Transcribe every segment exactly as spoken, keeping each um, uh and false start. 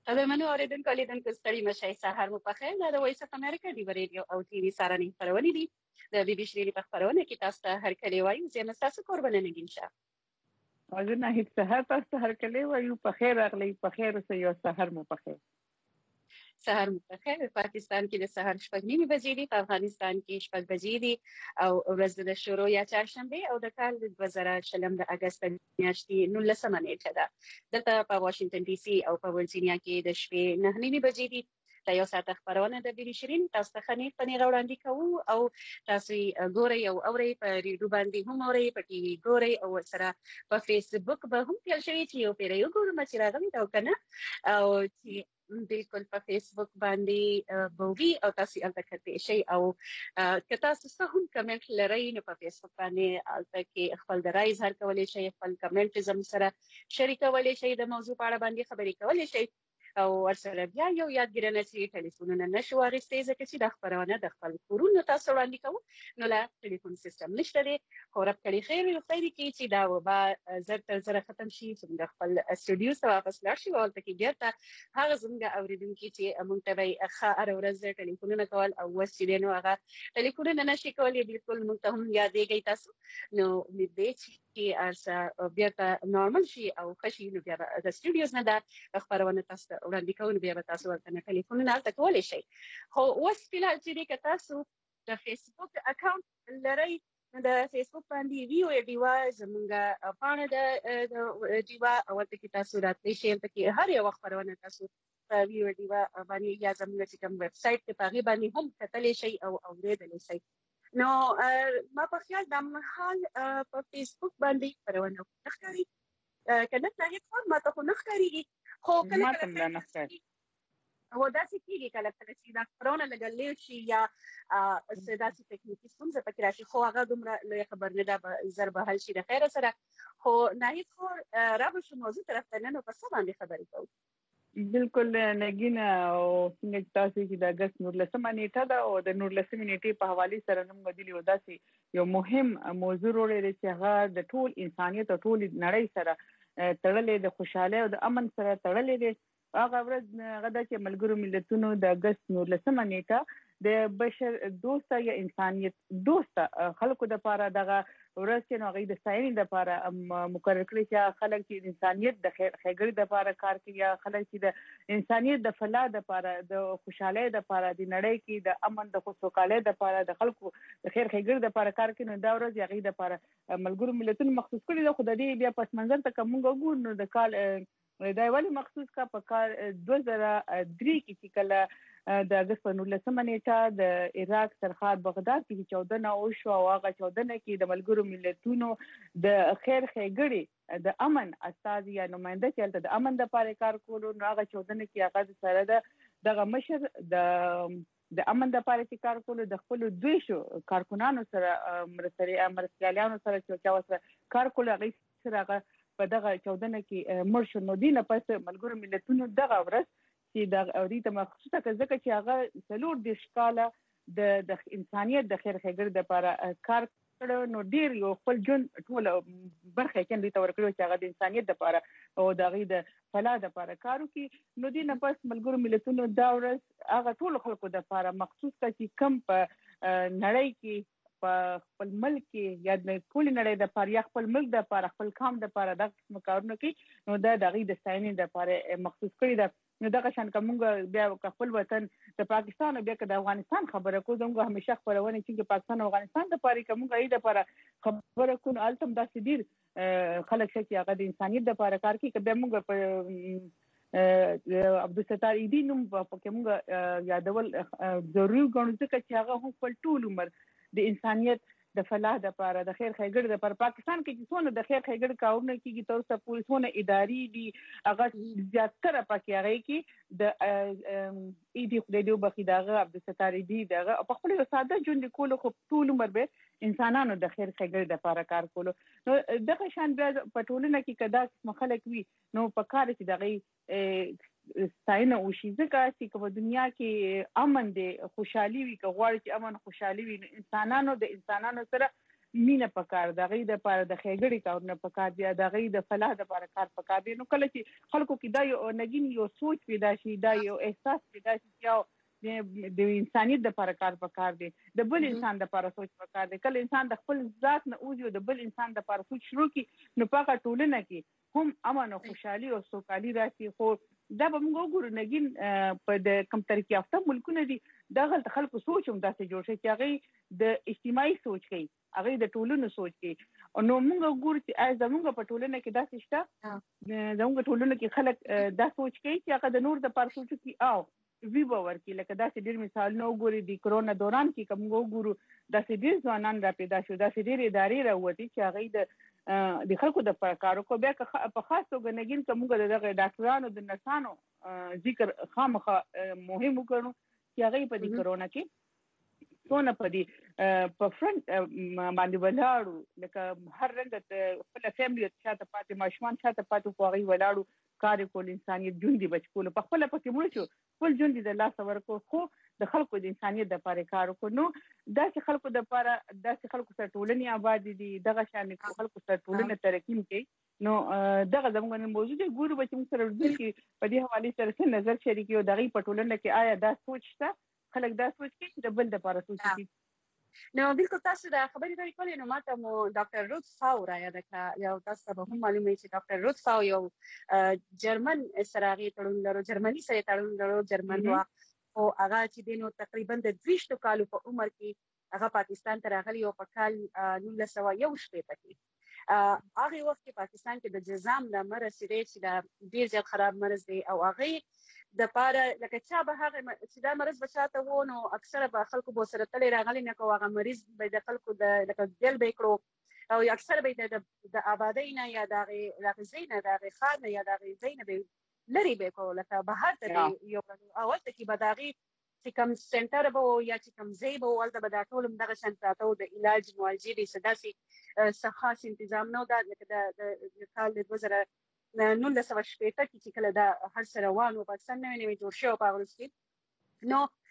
قدرمنو اوریدونکو لیدونکو ستړي مشئ سهار مو په خیر. دا د وایس اف امریکا دی ریډیو او ټي وي سارنې خبرونه دي د بي بي شيرینی په خبرونه کې تاسو ته هر کله وایو چې تاسو قربانه نگین شه. اذن هیڅ سهار تاسو هر کله وایو په خیر اغلی په خیر اوسه یو سهار مو په خیر. سهار مو په خیر. پاکستان کې د سهار شپږ نیمې بجې دي، په افغانستان کې شپږ بجې دي او ورځ د شروع یا چهارشنبه او د کال د دوه زره شلم د اگست میاشتې نولسمه نیټه ده. دلته په واشنگټن ډي سي او په ورجینیا کې د شپې نهه نیمې بجې دي. دا یو ساعت خبرونه د بي بي شيرین تاسو ته خني پنی وړاندې کوو او تاسو ګورئ او اورئ په ریډیو باندې هم اورئ، په ټي وي ګورئ او سره په فیسبوک به هم پیل شوی چې یو پیره یو ګورم چې راغلی دا کنه او چې بالکل په فیسبوک باندې بوغي او تاسو البته کتئ شي او که تاسو څه هم کمنټ لرئ نو په فیسبوک باندې البته کې خپل د رائے اظهار کولای شئ، خپل کمنټ زم سره شریکولای شئ، د موضوع په اړه باندې خبرې کولای شئ او ورسره بیا یو یادګیرنه چې ټلیفونونه نشو اخیستی ځکه چې د خبرونه د خپل کورونو تاسو وړاندې کوو نو لا ټلیفون سیستم نشته دی. خو رب کړي خیر وي خدای دې کړي چې دا وبا زر تر زر ختم شي چې موږ خپل استودیو ته واپس لاړ شو او تکي بیرته هغه زموږ اوریدونکو چې موږ ته به ښه هر ورځ ټلیفونونه کول او وس چې نو هغه ټلیفونونه نشي کولای بالکل موږ ته هم یادېږي تاسو نو امید دی چې ارسه بیرته نورمال شي او خشي نو بیا د استودیوز نه دا خبرونه تاسو وړاندې کوو بیا به تاسو ورته ټلیفونونه البته کولی شئ. خو اوس فلحال چې دی که تاسو د فیسبوک اکاونټ لرئ د فیسبوک باندې ویو ډیوا زمونږ پاڼه د ډیوا او ورته کې تاسو راتلی شئ البته کې هر یو خبرونه تاسو په ویو ډیوا باندې یا زمونږ چې کوم ویب سایټ کې په هغې باندې هم کتلی شئ او اورېدلی شئ. نو ما په خیال دا مهال په فیسبوک باندې خبرونه نه ښکاري که نه تلاهید خور ما ته خو نه ښکارېږي خو کله کله هو داسې کېږي کله کله چې دا خبرونه لږ لیټ شي یا څه داسې تکنیکي ستونزه پکې راشي خو هغه دومره لویه خبر نه ده ژر به حل شي د خیره سره. خو ناهید خور رابه شو موضوع طرف ته نن په څه باندې خبرې کوو؟ بالکل نګین او څنګه تاسو چې د اگست نولسمه نیټه ده او د نولسمې نیټې په حواله سره نن مدلي و داسې یو مهم موضوع وروړي چې هغه د ټول انسانيت او ټول نړۍ سره تړلې د خوشاله او د امن سره تړلې ده. هغه ورځ غدا چې ملګرو ملتونو د اگست نولسمه نیټه د بشر دوسته یا انسانيت دوسته خلکو د لپاره دغه ورځ چې نو غي د ساين د لپاره مقرر کړی چې خلک چې انسانيت د خیګړې د لپاره کار کوي یا خلک چې د انسانيت د فلاح د لپاره د خوشاله د لپاره د نړۍ کې د امن د خوشحالۍ د لپاره د خلکو د خیر خیګړې د لپاره کار کوي نو دا ورځ یې غي د لپاره ملګرو ملتونو مخصوص کړی د خدای بیا پس منظر ته کوم وګورو نو د کال دا ولی مخصوص کا په کال دوه زره درې کې چې کله د اگست نولسمه نیټه د عراق سرحد بغداد کې چودہ نه او شو او هغه چودہ نه کې د ملګرو ملتونو د خیر خیګړې د امن استاد یا نماینده چې د امن د لپاره کار کولو نو هغه چودہ نه کې هغه سره د دغه مشر د د امن د لپاره چې کار کولو د خپل دوی شو کارکونانو سره مرستري مرستيالانو سره چې سره کار کولو هغه سره هغه په دغه چودہ نه کې مرشد نو دینه پس ملګرو ملتونو دغه ورځ چې د اوري ته مخصوصه ځکه چې هغه څلور د ښکاله د د انسانيت د خیر خیګړې د لپاره کار کړو نو ډیر یو خپل جون ټول برخه کې دوی تور کړو چې هغه د انسانيت د لپاره او د غي د فلاح د لپاره کارو کې نو دینه پس ملګرو ملتونو دا ورځ هغه ټول خلکو د لپاره مخصوص چې کم په نړۍ کې په خپل ملک یا د ټول نړۍ د لپاره یا خپل ملک د لپاره خپل قوم د لپاره د کارونه کې نو دا د غي د ساين د لپاره مخصوص کړی ده. نو دغه شان کومه بیا خپل وطن د پاکستان بیا د افغانستان خبره کو دغه همیشه خبرونه چې پاکستان او افغانستان د پاره کومه غي د لپاره خبره کو التم داسې ډیر خلک چې هغه د انسانيت د لپاره کار کوي کبه موږ په عبدالستار ایدی نوم په کومه یادول ضروري ګڼو ځکه چې هغه هم خپل ټول عمر د انسانيت د فلاح د لپاره د خیر خیګړې د لپاره پاکستان کې چې څونه د خیر خیګړې کارونه کیږي تر څو پولیسونه اداري دي هغه زیاتره پکې هغه کې د ایدي خو د بخیداغه عبدالستار ایدي دغه په خپل ساده ژوند کولو خو ټول عمر به انسانانو د خیر خیګړې د لپاره کار کولو نو دغه شان بیا په ټولنه کې کدا مخالک وي نو په کار چې دغه ستاینه وشي ځکه چې په دنیا کې امن دی خوشحالي وي که غواړي چې امن خوشحالي وي انسانانو د انسانانو سره مینه پکار د غي د پر د خېګړې کارونه پکار دی د غي د فلاح د پر کار پکار دی نو کله چې خلکو کې دا یو نګین یو سوچ پیدا شي دا یو احساس پیدا شي چې د انسانيت د پر کار پکار دی د بل انسان د پر سوچ پکار دی کله انسان د خپل ذات نه اوځي د بل انسان د پر سوچ شروع کی نو پکا ټولنه کې هم امن او خوشحالي او سوکالي راشي خو دا به موږ وګورو نګین په د کم ترقی یافته ملکونه دي دا غلط خلکو سوچ هم داسې جوړ شي چې هغه د اجتماعي سوچ کوي هغه د ټولنو سوچ کوي نو موږ وګورو چې زموږ په ټولنه کې داسې شته زموږ ټولنه کې خلک دا سوچ کوي چې هغه د نور د پر سوچ کوي او وی باور کې لکه داسې ډېر مثال نو وګوري د کرونا دوران کې کوم وګورو داسې ډېر ځوانان را پیدا شو داسې ډېر ادارې راوځي چې هغه د د خلکو د کارو کو بیا په خاص توګه نګین کوم دغه ډاکټرانو د نرسانو ذکر خامخه مهم وکړو چې هغه په دې کرونا کې څونه په دې په فرنٹ باندې ولاړو لکه هر رنګ خپل فیملی شاته پاتې ماشومان شاته پاتې خو هغه ولاړو کار کول انسانيت ژوند دی بچ کول په خپل پکې مړ شو خپل ژوند د لاس ورکو خو د خلکو د انسانيت د لپاره کار وکړو نو داسې خلکو د لپاره داسې خلکو سره ټولنې آباد دي دغه شان خلکو سره ټولنه ترقی کوي نو دغه زموږ موضوع دی ګورو چې موږ سره ورته کې په دې حواله سره څه نظر شریک یو دغه په ټولنه کې آیا دا سوچ شته خلک دا سوچ کوي چې د بل د لپاره سوچ کوي نو بالکل تاسو دا خبرې لري کولې نو ماته مو ډاکټر روت فاو را یاد کړه یو تاسو به هم معلومه چې ډاکټر روت فاو یو جرمن سراغي تړون لرو جرمني سره تړون لرو جرمن وا او هغه چې دینو تقریبا د دویشتو کالو په عمر کې هغه پاکستان ته راغلی او په کال نولس سوه یو شپېته کې هغه وخت کې پاکستان کې د جزام د مرض چې د ډیر زیات خراب مرض دی او هغه د پاره لکه چا به هغه چې دا مرض بچاته وو نو اکثره به خلکو به سره تللی راغلی نه کو هغه مریض به د خلکو د لکه دل به کړو او اکثره به د د آبادی نه یا د غزې نه د خان نه یا د غزې نه به لري به کو لکه بهر ته یو اول ته کې به داغي چې کوم سنټر به یا چې کوم ځای به ولته به دا ټول دغه شان پراته د علاج معالجې د سداسي سخاص تنظیم نو دا لکه د کال د دوه زره نولس سوه شپېته کې چې کله دا هر څه روان و پاکستان نوی نوی جوړ شوی په هغه وروسته کې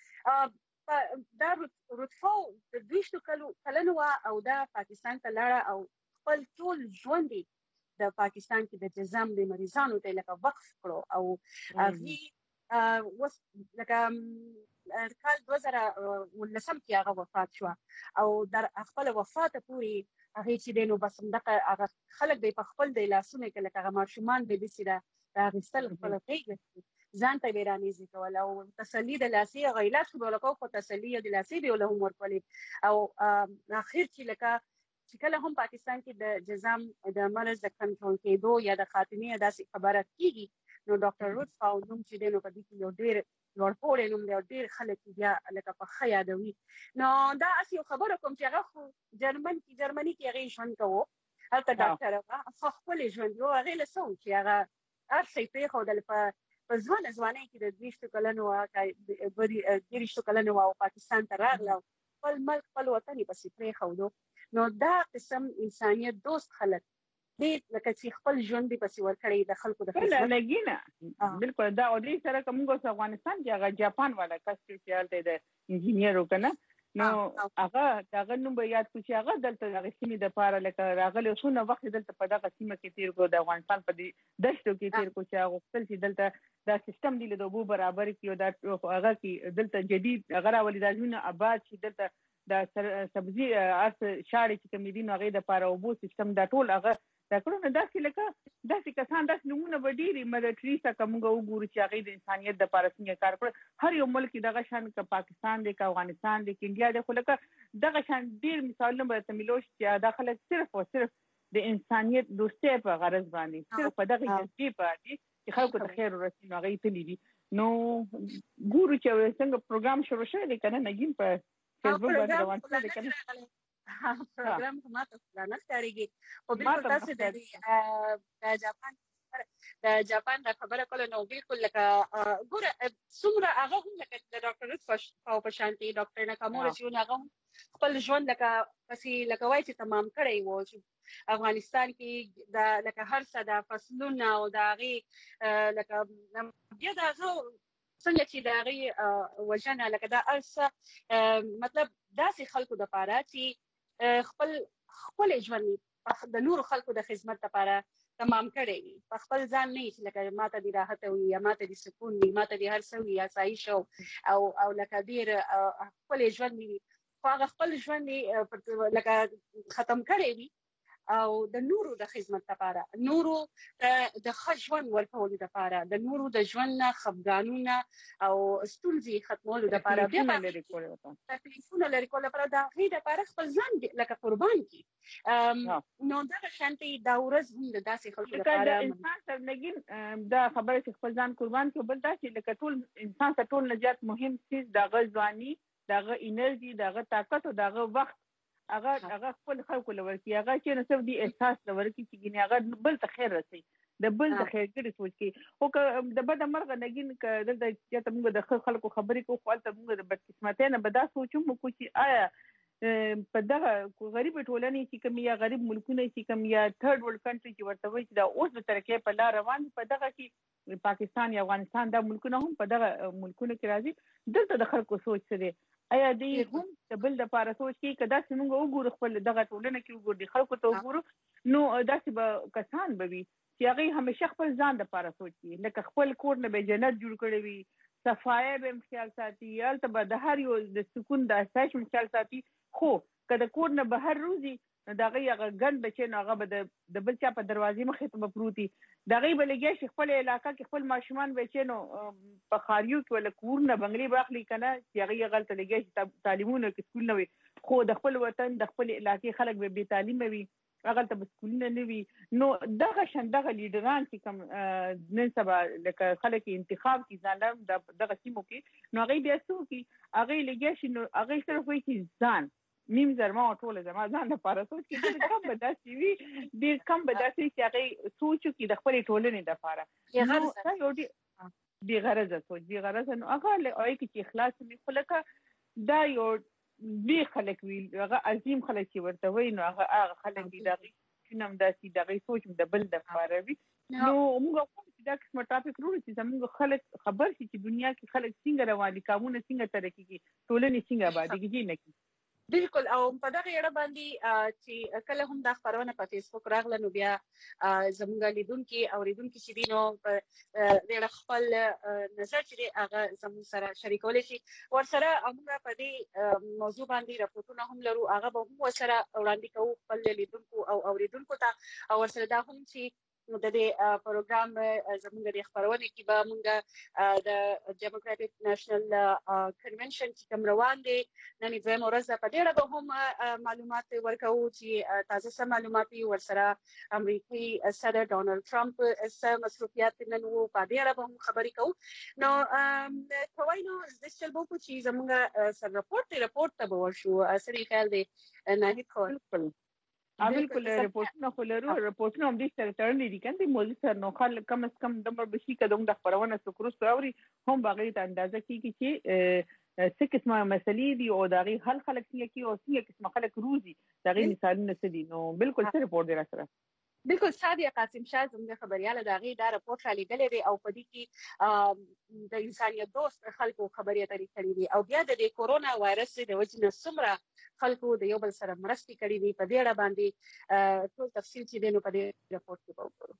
نو دا رتفاو د دویشتو کلونو وه او دا پاکستان ته لاړه او خپل ټول ژوند د پاکستان کې د جزام د مریضانو ته لکه وقف کړو او هغې اوس لکه کال دوه زره اوولسم کې هغه وفات شوه او در خپله وفاته پورې هغه چې دی نو بس همدغه هغه خلک به په خپل د لاسونه کې لکه هغه ماشومان به داسې د راغېستل خپله غېږ ځان ته به یې رانیزې کول او تسلي د لاسې هغه علاج خو به ورله کوو خو تسلي د لاسې به یې له هم ورکولې او اخر چې لکه چې کله هم پاکستان کې د جزام د مرض د کنټرول کېدو یا د خاتمې داسې خبره کېږي نو ډاکټر روت فاو نوم چې دی نو په دې کې یو ډېر لوړپوړی نوم دی او ډېر خلک بیا لکه په ښه یادوي نو دا هسې یو خبره کوم چې هغه خو جرمن کې جرمني کې هغې ژوند کوو هلته ډاکټر وه خو ښکلی ژوند و هغې له څه و چې هغه هر شی پرېښودل په په ځوانه ځوانۍ کې د دویشتو کلنو وه دېرشتو کلنو وه او پاکستان ته راغله او خپل ملک خپل وطن یې پسې پرېښودو نو دا قسم انسانیت دوست خلک دې لکه چې خپل ژوند دې پسې ورکړی د خلکو د خدمت لګینه بالکل دا او دې سره کوم اوس افغانستان کې هغه جاپان والا کس چې هلته د انجینیر وکنه نو هغه هغه نوم به یاد کړو چې هغه دلته هغه سیمې دپاره لکه راغلی څونه وخت دلته په دغه سیمه کې تېر کړو د افغانستان په دې دشتو کې تېر کړو چې هغه غوښتل چې دلته دا سیستم دی د اوبو برابر کړي او دا هغه کې دلته جدید هغه راولي دا ژوند آباد شي دلته دا سبزي ارس شاړې چې کومې دي نو هغې دپاره اوبو سیستم دا ټول هغه دا کړو نو داسې لکه داسې کسان داسې نومونه به ډېرې مدر ټریسا که موږ وګورو چې هغې د انسانیت دپاره څنګه کار کړی هر یو ملک دغه شان که پاکستان دی که افغانستان دی که انډیا دی خو لکه دغه شان ډېر مثالونه به درته میلو شي چې دا خلک صرف او صرف د انسانیت دوستۍ په غرض باندې صرف په دغه جذبې باندې چې خلکو ته خیر ورسي نو هغې تللي دي نو ګورو چې څنګه پروګرام شروع شوی دی که نه نګین په فیسبوک باندې روان شوی دی که نه پروګرام ما ته نه ښکارېږي خو بالکل تاسو د جاپان د جاپان د خبره کوله نو بالکل لکه ګوره څومره هغه هم لکه د ډاکټر روت فاو په شانتې ډاکټر ناکامورا چې هغه هم خپل ژوند لکه پسې لکه وایي چې تمام کړی و چې افغانستان کې د لکه هر څه د فصلونه او د هغې لکه بیا د هغه څنګه چې د هغې وژنه لکه دا هر څه مطلب داسې خلکو دپاره چې خپل خپل ژوند د نور خلکو د خدمت لپاره تمام کړی وي. په خپل ځان نه چې لکه ماته د راحت وي یا ماته د سکون وي، ماته د هر څه وي آسایش او او لکه ډیر خپل ژوند وي، خو هغه خپل ژوند لکه ختم کړی وي او د نورو د خدمت لپاره، نورو د ښه ژوند ورکولو لپاره، د نورو د ژوند نه خفګانونه او ستونزې ختمولو لپاره، بیا تکلیفونه لرې کولو لپاره د هغې لپاره خپل ځان لکه قربان کړي. نو دغه شانتې دا ورځ هم د داسې خلکو لپاره د انسان سره نګین دا خبره چې خپل ځان قربان کړي، بل دا چې لکه ټول انسان ته ټول نه زیات مهم څیز د هغه ځواني، د هغه انرژي، د هغه طاقت او د هغه وخت هغه هغه خپل خلکو لور کې هغه چې نو سب دي احساس لور کې چې ګینه هغه بل ته خیر رسي، د بل د خیر ګډ سوچ کې او د بد مرغ نګین ک دلته چې ته موږ د خلکو خبرې کو خپل ته موږ د بد قسمتۍ نه بدا سوچو مو چې آیا په دغه غریب ټولنې چې کوم یا غریب ملکونه چې کوم یا تھرد ورلد کنټری چې ورته وایي چې دا اوس د ترقۍ په لار روان په دغه کې پاکستان یا افغانستان دا ملکونه هم په دغه ملکونه کې راځي، دلته د خلکو سوچ څه دی؟ آیا دی هم د بل لپاره سوچ کوي که داسې موږ وګورو خپل دغه ټولنه کې وګورو د خلکو ته وګورو نو داسې به کسان به وي چې هغوی همیشه خپل ځان لپاره سوچ کوي، لکه خپل کور نه به جنت جوړ کړی وي، صفایه به هم خیال ساتي، هلته به د هر یو د سکون د آسایش هم خیال ساتي. خو که د کور نه بهر روزي نو د هغوی هغه ګند بچی نو هغه به د بل چا په دروازې مخې ته به پروت وي، د هغوی به لګیا شي خپل علاقه کې خپل ماشومان بچی نو په ښاریو کې ولا کورونه بنګلې به اخلي که نه چې هغوی هغلته لګیا شي تعلیمونه کې سکولونه وي، خو د خپل وطن د خپل علاقې خلک به بې تعلیمه وي، هغلته به سکولونه نه وي. نو دغه شان دغه لیډران چې کوم نن سبا لکه خلک انتخاب کړي ځان له دغه سیمو کې نو هغوی بیا څه وکړي، هغوی لګیا شي نو هغوی صرف وایي چې ځان نیم زرما ټوله زما ځان لپاره سوچ کړي، ډېر کم به داسې وي، ډېر کم به داسې چې هغوی سوچ وکړي د خپلې ټولنې لپاره. نو دا یو بې غرضه سوچ بې غرضه نو هغه هغې کې چې اخلاص وي، خو لکه دا یو لوی خلک وي، هغه عظیم خلک چې ورته وایي نو هغه هغه خلک دي، د هغوی سوچونه هم داسې د هغوی سوچ هم د بل لپاره وي. نو موږ غواړو چې دا قسمه ټاپک وروړو چې زموږ خلک خبر شي چې دنیا کې خلک څنګه روان دي، قومونه څنګه ترقي کوي، ټولنې څنګه ابادېږي نه کوي. بالکل. او په دغه اړه باندې چې کله هم دا خبرونه په فیسبوک راغله نو بیا زموږ لیدونکي اوریدونکي چې دي نو ډېر خپل نظر چې دی هغه زموږ سره شریکولی شي، ورسره موږ په دې موضوع باندې راپورټونه هم لرو، هغه به هم ورسره وړاندې کوو خپل لیدونکو او اوریدونکو ته، او ورسره دا هم چې نو د دې پروګرام زموږ د خبرونې کې به موږ د ډیموکراټیک نېشنل کنونشن چې کوم روان دی نن دویمه ورځ ده، په دې اړه به هم معلومات ورکوو چې تازه څه معلومات وي، ورسره امریکایي صدر ډونالډ ټرمپ څه مصروفیات نن وو، په دې اړه به هم خبرې کوو. نو کوی نو زه چل به وکړو چې زموږ سر رپورټ دی رپورټ ته به ورشو، سړي خیال دی ناهید خو بالکل رپورټونه خو لرو، رپورټونه هم دې سره تړلي دي کنه د موضوع سره، نو خلک کم از کم دومره به شي که زموږ د خپرونه څوک وروسته اوري هم به هغوی ته اندازه کېږي چې څه قسمه مسلې دي او د هغې حل خلک څنګه کوي او څنګه قسمه خلک روزي، د هغې مثالونه څه دي. نو بالکل څه رپورټ دی را سره؟ بالکل صادق قاسم شاه زموږ خبرياله د هغې دا رپورټ رالیږلی دی او په دې کې د انسانیت دوست خلکو خبرې اترې کړي دي، او بیا د دې کورونا وایرس د وجې نه څومره خلکو د یو بل سره مرستې کړي دي، په دې اړه باندې ټول تفصیل چې دی نو په دې رپورټ کې به وګورو.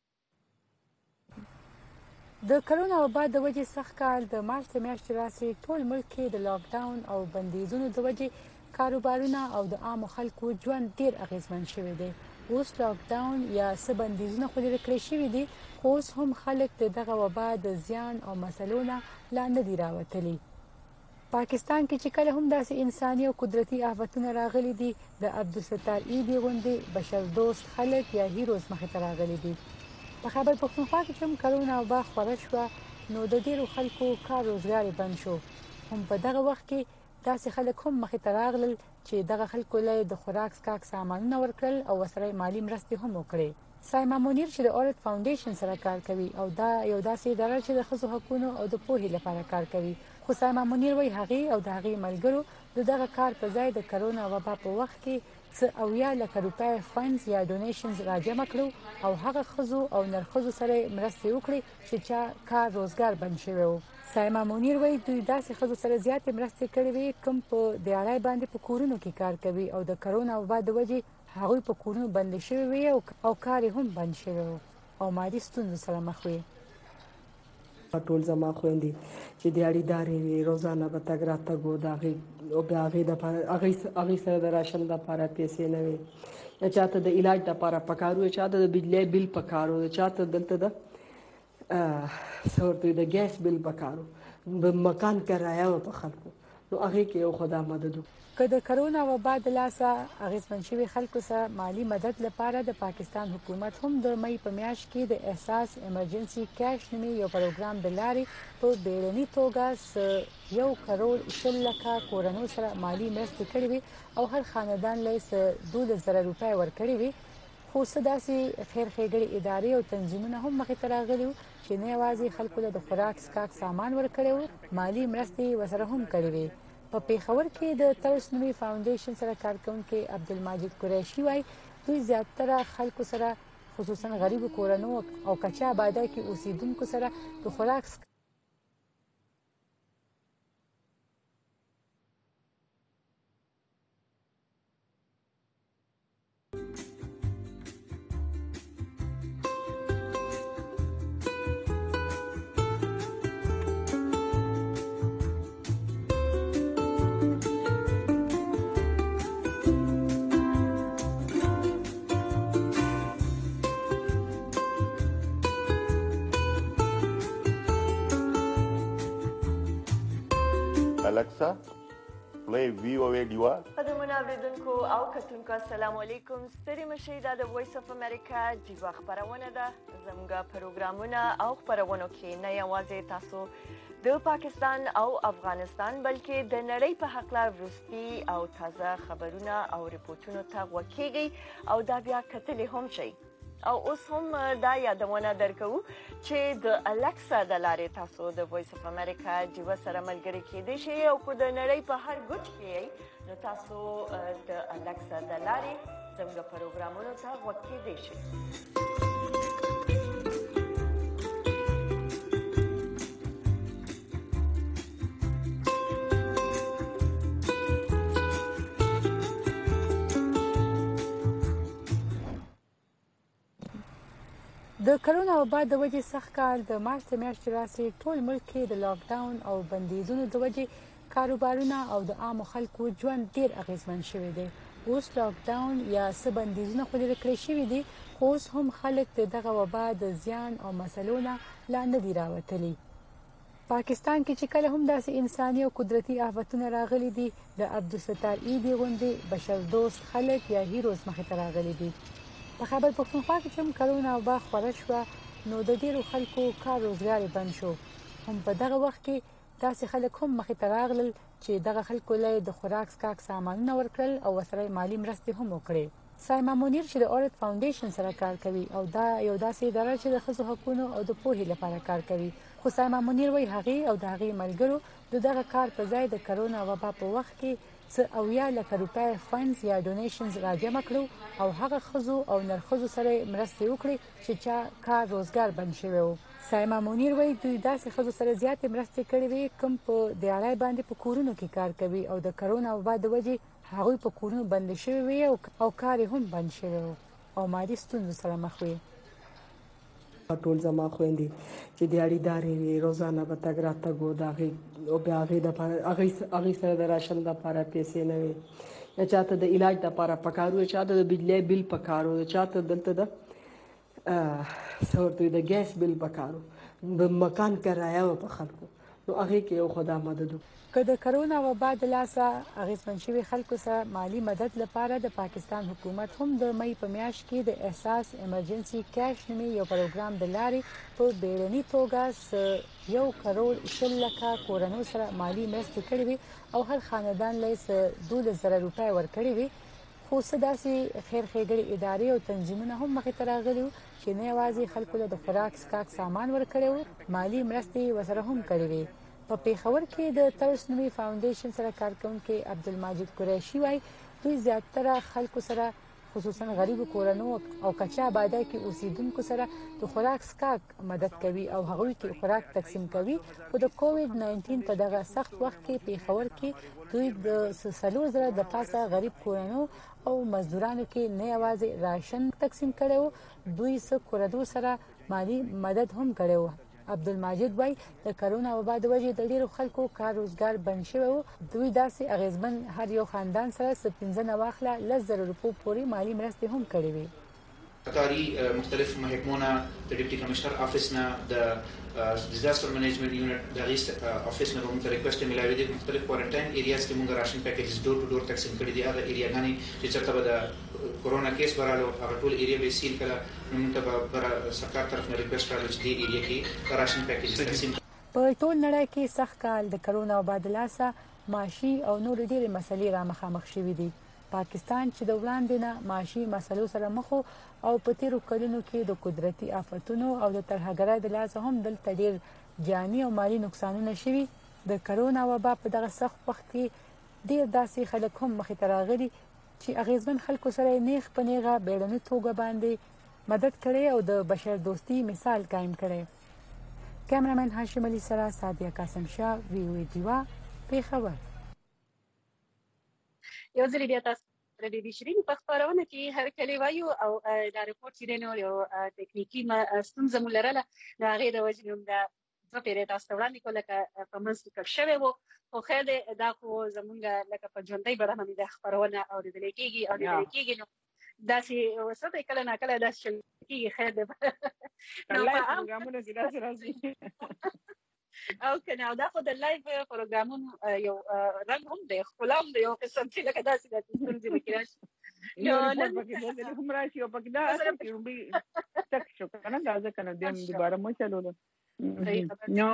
د کرونا وبا د وجې سخت کال د مارچ د میاشتې راسي ټول ملک کې د لاک ډاون او بندیزونو د وجې کاروبارونه او د عامو خلکو ژوند ډیر اغیزمن شوی دی. اوس لاک ډاون یا څه بندیزونه خو لرې کړی شوي دي، خو اوس هم خلک د دغه وبا د زیان او مسلو نه لا نه دي راوتلي. پاکستان کې چې کله هم داسې انساني او قدرتي آفتونه راغلي دي، د عبدالستار ایدي غوندې بشردوست خلک یا هیروز مخې ته راغلي دي. په خیبر پښتونخوا کې چې هم کرونا وبا خوره شوه نو د ډېرو خلکو کار روزګار یې بند شو، هم په دغه وخت کې داسې خلک هم مخې ته راغلل چې دغه خلکو له د خوراک سکاک سامانونه ورکړل او ورسره مالي مرستې هم وکړې. سایما منیر چې د اورت فاونډیشن سره کار کوي او دا یو داسې اداره چې د ښځو حقونو او د پوهې لپاره کار کوي، خو سایما منیر وایي هغې او د هغې ملګرو د دغه کار په ځای د کرونا وبا په وخت کې څه اویا لکه روپۍ فنډز یا ډونیشنز راجمع کړو او هغه ښځو او نرښځو سره مرستې وکړي چې چا کار روزګار بند شوی و. سایما منیر وایي دوی داسې ښځو سره زیاتې مرستې کړې وې کوم په دیاړی باندې په کورونو کې کار کوي او د کرونا وبا د وجې هغوی په کورونو بند شوي وي او کار هم بند شوی او مالي ستونزو سره مخ وي. ټول زما خويندې چې د اړیدارې روزانه به تګ راتګ و د هغې او بیا هغې دپاره هغې سره د راشن دپاره پیسې نه وي، یا چاته د علاج دپاره پکار و، چاته د بجلی بل پکار و، چاته دلته د څه ورته وایي د ګیس بل پکار و، مکان کرایه وه په خلکو، نو هغې کې یو خدا مدد وکړو. که د کرونا وبا د لاسه اغېزمن شوي خلکو سره مالي مدد لپاره د پاکستان حکومت هم د مئی په میاشت کې د احساس ایمرجنسي کیش نومي یو پروګرام د لارې په بیړني توګه یو کروڑ شل لکه کورنیو سره مالي مرستې کړې وي او هر خاندان له دولس زره روپۍ ورکړې وي. خو څه داسې خیر ښېګړې ادارې او تنظیمونه هم مخې ته راغلي وو چې نه یوازې خلکو له د خوراک څښاک سامان ورکړی و، مالي مرستې ورسره هم کړې وي. په پیښور کې د ترس نومي فاونډیشن سره کارکونکي عبدالمجید قریشي وایي دوی زیاتره خلکو سره خصوصا غریبو کورنیو او کچه آبادۍ کې اوسیدونکو سره د خوراک Alexa, play V O A Diva. قدرمنو اوریدونکو او کتونکو السلام علیکم. ستړي مشئ، دا د وایس اف امریکا ډیوا خپرونه ده. زموږ پروګرامونه او خپرونو کې نه یوازې تاسو د پاکستان او افغانستان بلکې د نړۍ په هکله وروستي او تازه خبرونه او ریپورتونو ته غوږ کیږئ او دا بیا کتلی هم شئ. او اوس هم دا یادونه درکوو چې د الکسا د لارې تاسو د وایس اف امریکا ډیوا سره ملګري کیدئ شئ او که د نړۍ په هر ګوټ کې یئ نو تاسو د الکسا د لارې زموږ پروګرامونو ته غوږ کیدئ شئ. د کرونا وبا د وجې سخت کال د مارچ میاشتې راسي ټول ملک کې د لاک ډاون او بندیزونو د وجې کاروبارونه او د عامو خلکو ژوند ډیر اغیزمن شوی دی. اوس لاک ډاون یا څه بندیزونه خو لرې کړی شوي دي، خو اوس هم خلک د دغه وبا د زیان او مسلو نه لا نه دي راوتلي. پاکستان کې چې کله هم داسې انساني او قدرتي آفتونه راغلي دي د عبدالستار عیدي غوندې بشر دوست خلک یا هیروز مخې ته راغلي دي. په خیبر پښتونخوا کې چې هم کرونا وبا خوره شوه نو د ډیرو خلکو کار روزګار بند شو. هم په دغه وخت کې داسې خلک هم مخې ته راغلل چې دغه خلکو له د خوراک څښاک سامانونه ورکړل او ورسره مالي مرستې هم وکړې. سایما منیر چې د اورت فاونډیشن سره کار کوي او دا یو داسې اداره چې د ښځو حقونو او د پوهې لپاره کار کوي، خو سایما منیر وایي هغې او د هغې ملګرو د دغه کار په ځای د کرونا وبا په وخت کې څه اویا لکه روپۍ فنډز یا ډونیشنز راجمع کړو او هغه ښځو او نرښځو سره مرستې وکړي چې چا کار روزګار بند شوی و. سایما منیر وایي دوی داسې ښځو سره زیاتې مرستې کړې وې کوم په دیارۍ باندې په کورونو کې کار کوي او د کرونا وبا د وجې هغوی په کورونو بند شوي وي او کار هم بند شوی و او مالي ستونزو سره مخ وي. ټول زما خويندې چې د اړیدارې روزانه به تګ راتګ و د هغې او بیا هغې دپاره هغې سره د راشن دپاره پیسې نه وي، یا چاته د علاج دپاره پکار و، چاته د بجلی بل پکار و، چاته دلته د څه ورته وایي د ګیس بل پکار و، مکان کرایه وه په خلکو، نو هغې کې یو خدا مدد وکړو. که د کرونا وبا د لاسه اغېزمن شوي خلکو سره مالي مدد لپاره د پاکستان حکومت هم د مئی په میاشت کې د احساس ایمرجنسي کیش نومي یو پروګرام د لارې په بیړني توګه یو کروڑ شل لکه کورنیو سره مالي مرستې کړې وي او هر خاندان له دولس زره روپۍ ورکړې وي. خو څه داسې خیر ښېګړې ادارې او تنظیمونه هم مخې ته راغلي وو چې نه یوازې خلکو له د خوراک څښاک سامان ورکړی و، مالي مرستې ورسره هم کړې وې. په پیښور کې د ترس نومي فاونډیشن سره کارکونکي عبدالمجید قریشي وایي دوی زیاتره خلکو سره خصوصا غریب کورنو او کچا آبادی کې اوسیدونکو سره د خوراک سکاک مدد کوي او هغوی کې خوراک تقسیم کوي. خو د کووډ ناینټین په دغه سخت وخت کې پیښور کې دوی د سلو زره د پاسه غریب کورنو او مزدورانو کې نه یوازې راشن تقسیم کړو، دوی سه کورنو سره مالی مدد هم کړو. عبدالمجید وای د کرونا وبا د وجې د ډیرو خلکو کار روزګار بند شوی و. دوی داسې اغیزمن هر یو خاندان سره څه پنځه نه واخله لس زره روپو پورې مالی مرستې هم کړې وي. قطاري مختلف محکمونه د ډیپټي کمشنر افیس نه د ډیزاستر منیجمنت یونټ د غیس افیس نه موږ ریکوست ملاوي دي. مختلف کوارنټاین ایریاز کې موږ راشن پیکیجز ډور ټو ډور تقسیم کړي دي. هغه ایریاګانې چې چرته به د کورونا کیس برالو هغه ټول ایریا به سیل کړه. موږ ته به سرکار طرف نه ریکوست راغلی چې د ایریا کې راشن پیکیجز تقسیم. په ټول نړۍ کې سخت کال د کرونا وبا د لاسه معاشي او نور ډېرې مسلې را مخامخ شوې دي. پاکستان چې د وړاندې نه معاشي مسلو سره مخ او په تیرو کلونو کې د قدرتي آفتونو او د ترهګرۍ د لاسه هم دلته ډېر جاني او مالي نقصانونه شوي. د کرونا وبا په دغه سخت وخت کې ډېر داسې خلک هم مخې ته راغلي چې اغیزمن خلکو سره نیغ په نیغه بیړني توګه باندې مدد کړی او د بشر دوستي مثال قایم کړی. کیمرامین هاشم علي سره سادیه قاسم شاه، وی او ای ډیوا، پیښور. یو ځل بیا تاسو د دې شیرین په خبرونه کې هر کلی وایو او دا ریپورت چې نو یو ټکنیکی ستونزه مو لرله دا غي د وجنوم دا څه پیری تاسو وړاندې کوله ک په منځ کې شوی وو. خو خیر دا خو زمونږ لکه په ژوندۍ بره باندې د خبرونه او د لیکيږي او د لیکيږي نو داسې وسته کله نه کله داسې کیږي. خیر دې نو په پروګرامونو کې داسې راځي او کنه دا خو د لایف پروګرامونو یو رنګ هم دی، خپلام دی یو قسم چې لکه داسې د ستونزې وکړي نو نن په هم راشي او پکې دا چې به تک شو کنه دا ځکه نه دیم دوباره مو چلولو نو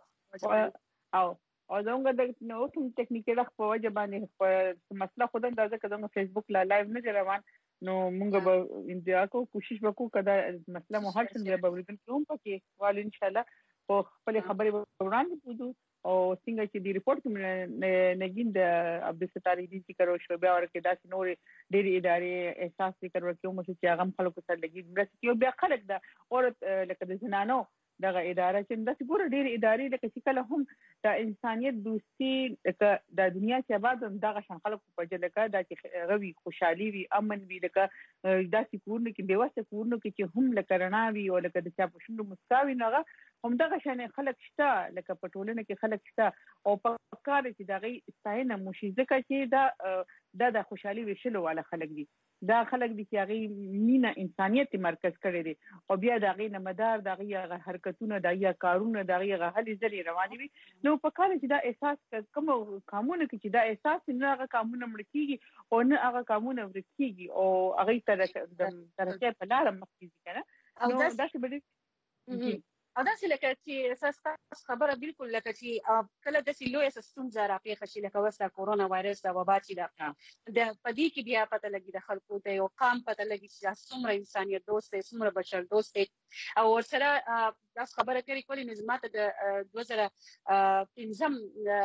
او او زموږ د نو کوم ټکنیکل خو وجه باندې په مسله خود دا ځکه زموږ فیسبوک لا لایو نه روان نو موږ به انتظار کوو، کوشش وکړو کدا مسله مو حل شي به ورته کوم پکې وال ان شاء الله او خپل خبرې وړاندې پوزو. او څنګه چې دی ریپورت کې نګین د عبدالستار دي ذکر وشو بیا ورکه داسې نور ډېری ادارې احساس ذکر وکړو مو چې هغه خلکو سره لګي مرستې او بیا خلک د اورت لکه د زنانو دغه اداره چې د ګور ډېری ادارې لکه چې کله هم د انسانيت دوستي د دنیا چې بعد دغه شان خلکو په جلکه د چې غوي خوشحالي وي امن وي لکه داسې کورونه کې بیوسته کورونه کې چې هم لکه رڼا وي او لکه د چا په شونډو مسکاوي نه هم دغه شان خلک شته لکه په ټولنه کې خلک شته او په کار چې دغه ستاینه موشي ځکه چې دا د خوشحالي وشلو والا خلک دي. دا خلک دي چې هغه مینا انسانيت مرکز کړی دي او بیا دغه نه مدار دغه حرکتونه دغه کارونه دغه هلي ځلې رواني وي. نو په کار چې دا احساس کوم قانون کې چې دا احساس نه هغه قانون مړکیږي او نه هغه قانون ورکیږي او هغه تر ترڅه په لار مخکې کنه نو دا څه به او داسې لکه چې اساس خبره بالکل لکه چې کله داسې لوی ستونزه راپېښه شي لکه وسه کورونا وایرس دا وبا چې دا د پدې کې بیا پته لګي د خلکو ته یو قام پته لګي چې څومره انسانيت دوست دی څومره بشر دوست دی. او ورسره داس خبره کوي کولی نظامات د دوه زره پنځم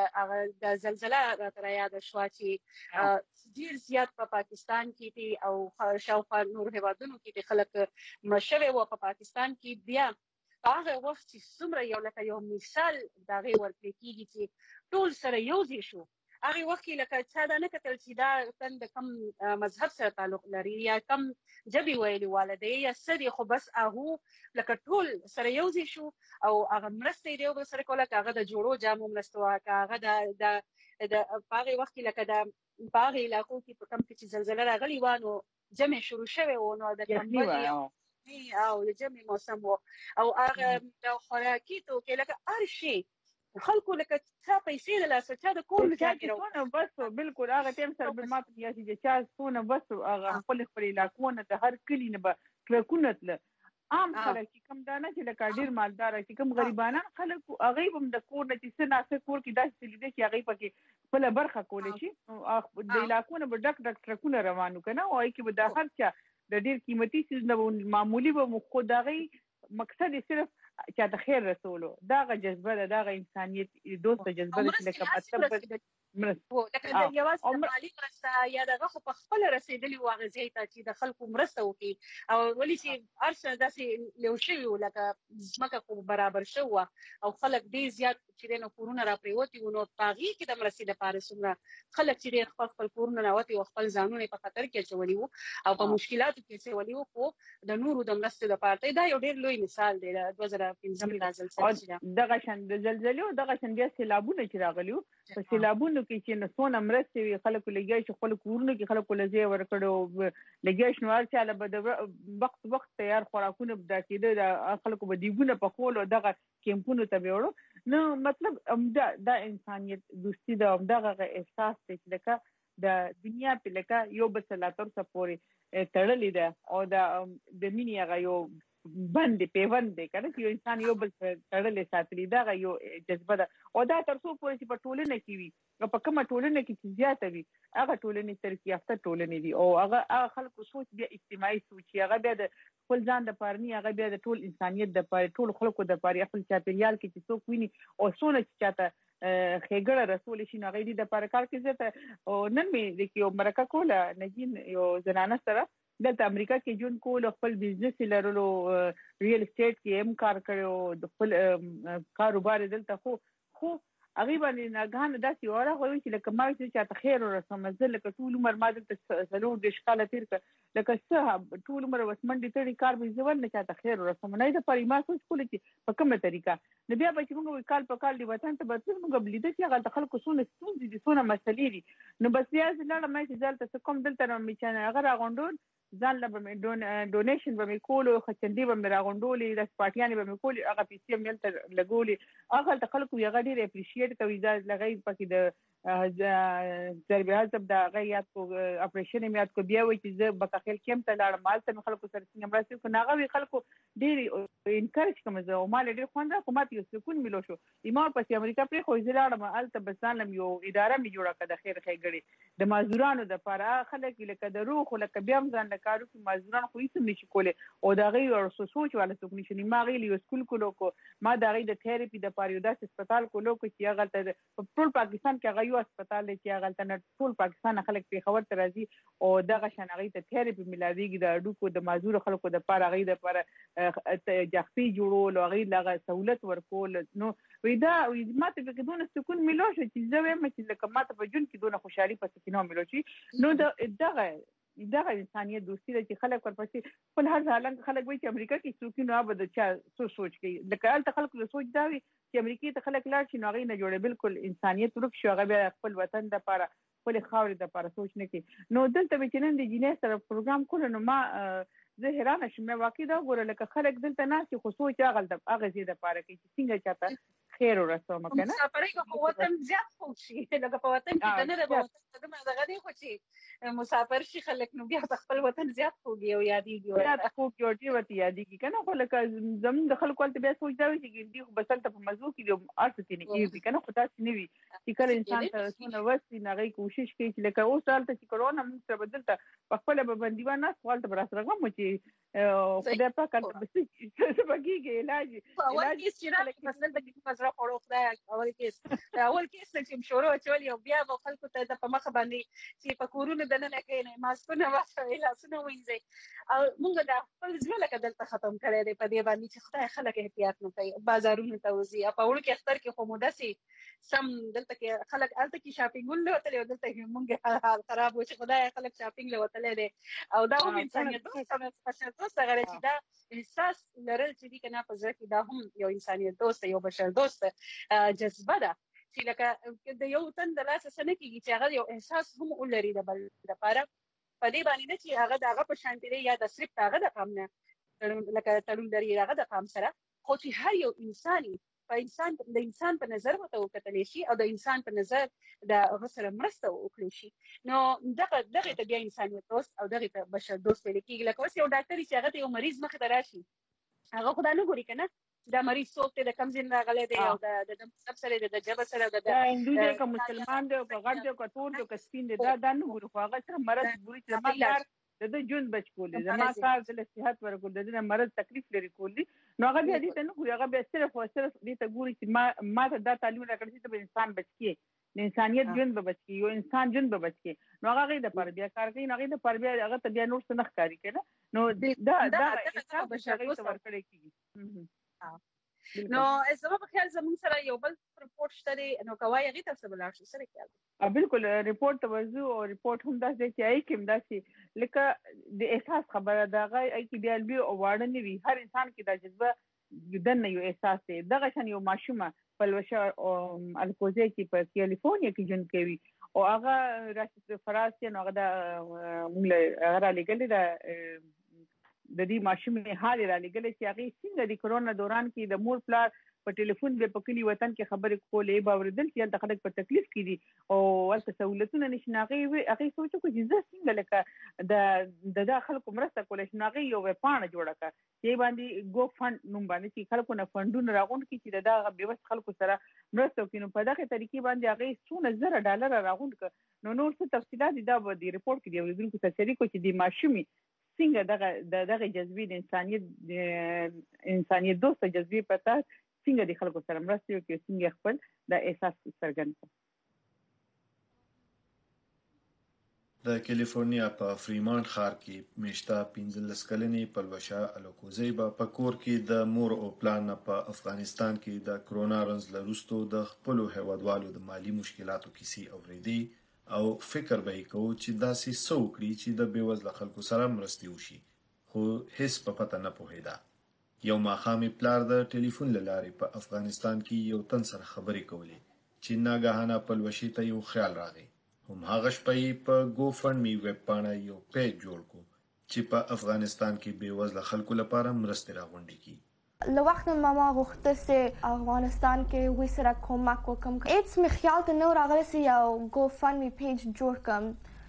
د زلزلہ تر یاد شو چې ډیر زیات په پاکستان کې دي او شاوخوا نور هیوادونو کې خلک مشوي او په پاکستان کې بیا هغه وخت چې څومره یو لکه یو مثال دا غي ورکړي کیږي چې ټول سره یو ځای شو. هغه وخت لکه څه دا نه کتل چې دا تند کم مذهب سره تعلق لري یا کم جبي ویلي والده یا سړي خو بس هغه لکه ټول سره یو ځای شو او هغه مرسته دی او سره کوله هغه د جوړو جامو مرسته هغه د د هغه وخت لکه د هغه علاقو کې په کم کې زلزلہ راغلی وانه جمع شروع شوه او نو د کمبودیا او د جمع موسم او هغه د خوراکي توکي لکه هر شي خلکو لکه څه پیسې له څه د کور نه بس بالکل هغه تیم سره به ماته یا چې چا څونه بس هغه خپل خپل علاقونه د هر کلی نه به ټرکونه تل عام خلک چې کم دانه چې لکه ډیر مالدار چې کم غریبانه خلک هغه هم د کور نه چې څه ناسه کور کې داسې لیدل چې هغه پکې خپل برخه کولې شي د علاقونه به ډک ډک ټرکونه روانو کنه او کې به د هر چا د ډیر قیمتي چیز نه معمولی به خو دغه مقصد صرف چې د خیر رسولو دغه جذبه دغه انسانيت دوست جذبه چې لکه مطلب مرسته لکه د یوازې د مالی مرسته یا دغه خو په خپل رسیدلی واغځي ته چې د خلکو مرسته وکړي او ولې چې ارسه داسې لو شوی ولکه ځمکه خو برابر شو او خلک ډیر زیات چې نو کورونه را پریوتی نو پاغي کې د مرستې لپاره څومره خلک چې خپل خپل کورونه راوتی او خپل ځانونه په خطر کې چولي وو او په مشکلاتو کې چولي وو خو د نورو د مرستې لپاره دا یو ډیر لوی مثال دی د دوه زره پنځم د زلزلې دغه شان د زلزلې او دغه شان بیا سیلابونه چې راغلیو په سیلابونو کې چې نسونه مرستې وي خلکو لګي چې خپل کورونه کې خلکو لږه ورکړو لګي شنوار چې له بد وخت وخت تیار خوراکونه بدا کېده د خلکو به دیګونه په کول او دغه کیمپونو ته وړو نو مطلب دا د انسانيت دوستي دا دغه احساس چې لکه د دنیا په لکه یو بسلاتر سپوري تړلې ده او د د مینی هغه یو باندې پیوند دی کنه چې انسان یو بل تړلې ساتلی دا یو جذبه ده او دا تر څو پورې چې په ټولنه کې وي په کومه ټولنه کې چې زیاته وي هغه ټولنې ترقی یافته ټولنې دي او هغه هغه خلکو سوچ بیا اجتماعي سوچ هغه بیا د خپل ځان د پارني هغه بیا د ټول انسانيت د پاره ټول خلکو د پاره خپل چاپیریال کې چې څوک ویني او سونه چې چاته خېګړه رسول شي نو غېدي د پاره کار کې زته او نن می د یو مرکه کوله نجین یو زنانه سره د امریکا کې جون کول خپل بزنس لرلو ریل اسټیټ کې هم کار کړو د خپل کاروبار دلته خو خو هغه باندې ناګهانه داسې وره غوي چې لکه ما چې ته خیر ورسمه زل لکه ټول عمر ما دلته سلو د شکاله تیر لکه څه ټول عمر وسمنډي تړي کار به ځول نه چاته خیر ورسمه نه د پرې ما سوچ کول چې په کومه طریقه نو بیا به چې موږ کال په کال دی وطن ته به موږ بلیده چې هغه خلکو سونه ستونزې دي سونه مسلې دي نو بس بیا ځلړه مې چې ځلته کوم دلته نو مې چې هغه راغونډول ځان له به ډون ډونیشن به مې کولو خچندې به مې راغونډولې د سپاټیانې به مې کولې هغه پیسې مې تل لګولې هغه ته خلکو یې غډې اپریشیټ کوي دا لګي پکې د ضربه حساب دا غیات کو اپریشن یې یاد کو بیا وایي چې زه بکخیل کېم ته لاړم مال ته خلکو سره څنګه مرسته کو ناغوي خلکو ډېر انکریج کوم زه او مال ډېر خوند حکومت یو سکون ملو شو ایمار پسې امریکا پرې خو زه لاړم الته بسانم یو اداره می جوړه کړه خیر خېګړي د مازورانو د لپاره خلک لکه د روح لکه بیا ځان د کارو کې مازوران خو هیڅ نشي کوله او دا غي ورسو سوچ ولا څوک نشي ما غي یو سکول کولو کو ما دا غي د تھراپي د پاره د هسپتال کولو کو چې هغه ته ټول پاکستان کې غيو هسپتال دی چې هغه ته ټول پاکستان خلک په خبر ته راځي او دغه شنغي ته تھراپي ملاويږي د اډو کو د مازور خلکو د پاره غي د پاره جخفي جوړول او غي لغه سہولت ورکول نو ودا ماته په دونه سکون ملو شو چې زه وایم چې لکه ماته په جون کې دونه خوشحالي پسې کې نو ملو شي نو دغه دغه انسانيت دوستي چې خلک ورپسې خپل هر ځلنګ خلک وایي چې امریکا کې څوک نه ابد چا سو سوچ کوي لکه الته خلکو سوچ دا وي چې امریکای ته خلک لاړ شي نو غي نه جوړه بالکل انسانيت ورک شو هغه خپل وطن د لپاره خپل خاورې د لپاره سوچ نه کوي نو دلته چې نن د جنې سره پروګرام کول نو ما زه حیرانه شوم واقعي دا ګوره لکه خلک دلته ناسي خو سوچ هغه د هغه زیاده لپاره کوي چې څنګه چاته خیر ورسوم کنه مسافرې په وطن زیات خوشي لکه په وطن کې نه ده په وطن دغه دی خو چې مسافر شي خلک نو بیا خپل وطن زیات خوږي او یادېږي زیات خوږي او ډیر وتی یادېږي کنه خو لکه زمون د خلکو ته بیا سوچ دا وي چې دی خو بسل ته په مزو کې د ارته نه کیږي کنه خو تاسو نه وي چې کله انسان ته څونه وستي نه غي کوشش کوي چې لکه اوس حالت چې کرونا موږ ته بدلته په خپل به بنديوان نه سوال ته برس رغم چې خدای پاک ته بس څه بګيږي علاج علاج چې راځي مثلا د مزرعه خورو خدای اول کې اول کې چې شروع چول یو بیا په خلکو ته د په مخ باندې چې په کورونو دننه کې ماسکونه واچوي لاسونه وینځي او موږ د خپل ځل کې دلته ختم کړی دی په دې باندې چې خدای خلک احتیاط نه کوي بازارونو ته وځي په وړو کې اختر کې خو مودسي سم دلته کې خلک الته کې شاپینګ له وتلې دلته کې موږ حال خراب و چې خدای خلک شاپینګ له وتلې دي او دا هم انسانيت دوست دوست هغه چې دا احساس لرل چې دي کنه په ځکه دا هم یو انسانيت دوست یو بشر دوست جذبه ده چې لکه د یو تن د لاس سره کېږي چې هغه یو احساس هم ولري د بل لپاره په دې باندې چې هغه دغه په شانتي یا د صرف هغه د قام نه لکه تړون لري هغه د قام سره خو چې هر یو انساني په انسان د انسان په نظر وته وکتل شي او د انسان په نظر د غسر مرسته وکړي شي نو دغه دغه ته بیا انسانيت دوست او دغه ته بشر دوست ویل کېږي لکه اوس یو ډاکټر چې هغه یو مریض مخ ته راشي هغه خدای نه ګوري کنه دا مریض څوک ته د کم ځین راغلی دی او د د سب سره د جبه سره د هندو دی که مسلمان دی او که غټ دی او که تور دی او که سپین دی دا دا نه ګوري خو هغه سره مرض ګوري چې زما کار د ده ژوند بچ کول دي زما کار د صحت ورکول د دې مرض تکلیف لري کول دي نو هغه بیا دې ته نه ګوري هغه بیا صرف او صرف دې ته ګوري چې ما ما ته دا تعلیم راکړی چې ته انسان بچ کړي د انسانيت ژوند به بچي یو انسان ژوند به بچي نو هغه د پر بیا کار کوي نو هغه د پر بیا هغه ته بیا نور څه نه ښکاري کنه نو دا دا حساب بشری ته ورکړی کیږي نو زما په خیال زموږ سره یو بل رپورټ شته نو کوي هغه تاسو بلار شو سره خیال بالکل رپورټ ته وځو او رپورټ هم داسې چې ای کوم داسې لکه د احساس خبره دا غي ای کی بیا بیا واړه نه وي هر انسان کې دا جذبه دنه یو احساس دی دغه شان یو ماشومه پلوشه الکوزه کې په کیلیفورنیا کې جون کوي او هغه راشد فراس نو هغه د موږ هغه لګل دا د دې ماشومې حال را لګل چې هغه څنګه د کرونا دوران کې د مور پلار په ټلیفون به په کلی وطن کې خبرې کولې به ورېدل چې د خلک په تکلیف کې دي او ولته سہولتونه نشناغي وي هغه سوچو چې زه څنګه لکه د د خلکو مرسته کولای شم هغه یو پاڼه جوړه کړه چې باندې ګو فند نوم باندې چې خلکو نه فندونه راغون کی چې دغه بیوس خلکو سره مرسته وکړي په دغه طریقې باندې هغه څونه زره ډالر راغون ک نو نور څه تفصیلات دا به د ریپورت کې دی ورېدونکو ته شریکو چې د ماشومي څنګه دغه دغه جذبې د انسانيت انسانيت دوست جذبې پتا څنګه د خلکو سره مرسته وکړي څنګه خپل د احساس څرګند کړي د کیلیفورنیا په فریمانټ ښار کې میشته پنځلس کلنې پلوشه الکوزی په کور کې د مور او پلان په افغانستان کې د کرونا رنز لروستو د خپل هیوادوالو د مالی مشکلاتو کیسې اوریدي او فکر به کوي چې داسې سوکړي چې د بیوزله خلکو سره مرسته وشي خو هیڅ په پته نه پوهیدا یو ماخامي پلار د ټلیفون لارې په افغانستان کې یو تن سره خبرې کولې چې ناګهانه پلوشي ته یو خیال راغی هم هغه شپې په گو فند می ویب پاڼه یو پیج جوړ کو چې په افغانستان کې بیوزله خلکو لپاره مرسته راغونډي کی لو وخت ماما غوښته سه افغانستان کې وې سره کومک وکم اټس می خیال ته نو راغلی سه یو گو فند می پیج جوړ کم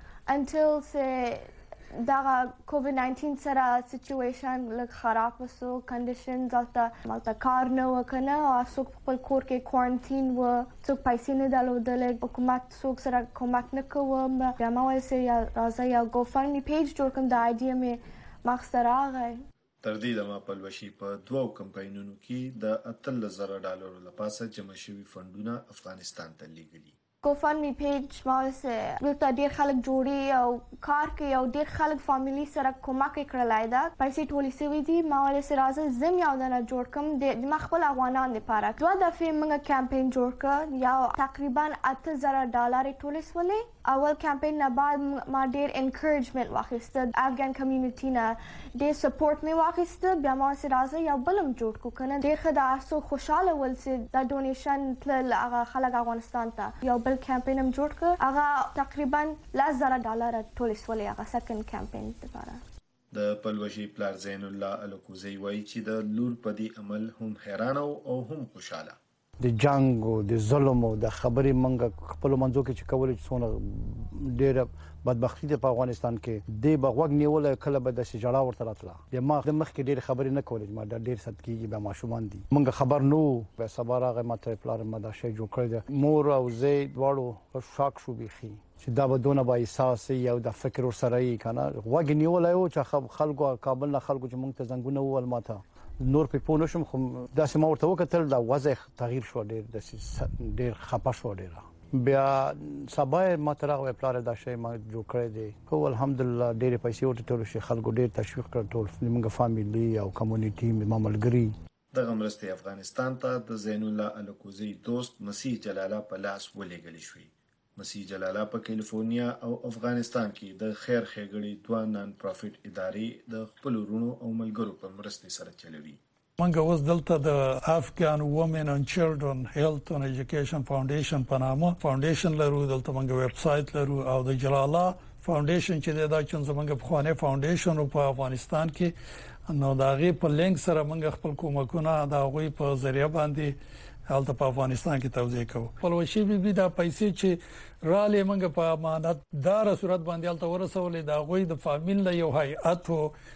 انټل سه دا کووید ناینټین سره سچويشن لږ خراب وسو کنډیشنز البته مالته کار نه وکنه او څوک خپل کور کې کوارنټین و څوک پیسې نه درلودل حکومت څوک سره کومک نه کوم بیا ما وایي چې راځي یو گو فند می پیج جوړ کوم د آیډیا می مخ سره راغی تر دې د ما پلوشي په دوو کمپاینونو کې د اتل زره ډالر لپاره جمع شوي فندونه افغانستان ته لیږلي GoFundMe page ماوسه دلته ډیر خلک جوړي او کار کوي او ډیر خلک فاميلي سره کومک کړلای دا پیسې ټولې سوي دي ماوله سره راځي زم یو دنه جوړ کوم د مخبل افغانان لپاره دوه دفعه موږ کمپاین جوړ کړ یا تقریبا اته زره ډالر ټولې سولې اول کمپاین نه بعد ما ډیر انکریجمنت واخیسته افغان کمیونټی نه ډیر سپورټ می واخیسته بیا ما سره راځي یو بلم جوړ کو کنه ډیر خدای سو خوشاله ول چې دا ډونیشن تل هغه خلک افغانستان ته یو کمپاین هم جوړ کړ هغه تقریبا لاس زره ډالر ټول سولې هغه سکند کمپاین لپاره د پلوشي پلار زین الله الکوزی وایي چې د لور په دې عمل هم حیران او هم خوشاله د جنگ او د ظلم او د خبرې منګه خپل منځو کې چې کول چې څونه ډېر بدبختی ده په افغانستان کې د بغوګ نیول کله به د سجړه ورته راتله د ما د مخ کې ډېر خبرې نه کولې ما د ډېر صدقېږي به ماشومان دي منګه خبر نو په صبر هغه ماته پلار ما دا شی جوړ کړی مور او زید واړو شاک شو بيخي چې دا بدونه به احساس یو د فکر سره یې کنه وګ نیول یو چې خلکو کابل نه خلکو چې مونږ ته زنګونه ول ماته نور په پونه شم خو دا سم ورته وکتل دا وضع تغییر شو ډېر د ډېر خپه شو ډېر بیا سبا ما ترغه پلار دا شی ما جوړ کړی دی خو الحمدلله ډېر پیسې ورته ټول شي خلکو ډېر تشویق کړ ټول موږ فاميلي او کمیونټي ماملګری د غمرستي افغانستان ته د زین الله الکوزی دوست مسیح جلاله په لاس ولېګل شوی مسیح جلاله په کیلیفورنیا او افغانستان کې د خیر ښېګړې دوه نان پروفټ ادارې د خپل ورونو او ملګرو په مرستې سره چلوي منګه اوس دلته د افغان وومن اند چیلډرن هیلث اند ایجوکیشن فاونډیشن په نامه فاونډیشن لرو دلته منګه ویب سټ لرو او د جلاله فاونډیشن چې دا چې زمونږ په خوانه فاونډیشن په افغانستان کې نو دا غي په لینک سره منګه خپل کومکونه دا غوي په ذریعہ باندې حالت په افغانستان کې توزیع کوو پلوشي بي بي دا پیسې چې رالې منګه په امانت دار صورت باندې حالت ورسولې دا غوي د فامیل له یو هيئت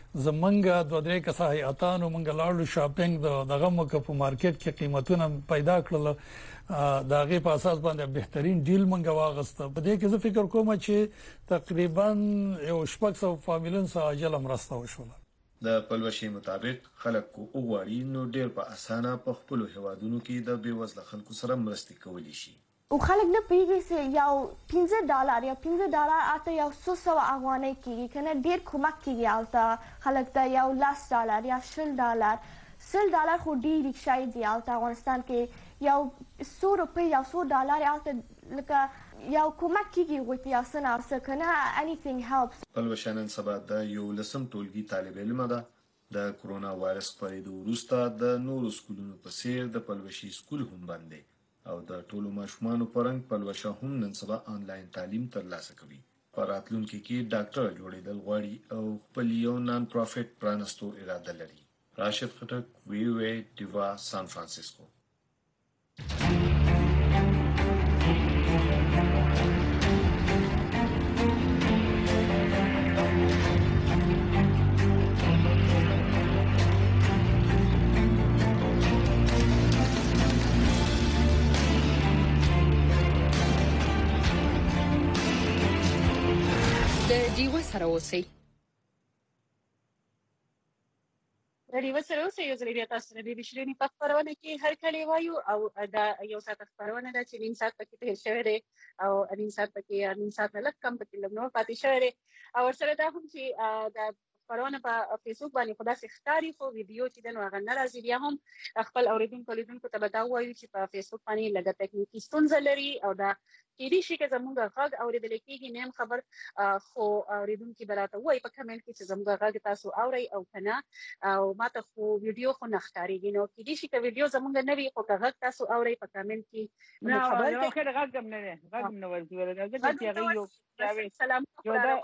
زمنګ دوه درې کسه هيئتانو منګه لاړو شاپینګ دغه مکه په مارکیټ کې قیمتونه پیدا کړل دا غي په اساس باندې بهترین ډیل منګه واغسته په دې کې زه فکر کوم چې تقریبا یو شپږ سو فامیلونو سره اجل مرسته وشوله د پلوشي مطابق خلک کو اوغاړي نو ډېر په اسانه په خپل هوادونو کې د بیوزله خلکو سره مرستې کولی شي او خلک نه پیږي چې یو پنځه ډالر یا پنځه ډالر اته یو څو سو افغانۍ کیږي کنه ډیر کومک کیږي او ته خلک ته یو لاس ډالر یا شل ډالر سل ډالر خو ډیر شای دی او ته افغانستان کې یو څو روپۍ یا څو ډالر او ته لکه یو کومک کیږي غوتی یا سنا څه کنه انیثینګ هیلپس. پلوشه نن سبا د یو لسم ټولګي طالب علم ده د کرونا وایرس خپرېدو وروسته د نورو سکولونو په څیر د پلوشي سکول هم بند دی او د ټولو ماشومانو پرنګ پلوشه هم نن سبا آنلاین تعلیم ترلاسه کوي. په راتلونکي کې ډاکټر جوړېدل غواړي او خپل یو نان پروفیټ پرانستو اراده لري. راشد خټک، وی وی ډیوا، سان فرانسیسکو. ډیوا سره اوسئ. د ډیوا سره اوسئ یو ځل بیا تاسو سره د شیرینی په خبرونه کې هر کلی وایو او دا یو ساعت خبرونه ده چې نیم ساعت پکې تیر شوی دی او نیم ساعت پکې نیم ساعت لږ کم پکې لږ نور پاتې شوی دی او سره دا هم چې د خبرونه په فیسبوک باندې خدا سي ښکاری خو ویډیو چې د نوغه ناراضي بیا هم خپل اوریدونکو لیدونکو ته بتاو وایو چې په فیسبوک باندې لږه ټکنیکی ستونزه لري او دا کې دي چې زموږ غږ اوریدل کېږي نیم خبر خو اوریدونکو براته وایي په کمنټ کې چې زموږ غږ تاسو اوري او کنه او ماته خو ویډیو خو نه ښکاریږي نو کې دي چې ویډیو زموږ نه وي خو غږ تاسو اوري په کمنټ کې نو خبر کې خیر غږ هم نه دی غږ هم نه ورځي ورته چې هغه یو چاوي سلام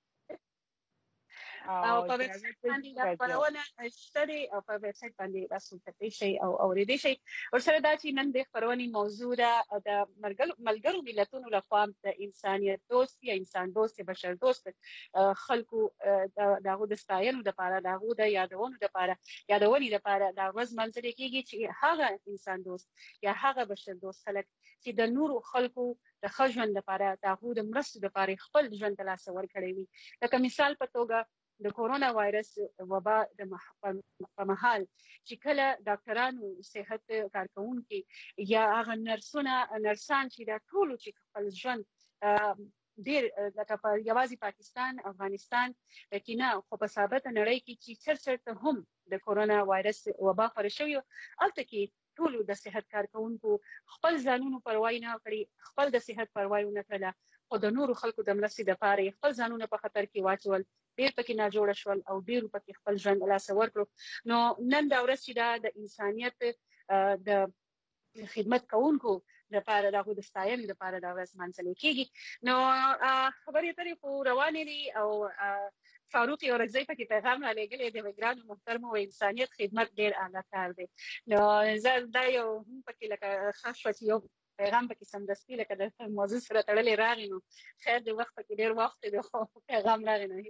او په ویب سټ باندې دا خبرونه شته او په ویب سټ باندې تاسو کتلی شئ او اوریدلی شئ. ورسره دا چې نن د خبرونې موضوع ده د ملګرو ملتونو لخوا د انسانیت دوست یا انسان دوست یا بشر دوست خلکو دغه د ستایلو لپاره دغه د یادونو لپاره یادونې لپاره دا ورځ منځلې کېږي چې هغه انسان دوست یا هغه بشر دوست خلک چې د نورو خلکو د ښه ژوند لپاره دغه د مرستو لپاره خپل ژوند ته لاس ورکړی وي. لکه مثال په توګه د کورونا وایرس وبا د په مهال چې کله ډاکټرانو صحت کارکونکو یا هغه نرسونه نرسان چې دا ټول چې خپل ژوند ډیر لکه په یوازې پاکستان افغانستان کې نه خو په ثابت نړۍ کې چې چر چرته هم د کورونا وایرس وبا خپره شوی البته کې ټول د صحت کارکونکو خپل ځانونو پروا نه کړی خپل د صحت پروا نه کړله او د نورو خلکو د مرستې لپاره خپل ځانونه په خطر کې واچول ډیر پکې نه جوړ شول او ډیر پکې خپل ژوند لاس ورکړو. نو نن دا ورځ چې دا د انسانیت د خدمت کوونکو لپاره دغه د ستایل لپاره دا ورځ منځلې کېږي. نو خبرې ترې خو روانې دي او فاروق اورګزی پکې پیغام را لېږلی دی وګرانو محترمو او انسانیت خدمت ډیر اعلی کار دی. نو زه دا یو هم پکې لکه خاص شو چې یو پیغام پکې سمدستي لکه د موضوع سره تړلې راغی نو خیر د وخت پکې ډیر وخت دی خو پیغام راغی نه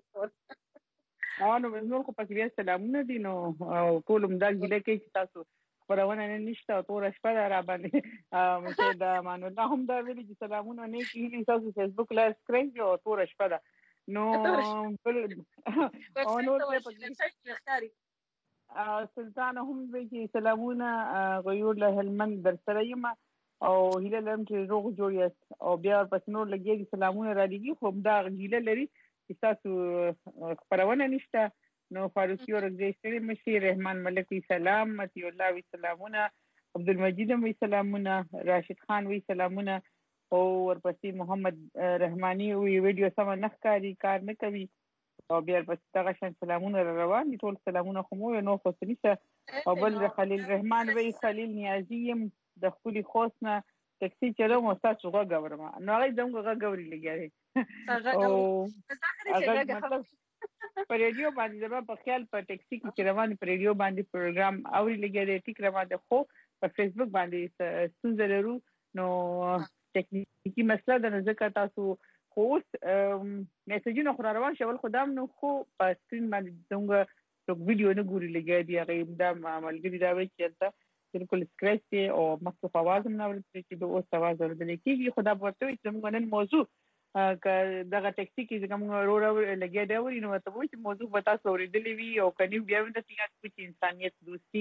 هیڅ نو نو خو پکې بیا سلامونه دي نو ټول هم دا ګیله کوي چې تاسو خبرونه نه نشته او تور شپه را باندې مشه دا مانو الله هم دا ویلي چې سلامونه نه کیږي تاسو فیسبوک لایو سکرین او تور شپه ده نو بل او نور په سلطان هم وی سلامونه غيور له هلمند در سره یم او هیله لرم چې روغ جوړ یاست او بیا پس نور لګي سلامونه را لګي خو دا هیله لري چې تاسو خبرونه نشته. نو فاروقي اورګزی سره مشي رحمان ملک وی سلام متي الله وی سلامونه عبدالمجید وی سلامونه راشد خان وی سلامونه او ورپسې محمد رحماني وی ویډیو سم نه ښکاري کار نه کوي او بیا پس دغه شان سلامونه روان دي ټول سلامونه خو مو نو خو څه او بل خلیل رحمان وی خلیل نیازی د خپل خوسنه ټکسي چلوم او تاسو غوږورم نو هغه دمغه غوړي لګیاري او هغه مطلب پر ریډیو باندې زما په خیال په ټکسي کې چې روان پر ریډیو باندې پروګرام اوري لګیاري ټیک روان ده خو په فیسبوک باندې ستونزه لرو نو ټکنیکی مسله د ځکه تاسو خو میسجونه خو روان شول خدام نو خو په سکرین باندې څنګه څوک ویډیو نه ګوري لګیاري هغه دا عملګری دا وایي چې بالکل سکرچ او مخصوص आवाज هم نور چې د اوس आवाज ورته کېږي خدا ورته چې موږ نن موضوع ک دغه ټکسي کې کوم ورو لګي دا وري نو ته وایي چې موضوع به تاسو ورېدلې وي او کني بیا د سیاست په انسانيت دوستي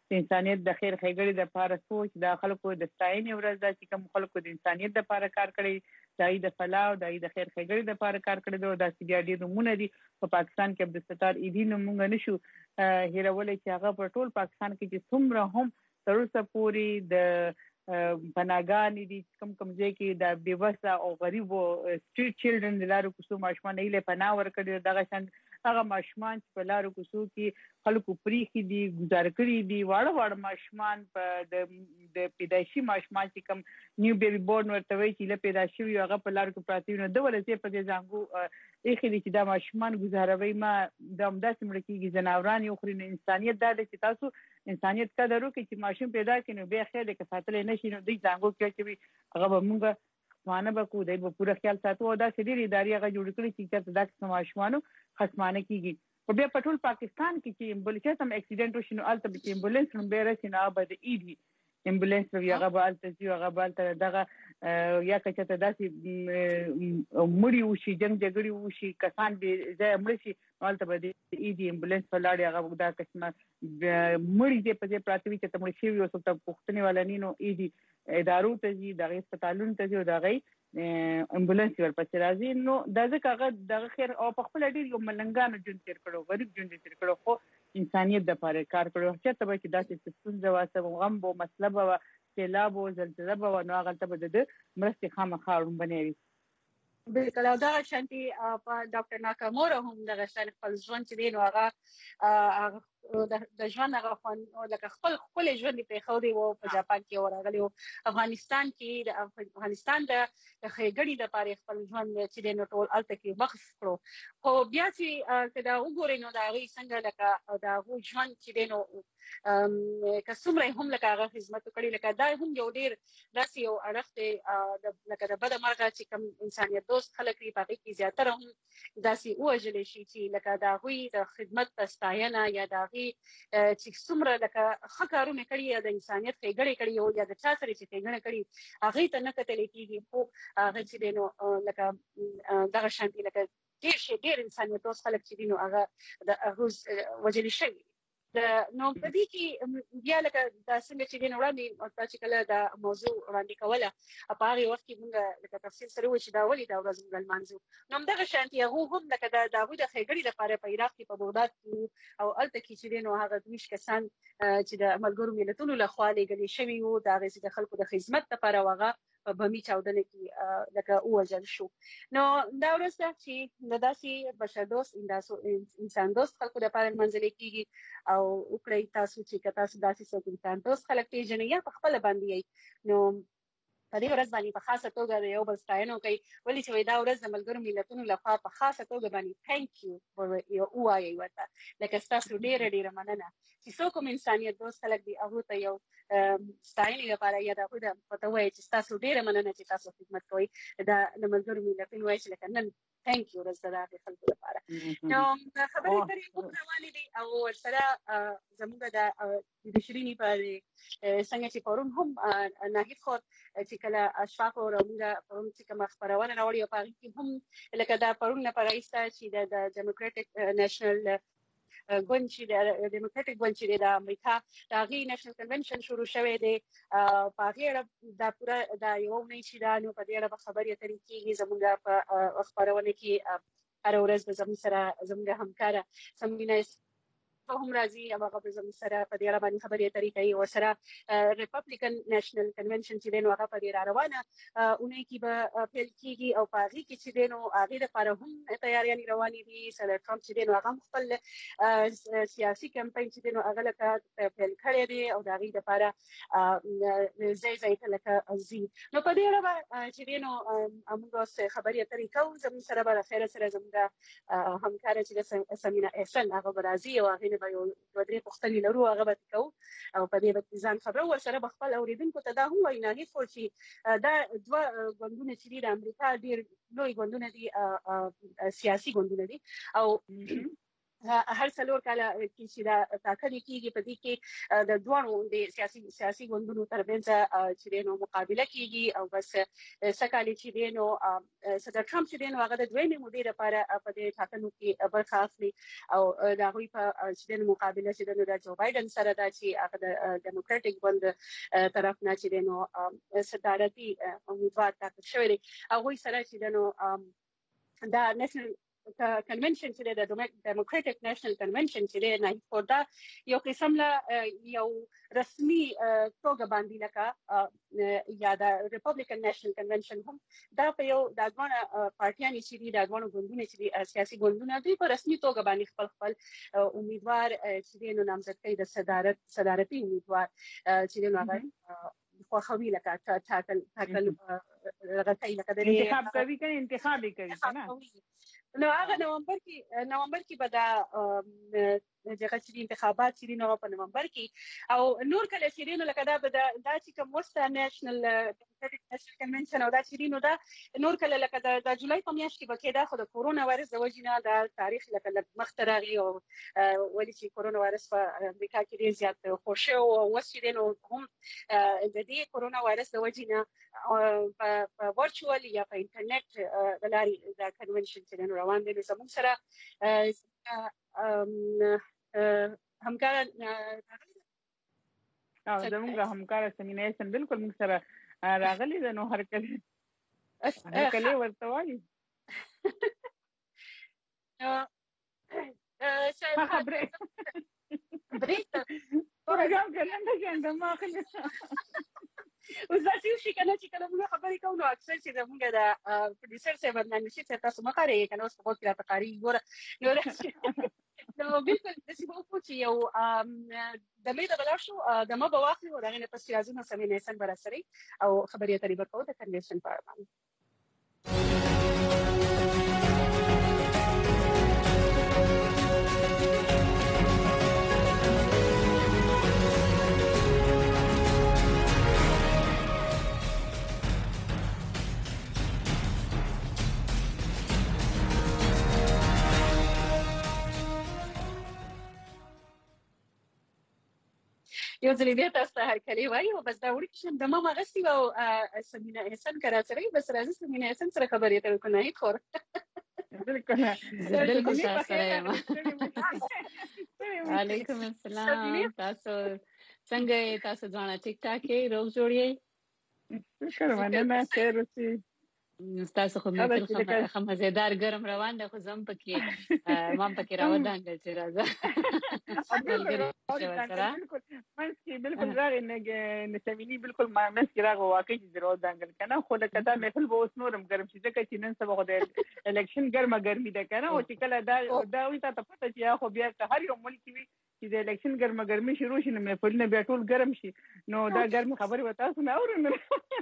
انسانيت د خیر ښېګړې د لپاره سوچ د خلکو د ستاینې ورځ ده چې کوم خلکو د انسانيت د لپاره کار کړی دای د فلاح او دای د خیر ښېګړې د لپاره کار کړی دا د سیډي نمونه دي په پاکستان کې عبدالستار ایدی نمونه نشو هیرولې چې هغه په ټول پاکستان کې چې څومره هم تر اوسه پورې د پناګانې دي کوم کوم ځای کې د بیوسه او غریبو سټریټ چیلډرن د لارو کوڅو ماشومان یې له پناه ورکړي دغه څنګه هغه ماشومان چې په لارو کوڅو کې خلکو پریخي دي گزار کړي دي واړه واړه ماشومان په د د پیدایشي ماشومان چې کوم نیو بیبي بورن ورته وي چې له پیدایشي یو هغه په لارو کې پراتی نو د ولې په دې ځانګو اخی دي چې دا ماشومان گزاروي ما د امداد سمړ کېږي جناوران یو خوري انسانيت دا چې تاسو انسانيت قدر وکړي چې ماشوم پیدا کړي نو به خیر دې که ساتل نه شي نو د ځانګو کې چې هغه به موږ خصمانه به کو دی به پوره خیال ساتو او دا سړي ادارې هغه جوړ کړي چې دا قسم ماشومان خصمانه کیږي او بیا په ټول پاکستان کې چې امبولانس هم اکسیډنټ وشي نو الته به امبولانس هم به راشي نه به د ایدي امبولانس یو هغه به الته چې هغه به الته دغه یا کچته داسې مړی وشي جنگ جګړې وشي کسان به ځای مړ شي الته به د ایدي امبولانس په لاړ هغه دا قسمه مړی دې په دې پراتی چې تمړ شي یو څه ته پښتني ولنینو ایدي ادارو ته دي دغه هسپتالونو ته دي دغه امبولانس ورپسې راځي نو دا ځکه هغه دغه خیر او په خپل ډیر یو ملنګانو جون تیر کړو غریب جون تیر کړو خو انسانيت د لپاره کار کړو چې ته به چې داسې ستونزه واسه غم بو مسله به سیلاب او زلزلہ به نو هغه ته به د مرستې خامخا بنوي بالکل او دا شانتي په ډاکټر ناکامورا هم دغه شان خپل ژوند چې دی نو هغه د ژوند هغه خپل لکه خپل خپل ژوند په خو دی او په جاپان کې ورغلی او افغانستان کې د افغانستان د خېګړې د لپاره خپل ژوند چې دی نو ټول الته کې وقف کړو خو بیا چې کدا وګورئ نو دا غي څنګه لکه دا غو ژوند چې دی نو که څومره هم لکه هغه خدمت کړي لکه دا هم یو ډیر داسې یو اړخته لکه د بد مرغه چې کوم انسانيت دوست خلک لري په کې زیاتره هم داسې وجل شي چې لکه دا غوي د خدمت پستاینه یا دا غي چې څومره لکه خکارونه کړي یا د انسانيت خېګړې کړي او یا د چا سره چې خېګړه کړي هغه ته نه کتل کېږي خو هغه چې نو لکه دغه شانتي لکه ډیر شي ډیر انسانيت دوست خلک چې نو هغه د هغه وجل شي د نو په دې کې بیا لکه د څنګه چې دین وړاندې او چې کله دا موضوع وړاندې کوله په هغه وخت کې موږ لکه تفصیل سره و چې دا ولې دا ورځ موږ لمانځو نو دغه شانتي هغه هم لکه د داوود خېګړې لپاره په عراق کې په بغداد کې او الته کې چې دین هغه دویش کسان چې د ملګرو ملتونو لخوا لګلې شوی وو دا غږی د خلکو د خدمت لپاره وغه په بمی چاودنه کې لکه اوجل شو نو دا ورسته چې د داسې بشر دوست انسان دوست خلکو لپاره منځل کېږي او وکړی تاسو چې تاسو داسې څوک انسان دوست خلک پیژنئ یا په خپل باندې نو په دې ورځ باندې په خاصه توګه د یو بل ستاینه کوي ولې چې دا ورځ د ملګرو ملتونو لخوا په خاصه توګه باندې ثانک یو او وایي ورته لکه تاسو ډېر ډېر مننه چې څوک هم انسانيت دوست خلک دی هغه ته یو ستاینه لپاره یا دا خو د پته وایي چې تاسو ډېر مننه چې تاسو خدمت کوئ دا د ملګرو ملتونو وایي چې لکه نن ثانک یو ورځ د خلکو لپاره نو خبرې پرې کوم روانې دي او ورسره زموږ د د شيريني په څنګه چې پرون هم ناهید خو چې کله اشفاق او رموږ پرون چې کوم خبرونه راوړي او پاره کې هم لکه دا پرون نه پرایسته چې د ډیموکراټک نېشنل ګوند چې د ډیموکراټک ګوند چې د امریکا د غي نېشنل کنونشن شروع شوه دی په غیر د پورا د یو نه چې دا نو په دې اړه خبرې اترې کیږي زموږ په خبرونه کې هر ورځ زموږ سره زموږ همکار سمینه هم راځي او هغه زموږ سره په دې اړه باندې خبرې اترې کوي او سره ریپبلیکن نېشنل کنونشن چې دینو هغه په دې روانه اونۍ کې به پیل کیږي او په هغه کې چې دینو هغه لپاره هم تیاریاں روانې دي سره ټرمپ چې دینو هغه خپل سیاسي کمپاین چې دینو هغه لکه پیل کړی دی او دا غي لپاره زي زي لکه ازي نو په دې اړه چې دینو موږ خبرې اترې کوو زموږ سره به خیر سره زموږ همکار چې سمینه احسن هغه راځي او هغه به یو درې پوښتنې لرو هغه به کوو او په دې به ځان خبرو ورسره به خپل اوریدونکو ته دا هم وایي نه هیڅ چې دا دوه ګوندونه چې د امریکا ډېر لوی ګوندونه دي سیاسي ګوندونه دي او هر څلور کاله کې چې دا ټاکنې کیږي په دې کې د دوه د سیاسي سیاسي ګوندونو ترمنځ چې نو مقابله کیږي او بس سکالي چې نو صدر ټرمپ چې نو هغه د دویمې مودې لپاره په دې ټاکنو کې برخه اخلي او دا غوي په چې نو مقابله چې نو د جو بایدن سره دا چې هغه د ډیموکراټک ګوند طرف نه چې نو صدارتي امیدوار ټاکل شوی دی هغه سره چې نو دا نېشنل کنونشن چې د ډیموکراټک نېشنل کنونشن چې نه فوردا یو قسم لا یو رسمي توګه باندې لکه یا د ریپبلیکن نېشنل کنونشن هم دا په یو د ځوان پارټیانو چې د ځوان ګوندونو چې سیاسي ګوندونه دوی په رسمي توګه باندې خپل خپل امیدوار چې نو نامزد کوي د صدارت صدارتي امیدوار چې نو هغه خو خوي لکه ټاکل ټاکل راغلی لکه د انتخاب کوي کنه انتخاب کوي کنه نو هغه نومبر کې نومبر کې به دا دغه چې انتخابات چې نو په نومبر کې او نور کله چې نو لکه دا دا چې کوم وسته نېشنل ډیموکراټک نېشنل کنونشن او دا چې نو دا نور کله لکه د جولای په میاشت کې به کې دا خو د کورونا وایرس د وجې نه د تاریخ لکه مخترغي او ولې چې کورونا وایرس په امریکا کې ډیر زیات خوشو او وسیدل نو هم د دې کورونا وایرس د وجې نه په ورچوال یا په انټرنیټ د لارې د کنونشن چې روان دي زموږ سره همکار او زموږ همکار سمینه سم بالکل موږ سره راغلي د نو هر کله هر کله ورته وایي ا خبره بريت ورګم کنه څنګه ما خلک وزاسي شي کنه چې کله موږ خبرې کوو نو اکثر چې موږ د پروډوسر سره باندې چې تاسو مخاري کنه اوس په وخت کې تقاریر ګوره نو نو بالکل د سیمو کو چې یو د مې د بلاشو د ما بواخلي او دغه پس راځي نو سمې نه سن برسري او خبرې اترې وکړو د کنوینشن په اړه یو ځلې بیا تاسو ته هرکلی وایي او بس دا وړي چې د ما مغسي او سمینه احسان کراچري بس راځي سمینه احسان سره خبرې ته کوو نه خور بالکل بالکل تاسو سره یم وعلیکم السلام تاسو څنګه تاسو ځان ټیک ټاک یې روغ جوړی شکر مننه خیر اوسئ تاسو خو مې خو مزیدار ګرم روان ده خو زم پکې ما پکې راوډان چې راځه بالکل منځ بالکل راغی نه نسمینی بالکل ما منځ کې راغو واقعي چې راوډان کنه خو لکه دا محفل به اوس نورم ګرم شي ځکه چې نن سبا خو د الیکشن ګرمه ګرمي ده کنه او چې کله دا دا وي ته پته چې خو بیا هر یو ملک وي چې د الیکشن ګرمه ګرمي شروع شي نو محفل نه بیا ټول ګرم شي نو دا ګرمه خبره وتا سم اورنه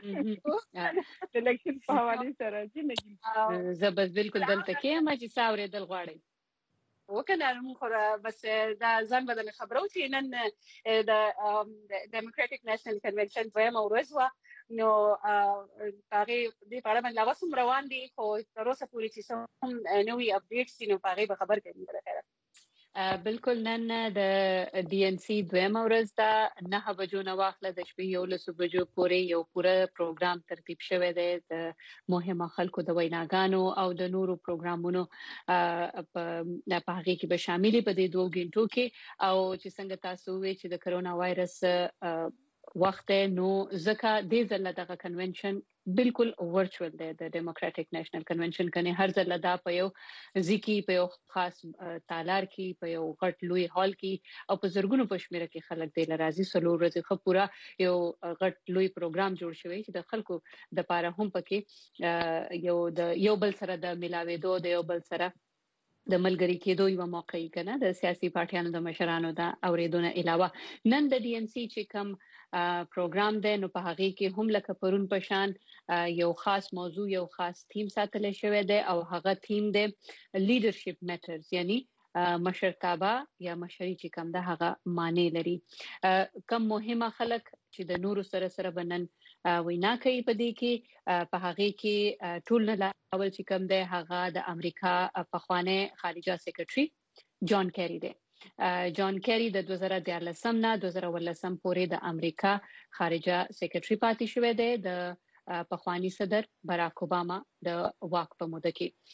د الیکشن په حواله سره چې نه زبر بالکل دلته کې ما چې ساورې دل غواړي وکنه موږ بس دا ځان بدل خبرو چې نن د ډیموکراټک نېشنل کنونشن دویم ورځ نو هغه د پارلمان لا وسم روان دي خو تر اوسه پورې چې سم نوې اپډیټس نو هغه به خبر کوي راځي بالکل نن د ډي ان سي دویمه ورځ ده نه بجو نه واخله د شپې یو لسو بجو پورې یو پوره پروګرام ترتیب شوی دی د مهمه خلکو د ویناګانو او د نورو پروګرامونو په هغه کې به شامل په دې دوه غنټو کې او چې څنګه تاسو وی چې د کرونا وایرس وخت نو ځکه د ځل دغه کنونشن بالکل ورچوال دی د ډیموکراټک نېشنل کنونشن کنه هر ځل دا په یو ځکه په یو خاص تالار کې په یو غټ لوی هال کې او په زرګونو پښمیره کې خلک د لرازي سلو ورځې خو پورا یو غټ لوی پروګرام جوړ شوی چې د خلکو د پاره هم پکې یو د یو بل سره د ملاويدو د یو بل سره د ملګری کېدو یو موقع کنه د سیاسي پارټیانو د مشرانو د اوریدونه علاوه نن د ډي ان سي چې کوم پروګرام دی نو په هغه کې هم لکه پرون پشان یو خاص موضوع یو خاص تیم ساتل شوی دی او هغه تیم دی لیډرشپ میټرز یعنی مشرتابه یا مشري چې کوم ده هغه معنی لري کم مهمه خلک چې د نورو سره سره بنن وینا کوي په دې کې په هغه کې ټول نه اول چې کوم ده هغه د امریکا پخوانه خارجه سیکریټري جان کیری دی. جان کیری د دوه زره دیارلسم نه دوه زره ولسم پورې د امریکا خارجه سیکریټري پاتې شوی دی د پخوانی صدر باراک اوباما د واک په موده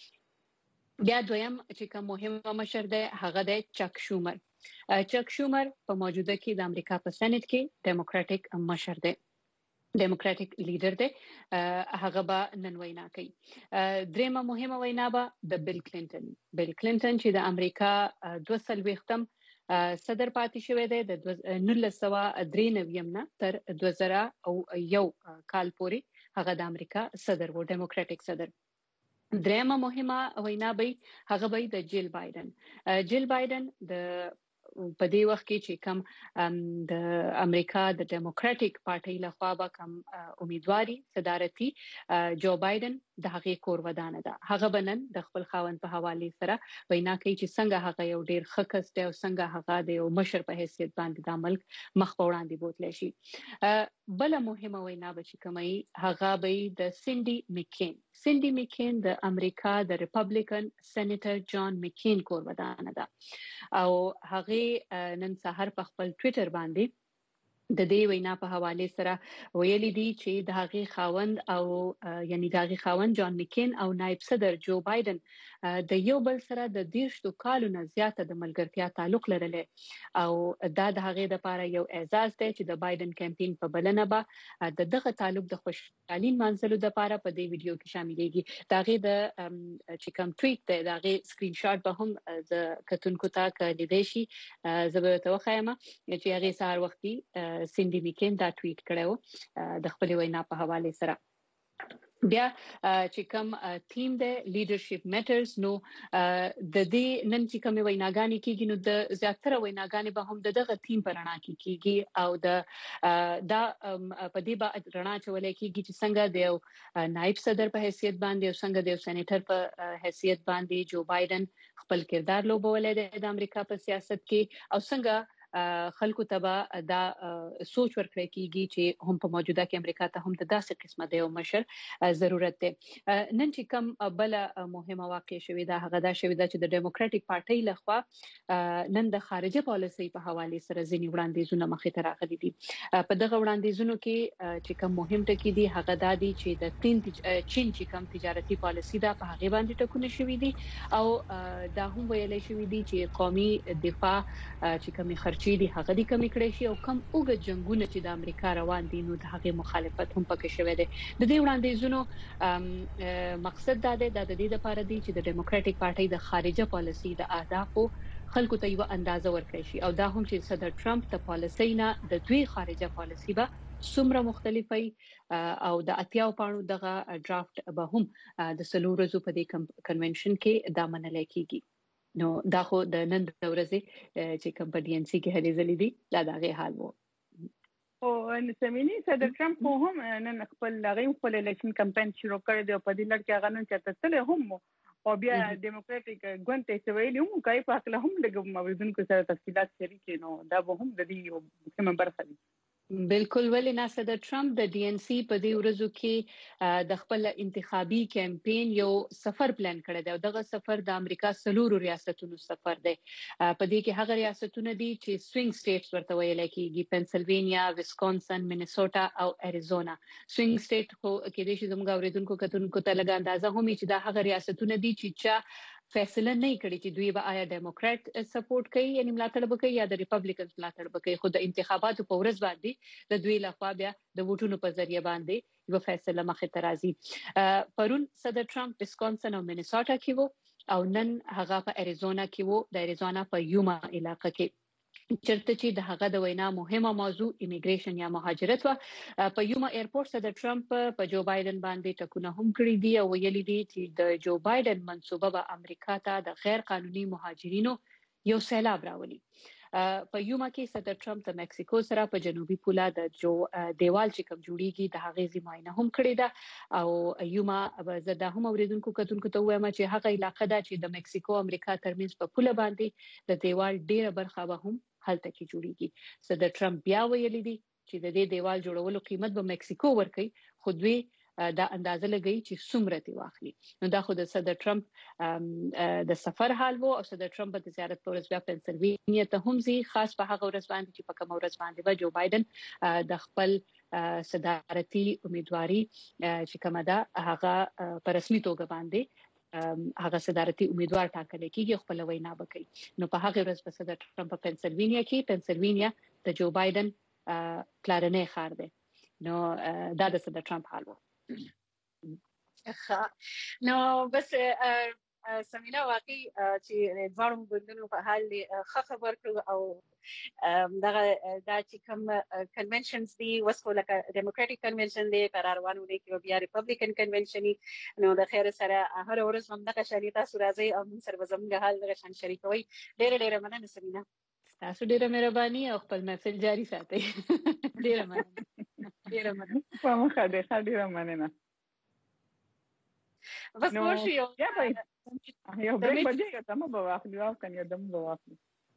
کې. بیا دویم چې کوم مهم مشر دی هغه دی چک شومر. چک شومر په موجوده کې د امریکا په سېنات کې ډیموکراټک مشر دی، ډیموکراټک لیډر دی. هغه به نن وینا کوي. دریمه مهمه وینا به د بیل کلینټن بیل کلینټن چې د امریکا دوه سلويختم صدر پاتې شوی دی د نولس سوه درې نوي نه تر دوه زره او یو کال پورې هغه د امریکا صدر و، ډیموکراټک صدر. دریمه مهمه وینا به هغه به د جیل بایدن جیل بایدن د په دې وخت کې چې کوم د امریکا د ډیموکراټک پارټي لخوا به کوم امیدواري صدارتي جو بایدن د هغې کور ودانه ده. هغه بنن د خپل خاوند په حواله سره وینا کوي چې څنګه هغه یو ډیر ښه کس دی او څنګه هغه د یو مشر په حیثیت باندې د ملک مخ په وړاندې بوتلی شي. بل مهمه وینا به چې کومه هغه به د سینډي میکین سینډي میکین د امریکا د ریپبلیکن سېنیټر جان میکین کور ودانه ده او هغه نن سحر په خپل ټوئیټر باندې د دې وینا په حواله سره ویلي دي چې د هغه خاوند او یعنی د هغه خاوند جان میکین او نائب صدر جو بایدن د یو بل سره د دیرشتو کالو نه زیاته د ملګرتیا تعلق لري او دا د هغه لپاره یو اعزاز دی چې د بایدن کمپاین په بلنه به د دغه تعلق د خوشحالي منځلو لپاره په دې ویډیو کې شاملېږي. دا غي د چې کوم ټویټ دی دا غي سکرین شاټ به هم د کتونکو ته کړی شي. زه به توخایم چې هغه سهار وختي سینډي میکین دا ټویټ کړو د خپل وینا په حواله سره. بیا چې کوم تیم دی لیډرشپ میټرز نو د دې نن چې کوم ویناګانی کیږي نو د زیاتره ویناګانی به هم دغه تیم پر رڼا کیږي او د دا په دې به رڼا چولې کیږي چې څنګه د نائب صدر په حیثیت باندې او څنګه د سېنیټر په حیثیت باندې جو بایدن خپل کردار لوبولې د امریکا په سیاست کې او څنګه خلکو ته دا سوچ ورکړی کیږي چې هم په موجوده کې امریکا ته هم د داسې قسمه دی او مشر ضرورت دی. نن چې کوم بل مهمه واقع شوې ده هغه دا شوې ده چې د ډیموکراټک پارټي لخوا نن د خارجه پالیسي په حواله سره ځینې وړاندیزونه مخې ته راغلي دي. په دغه وړاندیزونو کې چې کوم مهم ټکي دي هغه دا دي چې د چین چې کوم تجارتي پالیسي ده په هغه باندې ټکونه شوې دي او دا هم ویلای شوې دي چې قومي دفاع چې کومي خرچ چې دی هغه د کمی کړی شي او کم اوګه جنگونه چې د امریکا روان دي نو د هغه مخالفت هم پکې شوی دی. د دې وړاندیزونو مقصد دا دی د دې لپاره دی چې د ډیموکراټک پارټي د خارجه پالیسي د اهدافو خلکو ته یو اندازه ورکړي شي او دا هم چې صدر ټرمپ د پالیسي نه د دوی خارجه پالیسي به څومره مختلفي او د اتیاو پاڼو دغه ډرافټ به هم د سلو ورځو په دې کنونشن کې دا منل کېږي. نو دا خو د نن د ورځې چې کوم په ډي ان سي کې هلي ځلې دي دا دغه حال وو. او نسمینی صدر ټرمپ هم نن خپل لغې خپل الیکشن کمپاین شروع کړ دی په دې لړ کې هغه نن چاته تل هم او بیا ډیموکراټک ګوند ته سویلی هم کوي په خپل هم لګم موردونکو سره تفصيلات شریک نو دا به هم د دې یو مهمه برخه ده. بالکل ولې نه صدر ټرمپ د ډي ان سي په دې ورځو کې د خپل انتخابي کمپاین یو سفر پلان کړی دی او دغه سفر د امریکا سلورو ریاستونو سفر دی. په دې کې هغه ریاستونه دي چې سوینګ سټیټس ورته ویل کېږي، پنسلوانیا، ویسکونسن، مینیسوټا او اریزونا. سوینګ سټیټ خو کې د شي زموږ اوریدونکو کتونکو ته لږه اندازه هم چې دا هغه ریاستونه دي چې چا فیصله نه کړی چې دوی به آیا ډیموکرات سپورټ کوي یعنی ملاتړ وکړي یا د ریپبلیکنز ملاتړ وکړي. خو د انتخاباتو په ورځ باندې د دوی لخوا بیا د ووټونو په ذریعہ باندې یو فیصله مخې ته راځي. پرون صدر ټرمپ ویسکونسن او مینیسوټا کې وو او نن هغه په اریزونا کې وو، د اریزونا په یوما علاقې کې چرته چې د هغه د وینا مهمه موضوع ایمیګریشن یا مهاجرت و. په یوما ایرپورټ صدر ټرمپ په جو بایدن باندې ټکونه هم کړی دي او ویلي دي چې د جو بایدن منصوبه به امریکا ته د غیر قانوني مهاجرینو یو سیلاب راولي. په یوما کې صدر ټرمپ د مکسیکو سره په جنوبي پوله د جو دیوال چې کوم جوړیږي د هغې زماینه هم کړې ده او یوما زدا هم اوریدونکو کتونکو ته وایم چې هغه علاقه ده چې د مکسیکو امریکا ترمنځ په پوله باندې د دیوال ډیره برخه به هم هلته کې جوړیږي. صدر ټرمپ بیا ویلي دي چې د دې دیوال جوړولو قیمت به مکسیکو ورکړي خو دوی دا اندازه لګی چې څومره دی واخلي. نو دا خو د صدر ټرمپ د سفر حال وو او صدر ټرمپ د زیارت پر ورځ بیا پنسلوینیا ته هم ځي، خاص په هغه ورځ باندې چې په کوم ورځ باندې به جو بایدن د خپل صدارتي امیدواري چې کومه ده هغه په رسمي توګه باندې هغه صدارتي امیدوار ټاکل کېږي، خپل وینا وکړي. نو په هغه ورځ په صدر ټرمپ په پنسلوینیا کې پنسلوینیا د جو بایدن پلارنې خار دی. نو دا د صدر ټرمپ حال وو. نو بس سمینا واقعي چې ځوړم ګوندونو په حال ښه خبر کړو او دغه دا چې کوم کنونشنز دي وسکو لکه ډیموکراټیک کنونشن دی پر روانو دي کې بیا ریپبلیکن کنونشن نو د خیر سره هر ورځ هم دغه شریطه سورازي او موږ سره زموږ حال دغه شان شریکوي. ډېر ډېر مننه سمینا، تاسو ډېر مهرباني او خپل محفل جاری ساتئ. ډېر مننه ډېر مننه په مخه دې ډېر مننه. بس نو شو یا به یو بریک بجې ته مو بواخلي او کنه دم بواخلي.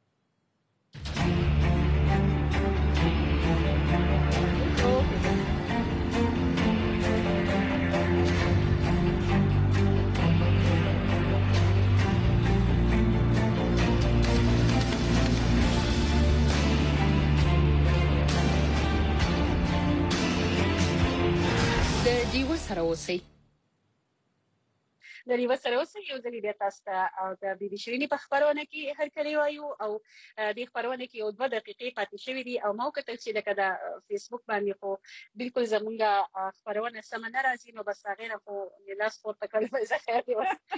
د ډیو سره اوسئ د ریو سره اوسئ یو ځل بیا تاسو ته او د بي بي شيرینی په خبرونه کې هر کلی وایو او د خبرونه کې یو دوه دقیقې پاتې شوې دي او مو کتل چې لکه د فیسبوک باندې خو بالکل زمونږه خبرونه سم نه راځي، نو بس هغه نه خو لاس پورته کول زه خیر دی وس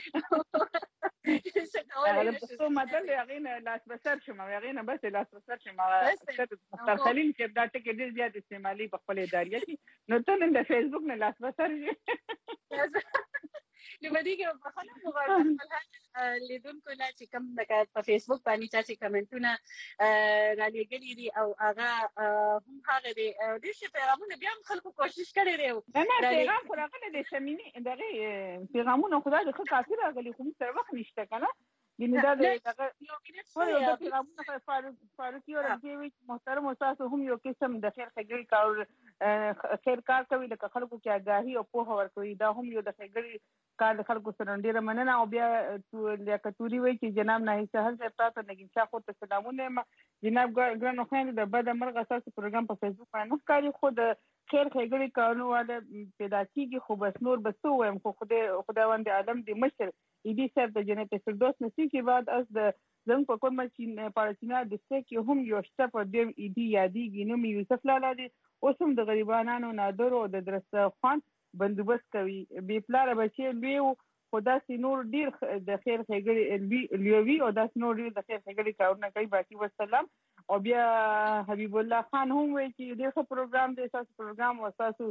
هغه په څو مدل هغه نه لاس بسر شم هغه نه بس لاس بسر شم مستر خلیل چې دا ټکی ډیر زیات استعمالي په خپل ادارې کې، نو ته نن د فیسبوک نه لاس بسر شي. نو باندې کې په خپل مغالطه لیدونکو نه چې کوم د په فیسبوک باندې چې کمنټونه را لګلي دي او هغه هم هغه دي د شي پیغامونه بیا خلکو کوشش کړي دي. نه پیغام خو راغلی د شمینی دغه پیغامونه خدای د کافي راغلي خو سره وخت نشته کنه. ګینه دا دغه یو مینټ د پیغامونه فاروق فاروقي او رضوی محترم استاد هم یو قسم د خیر خګړي کار خیر کار کوي لکه خلکو کې آگاهي او پوهه ورکوي. دا هم یو د خګړي کار د خلکو سره ډیره مننه. او بیا لکه توري وایي چې جناب نه سهل صاحب تاسو نګین شاه خو ته سلامونه ما جناب ګرانو خان د بد مرغه تاسو پروګرام په فیسبوک باندې ښکاري خو د خیر خګړي کارونو واده پیدا کیږي خو بس نور بس وایم خو خدای خداوند عالم دې مشر ایدي صاحب د جنت فردوس نصیب کې بعد از د زنګ په کومه چې پارتینا د سکه هم یو شته په دې ایدي یادي ګینو می یوسف لالا دي اوسم د غریبانو نادرو د درس خوان بندوبست کوي. بي پلار بچي لیو خدا سي نور ډیر د خیر خګړي لیوي او د نور ډیر د خیر خګړي کارونه کوي. باقي والسلام. او بیا حبیب الله خان هم وایي چې ډیر ښه پروګرام دی تاسو پروګرام او تاسو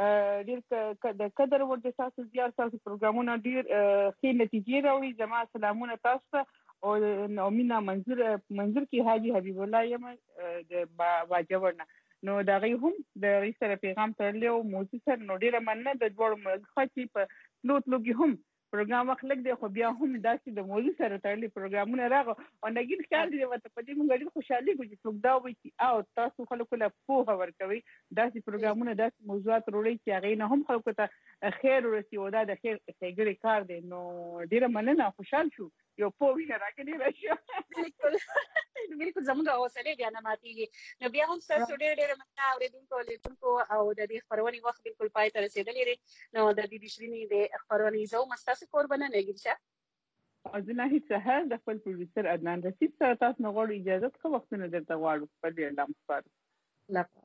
ډیر د قدر ورته تاسو زیات تاسو پروګرامونه ډیر ښه نتیجې راوړي. زما سلامونه تاسو ته او مینا منظور منظور کی حاجی حبیب الله یم د واجبونه. نو دا غي هم د غي سره پیغام ترلو موسی سره نو ډیره مننه د جوړ مخاطي په لوت لوګي هم پروګرام وخت لګ دی خو بیا هم داسې د موضوع سره تړلي پروګرامونه راغو او نګین خیال دی وته په دې موږ ډیر خوشاله کوو چې څوک دا وایي چې او تاسو خلکو له پوهه ورکوي داسې پروګرامونه داسې موضوعات وروړي چې هغه نه هم خلکو ته خیر ورسي او دا د خیر څنګه کار دی. نو ډیره مننه خوشاله شو یو پوه راکړي راشي. بالکل بالکل زموږ حوصله بیا نه ماتيږي. نو بیا هم تاسو ډیر ډیر مننه اوریدونکو لیدونکو او د دې خبرونې وخت بالکل پای ته رسیدلی دی. نو د بي بي شيرینی د خبرونې زو مستاسو قربانه نګین شه ازنه هیڅ هر د خپل پروډوسر عدنان رشید سره تاسو نه غواړو اجازه ته وختونه درته غواړو په دې اعلان سپارو. لا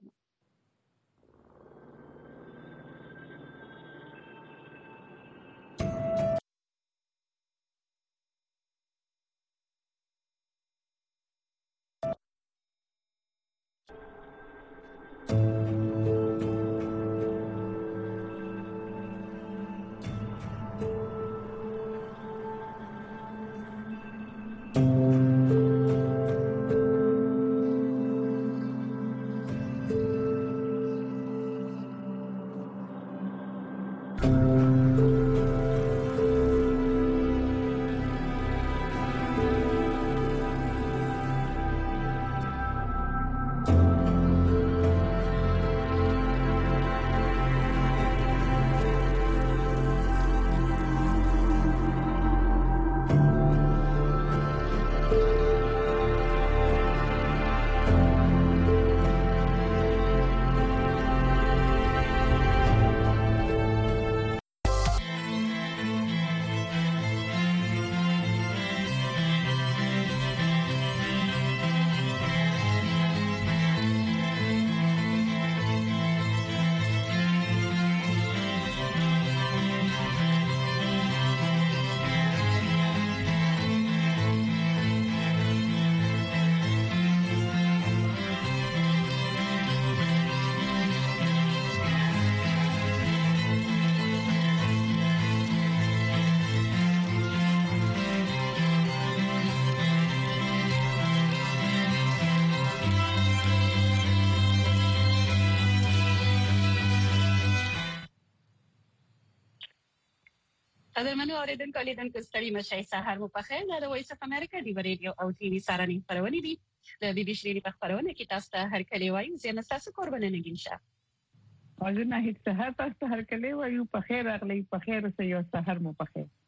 قدرمنو اوریدونکو لیدونکو ستړي مشي سهار مو په خیر د وایس اف امریکا دی ریډیو او ټي وي سارني خبرونه دي د بي بي شيري په خبرونه کې تاسو ته هر کلی وایي زه تاسو قربانه نگین شه او نه هیڅ سهار تاسو هر کلی وایي په خیر اغلی په خیر سه یو سهار مو په خیر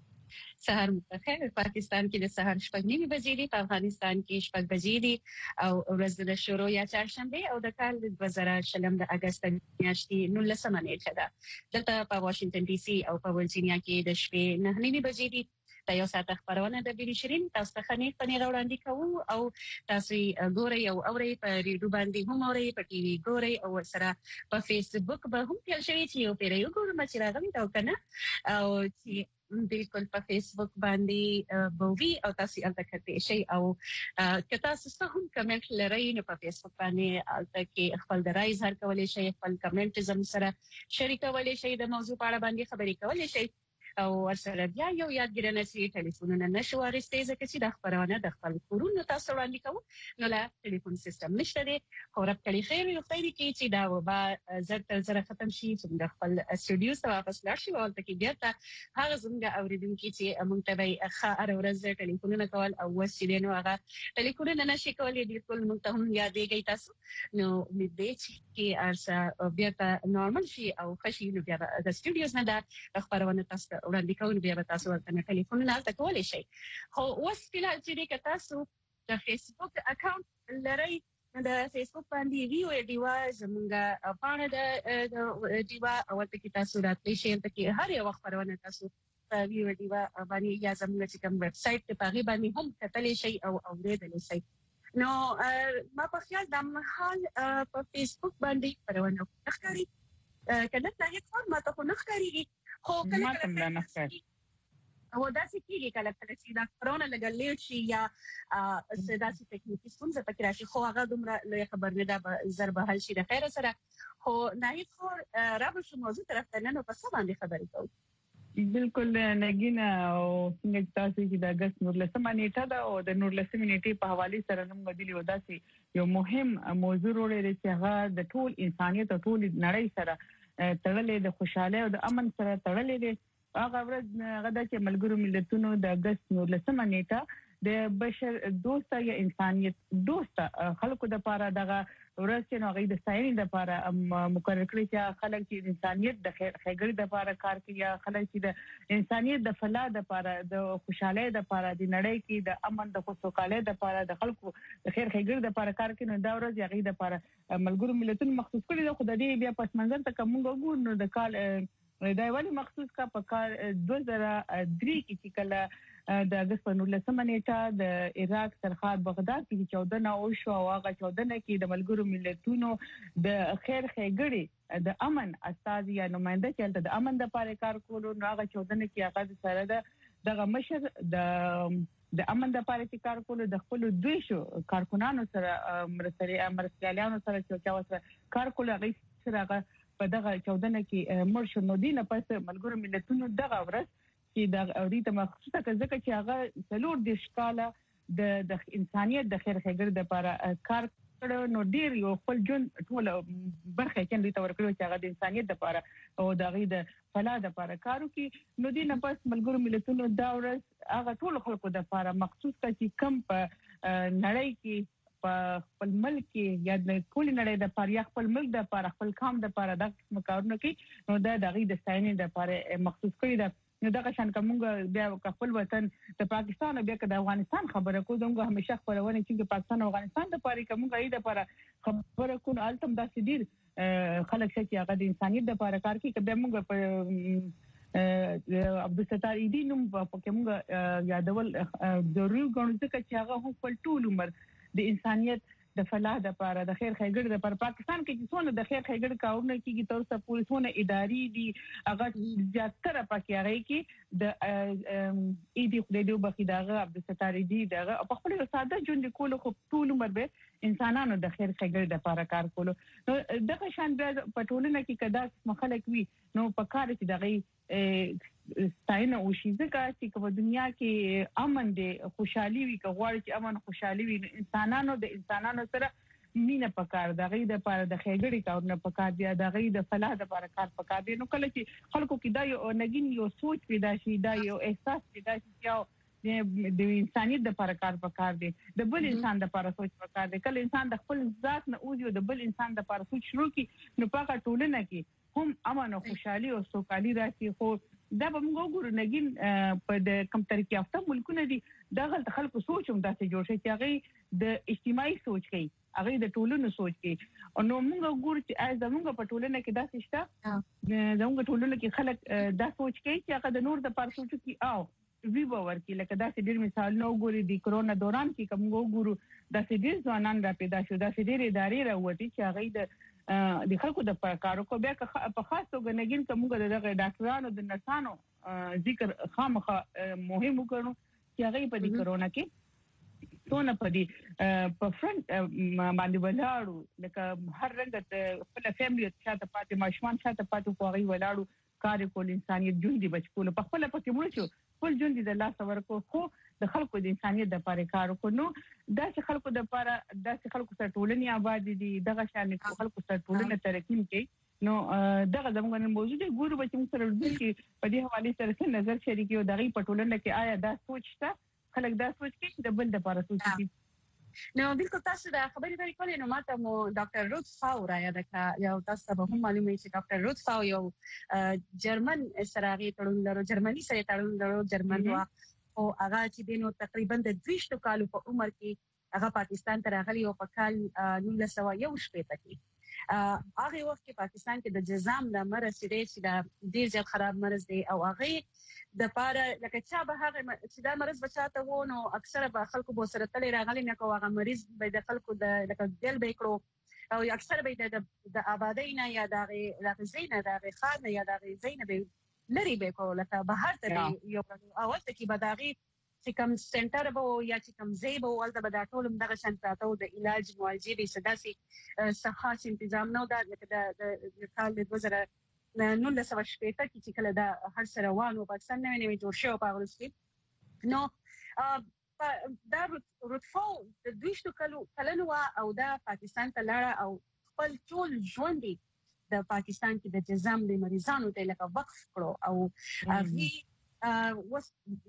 سهار مخیر پاکستان کې د سهار شپږ نیمه بجې دي په افغانستان کې شپږ بجې دي او ورځ د شروع یا چهارشنبه او د کال د دوه زره شلم د اگست میاشتې نولسمه نیټه ده دلته په واشنگټن ډي سي او په ورجینیا کې د شپې نه نیمه بجې دي دا یو ساعت خبرونه د بي بي شيرين تاسو ته خني پني وړاندې کوو او تاسو ګورئ او اورئ په ریډیو باندې هم اورئ په ټي وي ګورئ او سره په فیسبوک به هم پیل شوی چې یو پیریو ګورم چې راغلی دا کنه او چې بالکل په فیسبوک باندې بووي او تاسو الته کتئ شي او که تاسو هم کمنټ لرئ نو په فیسبوک باندې الته کې خپل درای اظهار کولای شئ خپل کمنټ زم سره شریکولای شئ د موضوع په اړه باندې خبرې کولای شئ او ورسره بیا یو یادګرنه سي ټلیفونونه نشو ورسته ځکه چې د خبرونه د خپل کورونو تاسو وړاندې کوو نو لا ټلیفون سیستم نشته دی خو رب کړي خیر یو خدای کې چې دا وبا زر تر زر ختم شي چې د خپل استودیو ته واپس لاړ شي او تل کې بیا ته هغه زموږ اوریدونکو چې مونږ ته به خار ورځ ټلیفونونه کول او وسیله نو هغه ټلیفونونه نشي کولای د ټول مونږ ته هم یادېږي تاسو نو مې دې چې ارسه بیا ته نورمال شي او خشي نو بیا د استودیوز نه د خبرونه تاسو وړاندې کوو بیا تاسو ورته ټلیفون نه تاسو کولای شئ خو اوس کله چې تاسو د فیسبوک اکاونټ لرئ د فیسبوک باندې ویو دیوا زمونږه پانه د دیوا او ته کې تاسو راتلی شئ ته کې هر یو خبرونه تاسو ویو دیوا باندې یا زموږ چې کوم ویب سټ ته پاغي باندې هم کتلی شئ او اوریدلی شئ نو ما په خیال د مهال په فیسبوک باندې خبرونه ښکاري کله چې هیڅ ما ته نه ښکاري خو کله کله نه ښکاري او دا چې کیږي کله کله چې دا کرونا لګلې شي یا سداسي ټکنیکی څنګه پکې راشي خو هغه دومره لوی خبر نه ده ضربه حل شي د خیر سره خو نه هیڅ رابط شو موضوع طرف ته نه نو په څه باندې خبرې کوو بالکل نگینا او څنګه تاسو چې د اگست نولسمه نیټه ده او د نولسمه نیټې په حواله سره موږ غوډلی ودا چې یو مهم موضوع وروړي چې هغه د ټول انسانيت او ټول نړۍ سره تړلې د خوشاله او د امن سره تړلې دي هغه ورځ غدا چې ملګرو ملتونو د اگست نولسمه نیټه د بشر دوسته یا انسانيت دوسته خلکو د لپاره دغه ورځ چې نو غي د ساين د لپاره مقرر کړی چې خلک چې انسانيت د خیګړې د لپاره کار کوي یا خلک چې د انسانيت د فلاح د لپاره د خوشاله د لپاره د نړۍ کې د امن د خوشحالۍ د لپاره د خلکو د خیر خیګړې د لپاره کار کوي نو دا ورځ غي د لپاره ملګرو ملتونو مخصوص کړی د خدای بیا پس منظر ته کوم وګور نو د کال دا ولی مخصوص کا په کال دوه زره درې کې چې کله د اگست په نولسمه نیټه د عراق سرحد بغداد کې چودہ نه او شو هغه چودہ نه کې د ملګرو ملتونو د خیر خیګړې د امن استاد یا نماینده چې د امن د لپاره کار کولو نو هغه چودہ نه کې هغه سره دغه مشر د د امن د لپاره چې کار کولو د خپل دوی شو کارکونانو سره مرستري مرستيالانو سره چې چا وسره کار کولو هغه سره په دغه چودہ نه کې مرشد نو دینه پس ملګرو ملتونو دغه ورځ چې د اوريته مخصوصه ځکه چې هغه څلور د ښکاله د د انسانيت د خیر خیګر د لپاره کار کړو نو ډیر یو خپل جون ټول برخه کې دوی تور کړو چې هغه د انسانيت د لپاره او دغه د فلاح د لپاره کارو کې نو دینه پس ملګرو ملتونو دا ورځ هغه ټول خلکو د لپاره مخصوص کړي کم په نړۍ کې په خپل ملک کې یا د ټول نړۍ د لپاره یا خپل ملک د لپاره خپل قوم د لپاره د مکارونه کې نو دا دغه د ساين د لپاره مخصوص کړی دا نو دا شان کومه بیا خپل وطن د پاکستان بیا د افغانستان خبره کوم دغه همیشه خبرونه چې پاکستان او افغانستان د لپاره کومه غي د لپاره خبره کوم التم دا سدیر خلک چې هغه د انسانيت د لپاره کار کوي کله موږ په عبدالستار ایدی نوم په کومه یادول ضروري ګڼو چې هغه خپل ټول عمر د انسانيت د فلاح د لپاره د خیر خیګړې د لپاره پاکستان کې چې څونه د خیر خیګړې کارونه کیږي تر څو پولیسونه اداري دي هغه زیاتره پکې هغه کې د ایدي خدای دې وبخیداغه عبدالستار ایدی دغه په خپل ساده ژوند کولو خو ټول عمر به انسانانو د خیر خیګړې د لپاره کار کولو نو دغه شان د پټولنه کې کدا مخالک وي نو په کار چې دغه ستاینه او شي ځکه چې په دنیا کې امن دي خوشحالي وي که غواړي چې امن خوشحالي وي انسانانو د انسانانو سره مینه پکار د غي د لپاره د خېګړې کارونه پکار دي د غي د فلاح د لپاره کار پکار دي. نو کله چې خلکو کې دا یو نګین یو سوچ پیدا شي دا یو احساس پیدا شي چې د انسانيت د لپاره کار پکار دي د بل انسان د لپاره سوچ پکار دي. کله انسان د خپل ذات نه اوځي د بل انسان د لپاره سوچ شروع کړي نو پاکه ټولنه کې هم امن او خوشحالي او سوکالي راشي. خو دا به موږ ګورو نګین په د کم ترقی یافته ملکونو دي دغه خلکو سوچ هم داسې جوړ شي چې هغه د اجتماعي سوچ کوي هغه د ټولنو سوچ کوي. نو موږ ګورو چې از موږ په ټولنه کې داسې شته زموږ ټولنه کې خلک دا سوچ کوي چې هغه د نور د پر سوچ کوي او وی باور کې لکه داسې ډېر مثال نو ګوري د کرونا دوران کې کوم ګورو داسې ډېر ځوانان را پیدا شو داسې ډېر ادارې راوځي چې هغه د د خلکو د کارو کو بیا په خاص توګه نګین کومه د ډاکټرانو د نرسانو ذکر خامخه مهم وکړو چې هغه په دې کرونا کې څونه په دې په فرنٹ باندې ولاړو لکه هر رنګ د خپل فیملی چاته پاتې ماشومان چاته پاتې کوغي ولاړو کار کول انسانيت ژوند دی بچو په خپل پکې مړ شو خپل ژوند دی د لاس ورکو خو د خلکو د انسانيت د لپاره کار وکړو. دا چې خلکو د لپاره دا چې خلکو سره ټولنې آباد دي دغه شان خلکو سره ټولنه ترقی کوي. نو دغه زموږ موجوده ګورو چې موږ سره د دې په دې حواله سره څه نظر شریکي او دغه په ټولنه کې آیا دا سوچ شته خلک دا سوچ کوي چې د بل د لپاره سوچ کوي. نو بالکل تاسو دا خبرې لري کولې نو ماته مو ډاکټر روت فاو را یاد کړه یو تاسو به هم معلومه شي ډاکټر روت فاو یو جرمن سراغي تړون لرو جرمني سره تړون لرو جرمن وا او هغه چې دینو تقریبا د دویشت کالو په عمر کې هغه پاکستان ته راغلی او په کال نولس سوه یو شپږ کې هغه وخت کې پاکستان کې د جزام د مرض چې د ډیر ځل خراب مرض دی او هغه د پاره لکه چې به هغه چې دا مرض بچاته وو نو اکثره به خلکو بو سره تل راغلي نه کوه هغه مریض به د خلکو د لکه دل به کړو او اکثره به د د آبادی نه یا د زینه د خان نه یا د زینه به لري به کول لکه بهر ته یو اول ته کې بداغي چې کوم سنټر به یا چې کوم ځای به ولته به دا ټول دغه شان پراته او د علاج معالجې به سداسي صحه تنظیم نو دا د کال د دوه زره نولس سوه شپږ کې کله دا هر سره وانه پاکستان نه ویني جوړ شو په ورسې نو دا رتفو د دویشتو کلو کلنو او دا پاکستان ته لاړه او خپل ټول ژوند د پاکستان کې د جزام د مریضانو ته لکه وقف کړو او هغه وس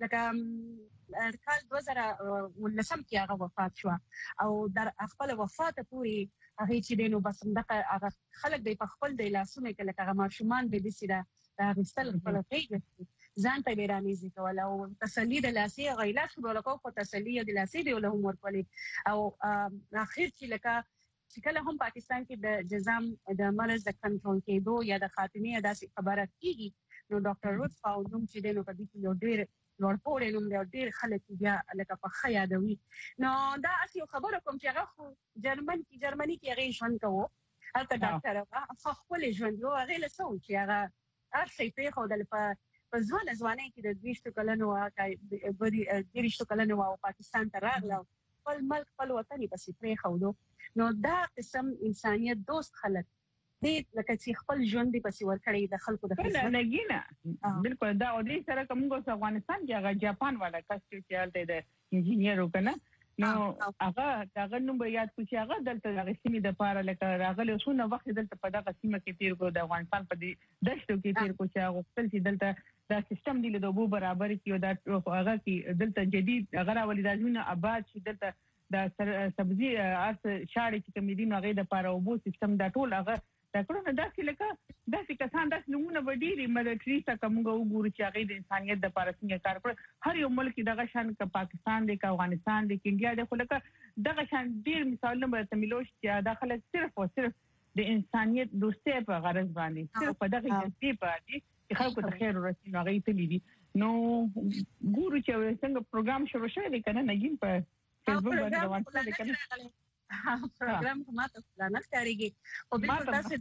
لکه کال دوه زره ولسم کې هغه وفات شو او در خپل وفات پوري هغه چې دینو بس دغه هغه خلک د خپل د لاسونو کې لکه ماشومان به د سیده د غسل خپل پیږي ځان ته بیرانی زی کول او تسلی د لاسي غیلا شو لکه په تسلی د لاسي دی له عمر کولی او اخر چې لکه چې کله هم پاکستان کې د جزام د مرز د کنټرول کېدو یا د خاتمه داسې خبره کیږي نو ډاکټر روت فاو نوم چې دینو په دې کې یو ډېر لوړ پوړې نوم دی ډېر خلک بیا لکه په خیا دوي نو دا اصلي خبره کوم چې هغه خو جرمن کې جرمني کې هغه ژوند کوو هغه ډاکټر هغه خپل ژوند یو هغه له سوچ هغه ارسي په خو د په ځوان ځواني کې د دویشتو کلنو هغه بری دیرشتو کلنو او پاکستان ته راغله خپل ملک خپل وطن پسې پرې خو نو دا قسم انسانيت دوست خلک دې لکه چې خپل ژوند پسې ورکړي د خلکو د خدمت لګینا بالکل دا او دې سره کومه افغانستان کې هغه جاپان والا کس چې حالت د انجینیر وکنه نو هغه هغه نو به یاد کو چې هغه دلته د سیمې د پاره لکه راغلی شونه وخت دلته په دغه سیمه کې تیر کو د افغانستان په دې دشتو کې تیر کو چې هغه خپل چې دلته دا سیستم دی له دوه برابر کې دا هغه کې دلته جدید هغه راولي د ژوند آباد چې دلته د سبزی ارس شاړې چې کوم دي نو هغه د پاره وبو سیستم دا ټول هغه دا کړو دا چې لکه دا چې کسان داس نمونه وډيري ملټري څخه موږ وګورو چې هغه د انسانيت د لپاره څنګه کار کړ هر یو ملک دغه شان ک پاکستان دی ک افغانستان دی ک انډیا دی خو لکه دغه شان ډیر مثالونه به تملوش چې دا خلک صرف او صرف د انسانيت دوستۍ په غرض باندې صرف په دغه جنسي په دي چې خلکو ته خیر ورسي نو هغه ته لیدي نو ګورو چې څنګه پروګرام شروع شوی دی کنه نګین په فیسبوک باندې روان دي کنه پروګرام کومه ته پلان کړیږي او بالکل تاسو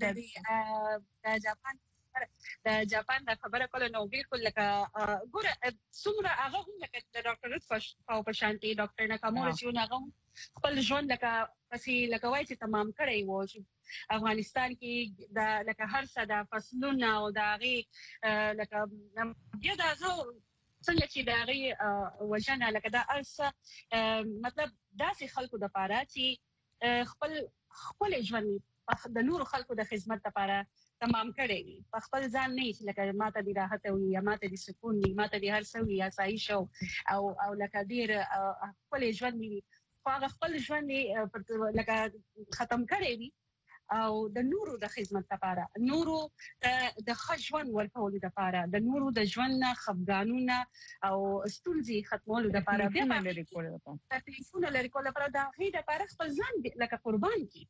د جاپان د جاپان د خبره کول نو بالکل لکه ګوره څومره هغه هم لکه د ډاکټر رتفاو په شانتي ډاکټر ناکامورا چې هغه خپل ژوند لکه پسې لکه وای چې تمام کړی وو چې افغانستان کې د لکه هر څه د فصلونو او د هغه لکه بیا د هغه څنګه چې د هغه وجنه لکه دا ارسه مطلب داسې خلکو د پاره چې خپل خپل ژوند د نورو خلکو د خدمت لپاره تمام کړی په خپل ځان نه چې لکه ماته دی راحت او یا ماته دی سکون دی ماته دی هر څه وي آسایش او او لکه ډیر خپل ژوند دی هغه خپل ژوند لکه ختم کړی وي او د نورو د خدمت لپاره نورو د خجوان ورکول لپاره د نورو د ژوند خفګانونه او ستونزې ختمولو لپاره بیا لري کول لپاره ټلیفون لري کول لپاره دا هي د لپاره خپل ځان لکه قربان کی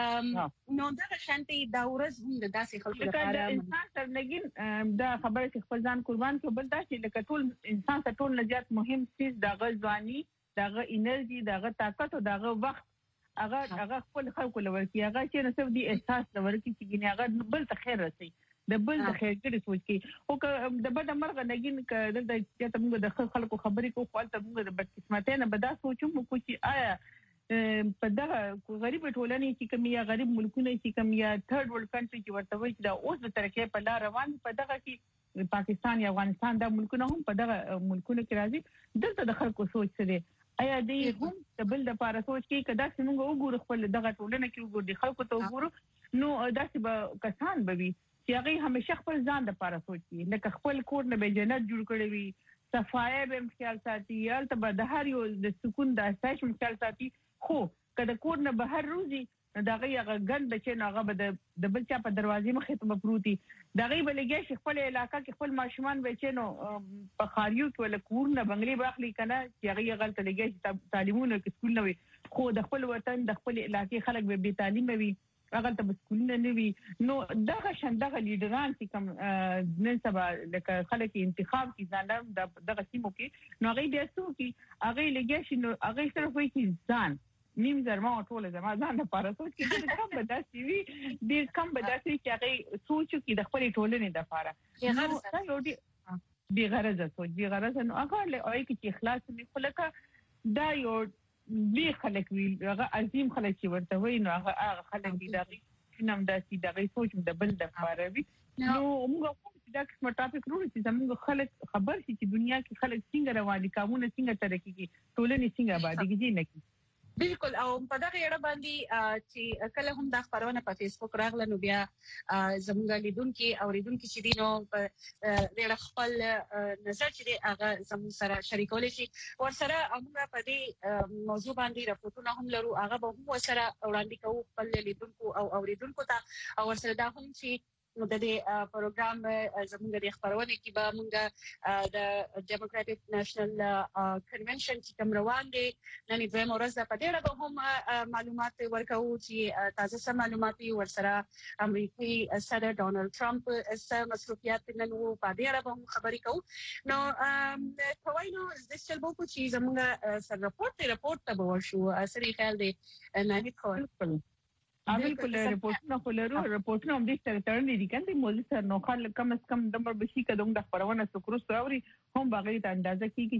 نو دا شانتي دا ورځ هم د داسې خلکو لپاره انسان تر لګین دا خبره چې خپل ځان قربان کړي بل دا چې لکه ټول انسان ته ټول نجات مهم څه د غزوانی دغه انرژي دغه طاقت او دغه وخت هغه هغه خپل خلکو لور کی هغه چې نو څه دي احساس لور کی چې ګنې هغه بل ته خیر رسي د بل د خیر ګرځي سوچ کی او د بده مرغه نګین ک د چې ته موږ د خلکو خبرې کو خپل ته موږ د بد قسمت نه بدا سوچو مو کو چې آیا په دغه غریب ټولنې چې کوم یا غریب ملکونه چې کوم یا تھرد ورلد کنټری چې ورته وایي دا اوس د ترکیه په لار روان په دغه کې پاکستان یا افغانستان د ملکونه هم په دغه ملکونه کې راځي دلته د خلکو سوچ څه آیا دې هم د بل د پاره سوچ کې کدا چې موږ وګورو خپل دغه ټولنه کې وګورو د خلکو ته وګورو نو داسې به کسان به وي چې هغه همیشه خپل ځان د پاره سوچ کوي لکه خپل کور نه به جنت جوړ کړی وي صفایي به خیال ساتي یالته به د هر یو د سکون د احساس خیال ساتي خو کله کور نه بهر روزي دغه یغه ګند چې هغه به د بل چا په دروازې مخې ته مفروتي دغه بلګي چې خپل علاقې کې خپل ماشومان بچنو په خاریو کې ول کور نه بنگلي باخلي کنه چې هغه غلط لګي چې تعلیمونه کې سکول نه وي خو د خپل وطن د خپل علاقې خلک به بي تعلیم وي هغه ته سکول نه وي نو دغه شندغه لیډران چې کوم نن سبا لکه خلک انتخاب کې ځان دغه سیمو کې نو هغه د سو کې هغه لګي چې نو هغه سره وایي چې ځان نیم زرما ټوله زما ځان لپاره سوچ کې د کم بداسي وي د کم بداسي چې هغه سوچ کې د خپل ټولنې د لپاره نو دا یو دی بي غرضه سوچ بي غرضه نو هغه له اوی کې اخلاص می خلک دا یو بي خلک وی هغه عظیم خلک چې ورته وي نو هغه خلک دي دا نام داسي دغه سوچ د بل د لپاره وي نو موږ دا کوم ټاپک ورو چې زموږ خلک خبر شي چې دنیا کې خلک څنګه رواني قانون څنګه ترقی کوي ټولنې څنګه آبادی کوي نه کی بالکل او په دغه اړه باندې چې کله هم دا خبرونه په فیسبوک راغله نو بیا زموږ لیدونکو او لیدونکو چې دینو په ډېر خپل نظر چې هغه زموږ سره شریکول شي ور سره موږ په دې موضوع باندې راپورټونه هم لرو هغه به هم سره وړاندې کوو خپل لیدونکو او اوریدونکو ته او ور سره دا هم چې نو د دې پروګرام زموږ د خبرونه کې به موږ د ډیموکراټک نېشنل کنونشن چې کوم روان دي نن د مورزه په ډېر به هم معلومات ورکوو چې تازه سم معلومات ورسره امریکایي صدر ډونالد ټرمپ سره مصروفیت نن وو په ډېر به هم خبرې کوو نو کوي نو د سلبو چې زموږ سره راپورټ راپورټ ته ورشو سړي خیال دی نه هیڅ بالکل رپورټونه خلرو رپورټونه هم دې سره تړلې دي کنه موږ سره نو خل کم از کم د مربشي کډوم د خبرونه سکرو سوري هم بغیر د اندازه کیږي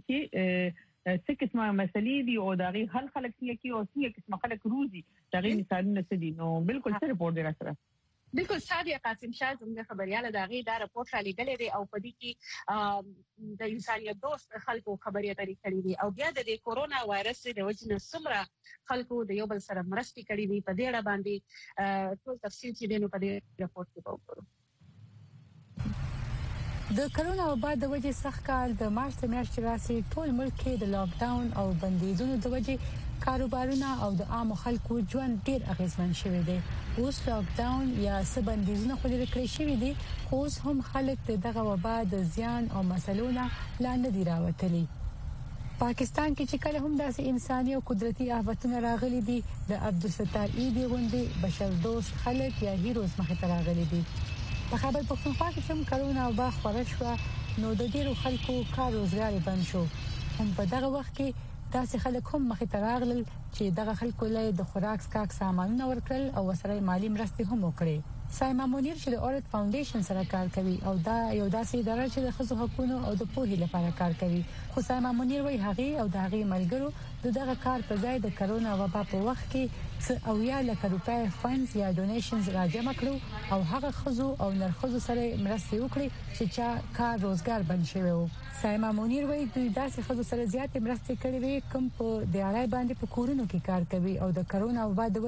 چې څه قسمه مسلې دي او دغه حل خلک کې او څه قسمه خلک روزي دغه مثالونه څه دي نو بالکل سره رپورټ دی سره بالکل ساده قاسم شاه زموږ خبرياله دغه دا رپورټ را لګلې دي او په دې کې د انسانيت دوست خلکو خبري اترې کړې دي او بیا د کورونا وایرس د وجنه سمره خلکو د یو بل سره مرستې کړې دي په دې اړه باندې ټول تفصیل چې دینو په دې رپورټ کې وګورو د کرونا وبا د وجې سخت کال د مارچ میاشتې راسي ټول ملک کې د لاک ډاون او بندیزونو د وجې کاروبارونه او د عام خلکو ژوند ډیر اغیزمن شوی دی اوس لاک ډاون یا څه بندیزونه خو لري کړی شوی دي خو هم خلک دغه وبا د زیان او مسلو نه لاندې دی راوتلي پاکستان کې چې کله هم داسې انساني او قدرتي آفتونه راغلي دي د عبدالستار ایدی غونډې بشر دوست خلک یا هیروز مخې ته راغلي دي په خبر پښتونخوا کې چې کرونا وبا خورا شو نو د ډیرو خلکو کار روزګار بند شو هم په دغه وخت کې داسې خلک هم مخې ته راغلل چې دغه خلکو له د خوراک سکاک سامانونه ورکړل او سره مالی مرستې هم وکړي سایما مونیر چې د اورت فاونډیشن سره کار کوي او دا یو داسې اداره چې د خزو حقوقو او د پوهې لپاره کار کوي خو سایما مونیر وایي هغه او د هغه ملګرو دغه کار په ځای د کرونا وبا په وخت کې څه او یا لکه روپۍ فاندز یا ډونیشنز راجمع کړو او هغه خزو او نرخزو سره مرستې وکړي چې چا کار روزګار بند شوی وو سایما مونیر وایي دوی داسې خزو سره زیاتې مرستې کړې وي کوم په دیارای باندې په کورونو کې کار کوي او د کرونا وبا د وجې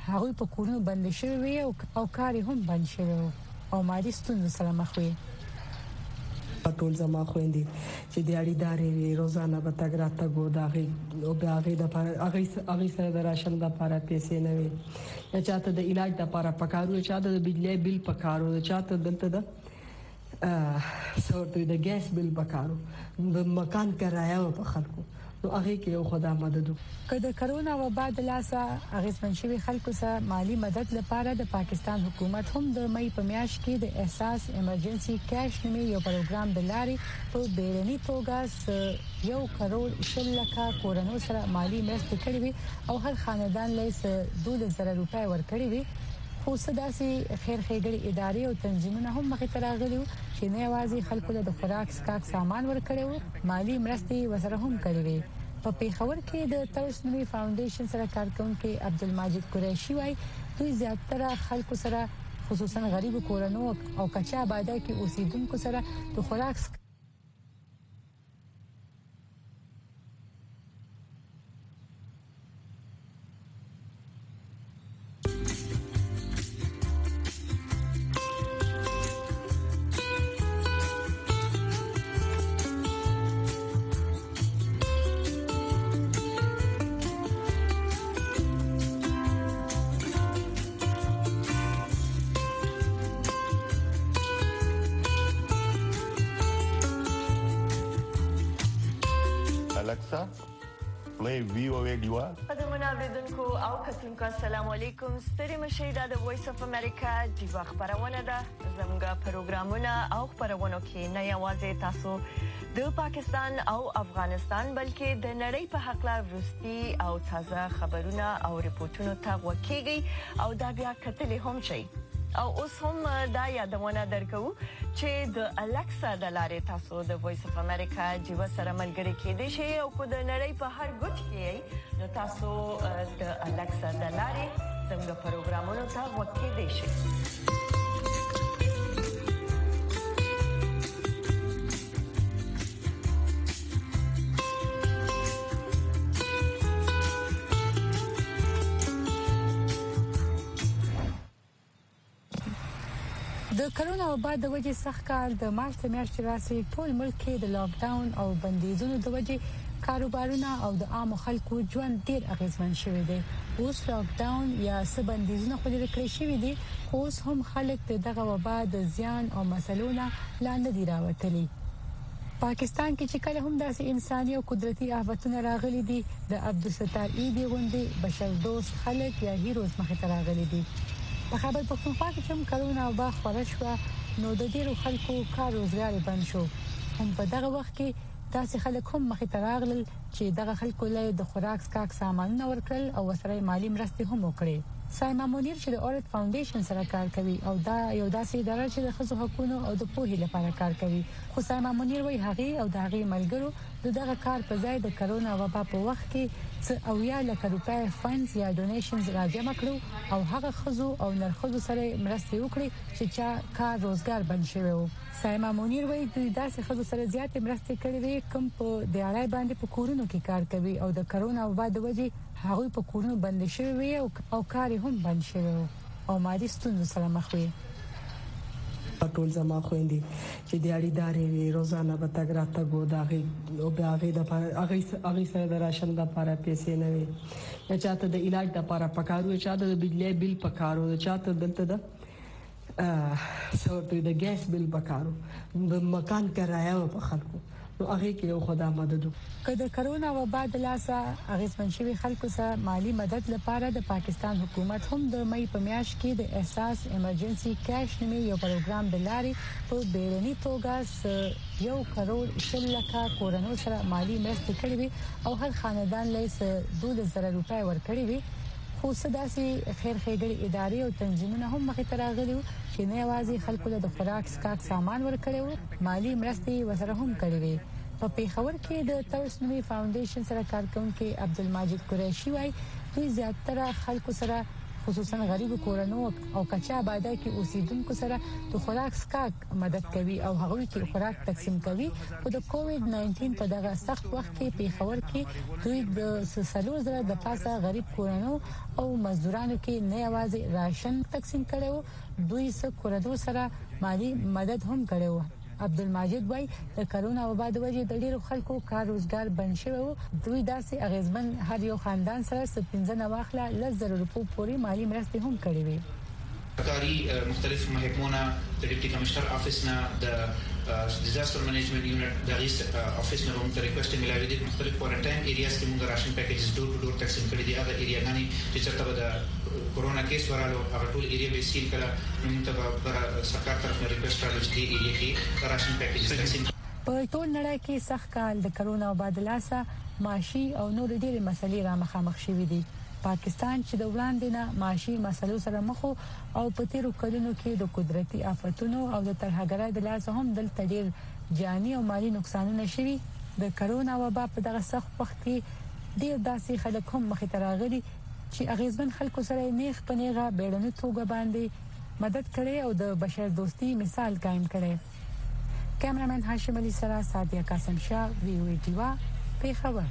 هغه په کورونو بند شوی او کار هم بند شوی او مالي ستونزو سره مخ وي. ټول زما خويندې چې د اړیدارې روزانه به تګ راتګ و داغي او بیا هغه د هغه هغه سره د راشن د لپاره پیسې نه وي یا چاته د علاج د لپاره پکارو چاته د بجلی بل پکارو چاته دلته د سورته د ګیس بل پکارو د مکان کرایه په خلکو نو هغه کې یو خدای مدد کله کرونا وبا د لاسه اغیزمن شوی خلکو سره مالی مدد لپاره د پاکستان حکومت هم د مې په میاشت کې د احساس ایمرجنسي کیش نومي یو پروګرام د لارې په بیرني توګه یو کروڑ شل لکه کورونو سره مالی مرسته کړې وي او هر خاندان له دوه زره روپۍ ورکړي وي. خو صداسي خیر خیګړي ادارې او تنظیمونه هم مخې ته راغلي چې نه یوازې خلکو له خوراک سکاک سامان ورکړي مالی مرستې وسره هم کړې وي. په پیښور کې د ترسنوي فاونډیشن سره کارکونکو عبدالمجید قریشي وايي دوی زیاتره خلکو سره خصوصا غریب کورونو او کچا آبادی کې اوسیدونکو سره د خوراک Alexa, play V O A Diva. قدرمن اوریدونکو او کتونکو السلام علیکم. ستړي مشه د وایس اف امریکا دیوا خبرونه ده. زموږ پروګرامونه او خبرونه کې نه یوازې تاسو د پاکستان او افغانستان بلکې د نړۍ په حق لا ورستي او تازه خبرونه او ریپورتونه ته وکیږي او دا بیا کتلې هم شي. او اوس هم دا یادونه درکو چې د الکسا د لارې تاسو د وایس اف امریکا جیو سره ملګری کېدئ شئ او کو د نړۍ په هر ګوټ کې نو تاسو د الکسا د لارې څنګه پروګرامونو ته وکیدئ شئ. د کرونا وبا د وجې سخت کار د مارچ میاشتې راسي ټول ملک کې د لاک ډاون او بندیزونو د وجې کاروبارونه او د عام خلکو ژوند ډیر اغیزمن شوی دی. اوس لاک ډاون یا څه بندیزونه خو لري کړی شوی دي اوس هم خلک دغه وبا د زیان او مسلونو لاندې دی راوتلي. پاکستان کې چې کله هم داسې انساني او قدرتي آفتونه راغلي دي د عبدالستار ایدی غوندي بشر دوست خلک یا هیروز مخې ته راغلي دي. په خبر پښتونخوا کې چې کرونا وبا خپره شو نو د ډیرو خلکو کار روزګار بند شو. هم په دغه وخت کې داسې خلک هم مخې ته راغلل چې دغه خلکو له د خوراک سکاک سامانونه ورکړل او سره مالی مرستې هم وکړي. سایما مونیر چې د اورت فاونډیشن سره کار کوي او دا یو داسې اداره چې د خصوصي حقوقو او د پوهې لپاره کار کوي. خو سایما مونیر وایي هغه او دغه ملګرو دغه کار په ځای د کرونا وبا په وخت کې څه او یا لکه روپای فاندز یا ډونیشنز راجمع کړو او هغه خزو او نرخصو سره مرستې وکړي چې چا کار روزګار بند شوی وو. سایما مونیر وایي دوی داسې خزو سره زیات مرستې کړې وي کوم په دیارای باندې په کورونو کې کار کوي او د کرونا وبا د وجې هغه په کورونو بند شوی وي او کار هم بند شوی او مالي ستونزو سره مخ وي. ټول زما خويندې چې د اړیدارې روزانه به تګ راتګ و داغي او بیا هغه د هغه هغه سره د راشن د لپاره پیسې نه وي یا چاته د علاج د لپاره پکارو چاته د بجلی بل پکارو چاته دلته د سورته د ګیس بل پکارو د مکان کرایه په خلکو نو هغه کې یو خدای مدد کله کرونا وبا د لاسه اغیزمن شوی خلکو سره مالی مدد لپاره د پاکستان حکومت هم د مې په میاشت کې د احساس ایمرجنسي کیش نومي یو پروګرام د لارې په بیرني توګه یو کروڑ شل لکه کورونو سره مالی مرسته کړې وي او هر خاندان له دوه زره روپۍ ورکړي وي. خو صداسي خیر خیګړي ادارې او تنظیمونه هم مخې ته راغلي چې نه یوازې خلکو له خوراک سکاک سامان ورکړي مالی مرستې وسره هم کړې وي. په پیښور کې د ترسنوي فاونډیشن سره کارکونکو عبدالمجید قریشي وايي دوی زیاتره خلکو سره خصوصا غریب کورنو او کچا آبادی کې اوسیدونکو سره د خوراک سکاک مدد کوي او هغوی کې خوراک تقسیم کوي. په د کووډ ناینټین په دغه سخت وخت کې پیښور کې دوی د سلسلو زره د پاسه غریب کورنو او مزدورانو کې نه یوازې راشن تقسیم کړو، دوی سره کورنو سره مالی مدد هم کړو. عبدالمجید وای د کرونا وبا د وجې د ډیرو خلکو کار روزګار بند شوی وو. دوی داسې اغیزمن هر یو خاندان سره سپینځنه واخله لزر روپو پورې مالی مرستې هم کړې وي. کاری مختلف محکمونه د ډیپټي کمشنر افیس نه د ډیزاستر منیجمنت یونټ د ریس افیس نه هم ریکوست ملاوي دي. مختلف کوارنټاین ایریاز کې موږ راشن پیکیجز ډور ټو ډور تقسیم کړی دي. هغه ایریا غني چې چرته د کورونا کیس ورالو هغه ټول ایریا به سیل کړه نو موږ به سرکار طرف نه ریکوست راځي چې ایریا کې راشن پیکیجز تقسیم. په ټول نړۍ کې سخت کال د کرونا وبادلاسه معاشي او نور ډېرې مسلې را مخامخ شوې دي. پاکستان چې د وړاندې نه معاشي مسلو سره مخ او په تیرو کلونو کې د قدرتي آفتونو او د ترهګرۍ د لاسه هم دلته ډېر جاني او مالی نقصانونه شوي. د کرونا وبا په دغه سخت وخت کې ډېر داسې خلک هم مخې ته راغلي چې اغیزمن خلکو سره نیغ په نیغه بیړني توګه باندې مدد کړي او د بشر دوستي مثال قائم کړي. کیمرامن هاشم علي سره سادیا قاسم شاه، وی او ای ټیوا، پیښور.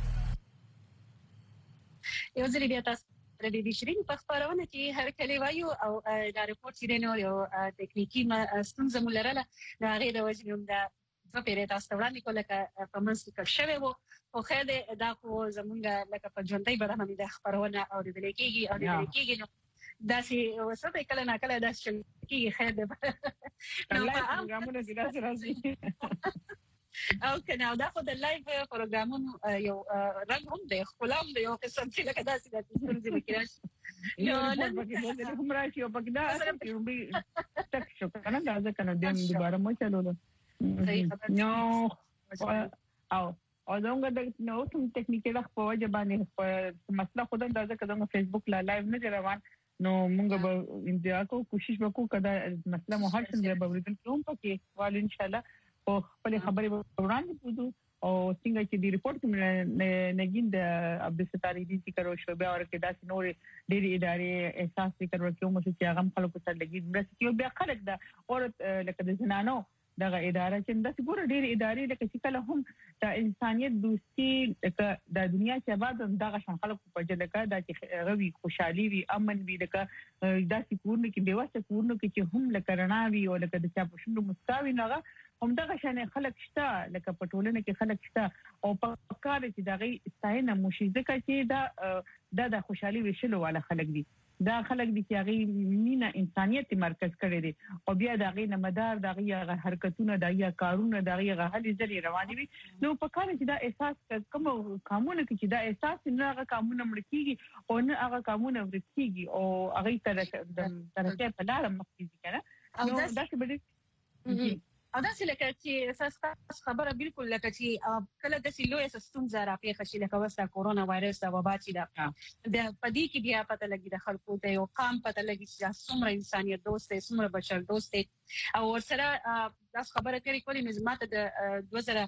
یو ځل بیا تاسو د بي بي شيرين په خبرونه کې هر کله وایو او دا ریپورت چې نو یو ټکنیکی ستونزه مولرله دا غیر د وجنوم دا په پیره تاسو وړاندې کوله ک په منځ کې شوی وو خو خاله دا خو زمونږ لکه په ژوندۍ بره باندې د خبرونه او د لیکيږي او د لیکيږي نو دا چې وسته کله نه کله دا چې کیږي خاله نو په پروګرامونو کې دا راځي او کنه دا خو د لایو پروګرامونو یو رنګ هم دی خپلام دی یو قسم چې لکه داسې د ستوري وکړي نو نن په کوم راشي او په دا چې به تک شو کنه دا ځکه نو دیم دوباره مو چلولو نو او او زموږ د نو ټم ټکنیکل خو وجه باندې مسله خو دا ځکه د فیسبوک لا لایو نه روان نو موږ به انتظار کوو کوشش وکړو کدا مسله مو حل شي به ورته کوم پکې وال ان شاء الله او خپل خبرې وړاندې پوزو او څنګه چې دی ریپورت کې نګین د عبدالستار دي ذکر شو بیا ورکه داس نور ډېری ادارې احساس ذکر ورکوم چې هغه خلکو سره لګي مرستي او بیا خلک دا او لکه د زنانو دغه اداره چې د ګور ډېری ادارې لکه چې کله هم د انسانيت دوستي د دنیا چې بعد دغه شان خلکو په جلګه د چې غوي خوشحالي وي امن وي دغه داسې کورونه کې بیواسه کورونه کې چې هم لکرنا وي او لکه د چا په شنو مسکاوي نه هم دغه شان خلک شته لکه په ټولنه کې خلک شته او په کار چې دغه ستاینه مشیزه چې دا د خوشحالي وشلو والا خلک دي دا خلک دي چې هغه مینا انسانيت مرکز کړی دي او بیا دغه نه مدار دغه حرکتونه دغه کارونه دغه هلي ځلې رواني وي نو په کار چې دا احساس کوم قانون کې چې دا احساس نه هغه قانون ملکيږي او نه هغه قانون ورکیږي او هغه تر ترته په لار مخکې کنه نو دا څه به او دا چې لکه چې اساس خبره بالکل لکه چې کله د سلوې سیستم زرا پیښه شي لکه وسه کورونا وایرس او وبا چې دا د پدې کې بیا پته لګي د خلکو ته یو قام پته لګي چې څومره انسانيت دوست دی څومره بشر دوست دی او ورسره تاسو خبره کوي کولې نظامات د دوه زره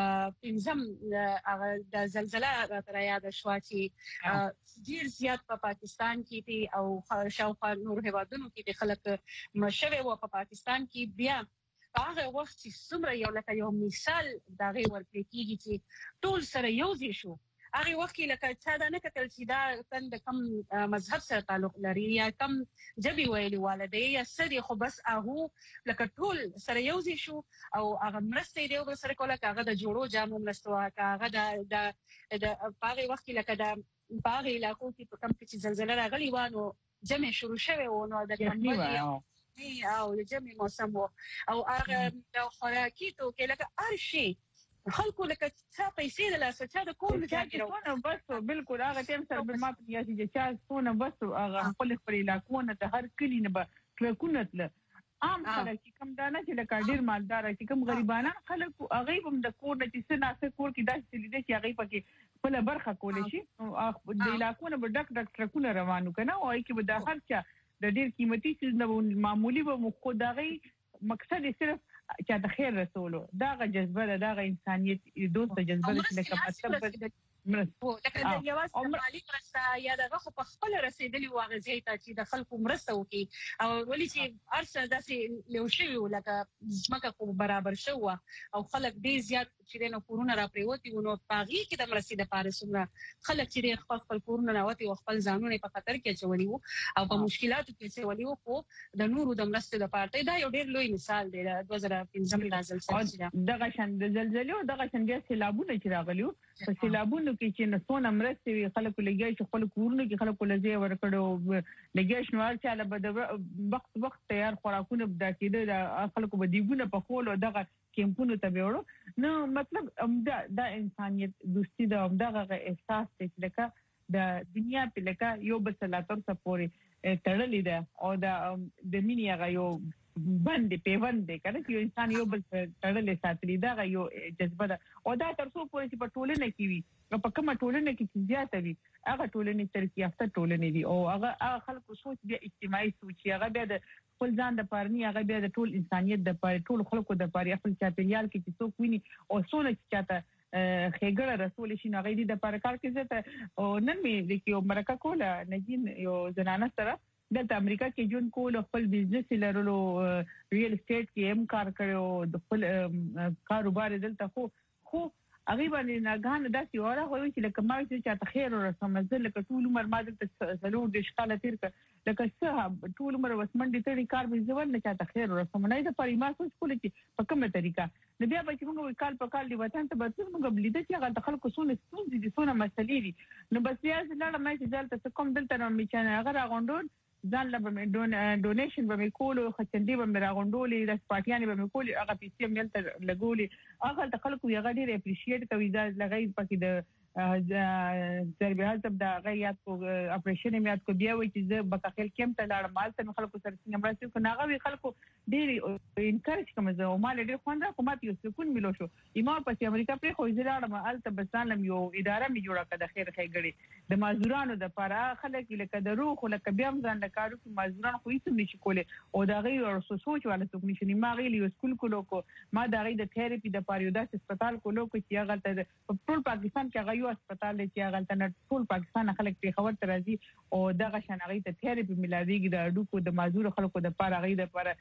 پنځم د زلزلہ تر یاد شو چې ډیر زیات په پاکستان کې دي او شاوخوا نور هیوادونو کې خلک مشوي و په پاکستان کې بیا هغه وخت چې څومره یو لکه یو مثال دا غي ورکړي کیږي چې ټول سره یو ځای شو هغه وخت کې لکه څه دا نه کتل چې دا تند کم مذهب سره تعلق لري یا کم جبي ویلي والدي یا سړي خو بس هغه لکه ټول سره یو ځای شو او هغه مرسته دی او سره کوله هغه د جوړو جامو مرسته هغه د د هغه وخت کې لکه د هغه علاقو کې په کم کې زلزلہ راغلی و نو جمع شروع شوه او نو د کمبودیا او د جمع موسم او هغه د خوراکي تو کې لکه ارشي خلکو لکه څه پیسې د لاسه چا د کور نه بس بالکل هغه تیم سره به ما په یاسي چې چا څونه بس هغه خپل خپل علاقونه ته هر کلی نه به ټرکونه تل عام خلک چې کم دانه چې لکه ډیر مالدار چې کم غریبانه خلک هغه هم د کور نه چې څه کور کې داسې لیدل چې هغه پکې خپل برخه کولې شي او د علاقونه به ډک ډک ټرکونه روانو کنه او کې به د هر چا د ډیر قیمتي څه نه معمولی به مخ دغه مقصد صرف چې د خیر رسولو داغه جذبه داغه انسانيت دوست جذبه چې لکه مطلب مرسته لکه د یوازې مالی مرسته یا دغه خو په خپل رسیدلی واغځي ته چې د خلکو مرسته وکي او ولې چې ارسه داسې لوشي ولکه زمکه خو برابر شو او خلک ډیر زیات چې نو کورونه را پریوتی ونو پاغي کې د مرسته د پاره څومره خلک چې خپل خپل کورونه راوتی او خپل ځانونه په خطر کې چولي او په مشکلاتو کې چولي او د نورو د مرسته د پاره دا یو ډیر لوی مثال دی د دوه زره پنځم لازل سره دغه شان د زلزلې او دغه شان بیا سیلابونه چې راغلیو په سیلابونو کې چې نسونه مرسته وی خلکو لګي چې خپل کورونه کې خلکو لږه ورکړو لګي شنوار چې له بد وخت وخت تیار خوراکونه بدا کېده د خلکو بدیګونه په خول او دغه کیمپونو ته وړو نو مطلب دا د انسانيت دوستي د دغه احساس چې لکه د دنیا په لکه یو بل سلاتور سپوري تړلې ده او د د مینه یو باندې پیوند دی کنه چې یو انسان یو بل تړلې ساتلی دا یو جذبه ده او دا تر څو پورې چې په ټولنه کې وي په کومه ټولنه کې چې زیاته وي هغه ټولنه ترقی یافته ټولنه دي او هغه هغه خلکو سوچ بیا اجتماعي سوچ هغه بیا د خپل ځان د پاره نه هغه بیا د ټول انسانيت د پاره ټول خلکو د پاره خپل چاپیریال کې چې څوک ویني او څونه چې چاته خېګړه رسول شي نو غېدي د پاره کار کې زته او نن می د کیو مرکه کوله نجین یو زنانه سره د امریکا کې جون کول خپل بزنس لرلو ریل اسټیټ کې هم کار کړو د خپل کاروبار دلته خو خو هغه باندې ناګهان داسې وره وایي چې لکه ما چې چاته خیر ورسمه لکه ټول عمر ما دلته سلور د شکاله تیر ک لکه څه ټول عمر وسمنډي ته کار به ځول نه چاته خیر ورسمه نه د پریما سوچ کول چې په کومه طریقه نو بیا به چې موږ کال په کال دی وطن ته به موږ بلیده چې هغه خلکو سونه ستونزې دي سونه مسلې دي نو بس بیا ځلاله مې چې دلته کوم دلته نو می چې هغه راغونډون ځان له به ډون ډونیشن به کولو خچندې به راغونډولې د سپاټیانې به کولې هغه پیسې ملته لګولې هغه د خلکو یې غډي اپریشیټ کوي دا لګي پکې د ضربه حساب د غیات کو اپریشن میات کو بیا وي چې د بکخل کېم ته لاړ مال ته خلکو سره څنګه مرسته کو ناغه خلکو ډېر انکریج کوم زه او مال ډېر خوند حکومت یو سکون ملو شو ایمه په امریکا پر خو ځلاړم الته بسالم یو اداره می جوړه کړه خیر خیګړي د مازورانو د پاره خلک لکه د روح لکه بیا ځان د کارو کې مازوران خو هیڅ نشي کوله او دا غي ورسو سوچ ولا څوک نشي ما غي یو سکول کولو کو ما دا غي د تھراپي د پاره یو د هسپتال کولو کو چې هغه ته ټول پاکستان کې هغه یو هسپتال چې هغه ته ټول پاکستان خلک په خبر تر راځي او دغه شنغې ته تھراپي ملاويږي د اډوکو د مازور خلکو د پاره غي د پاره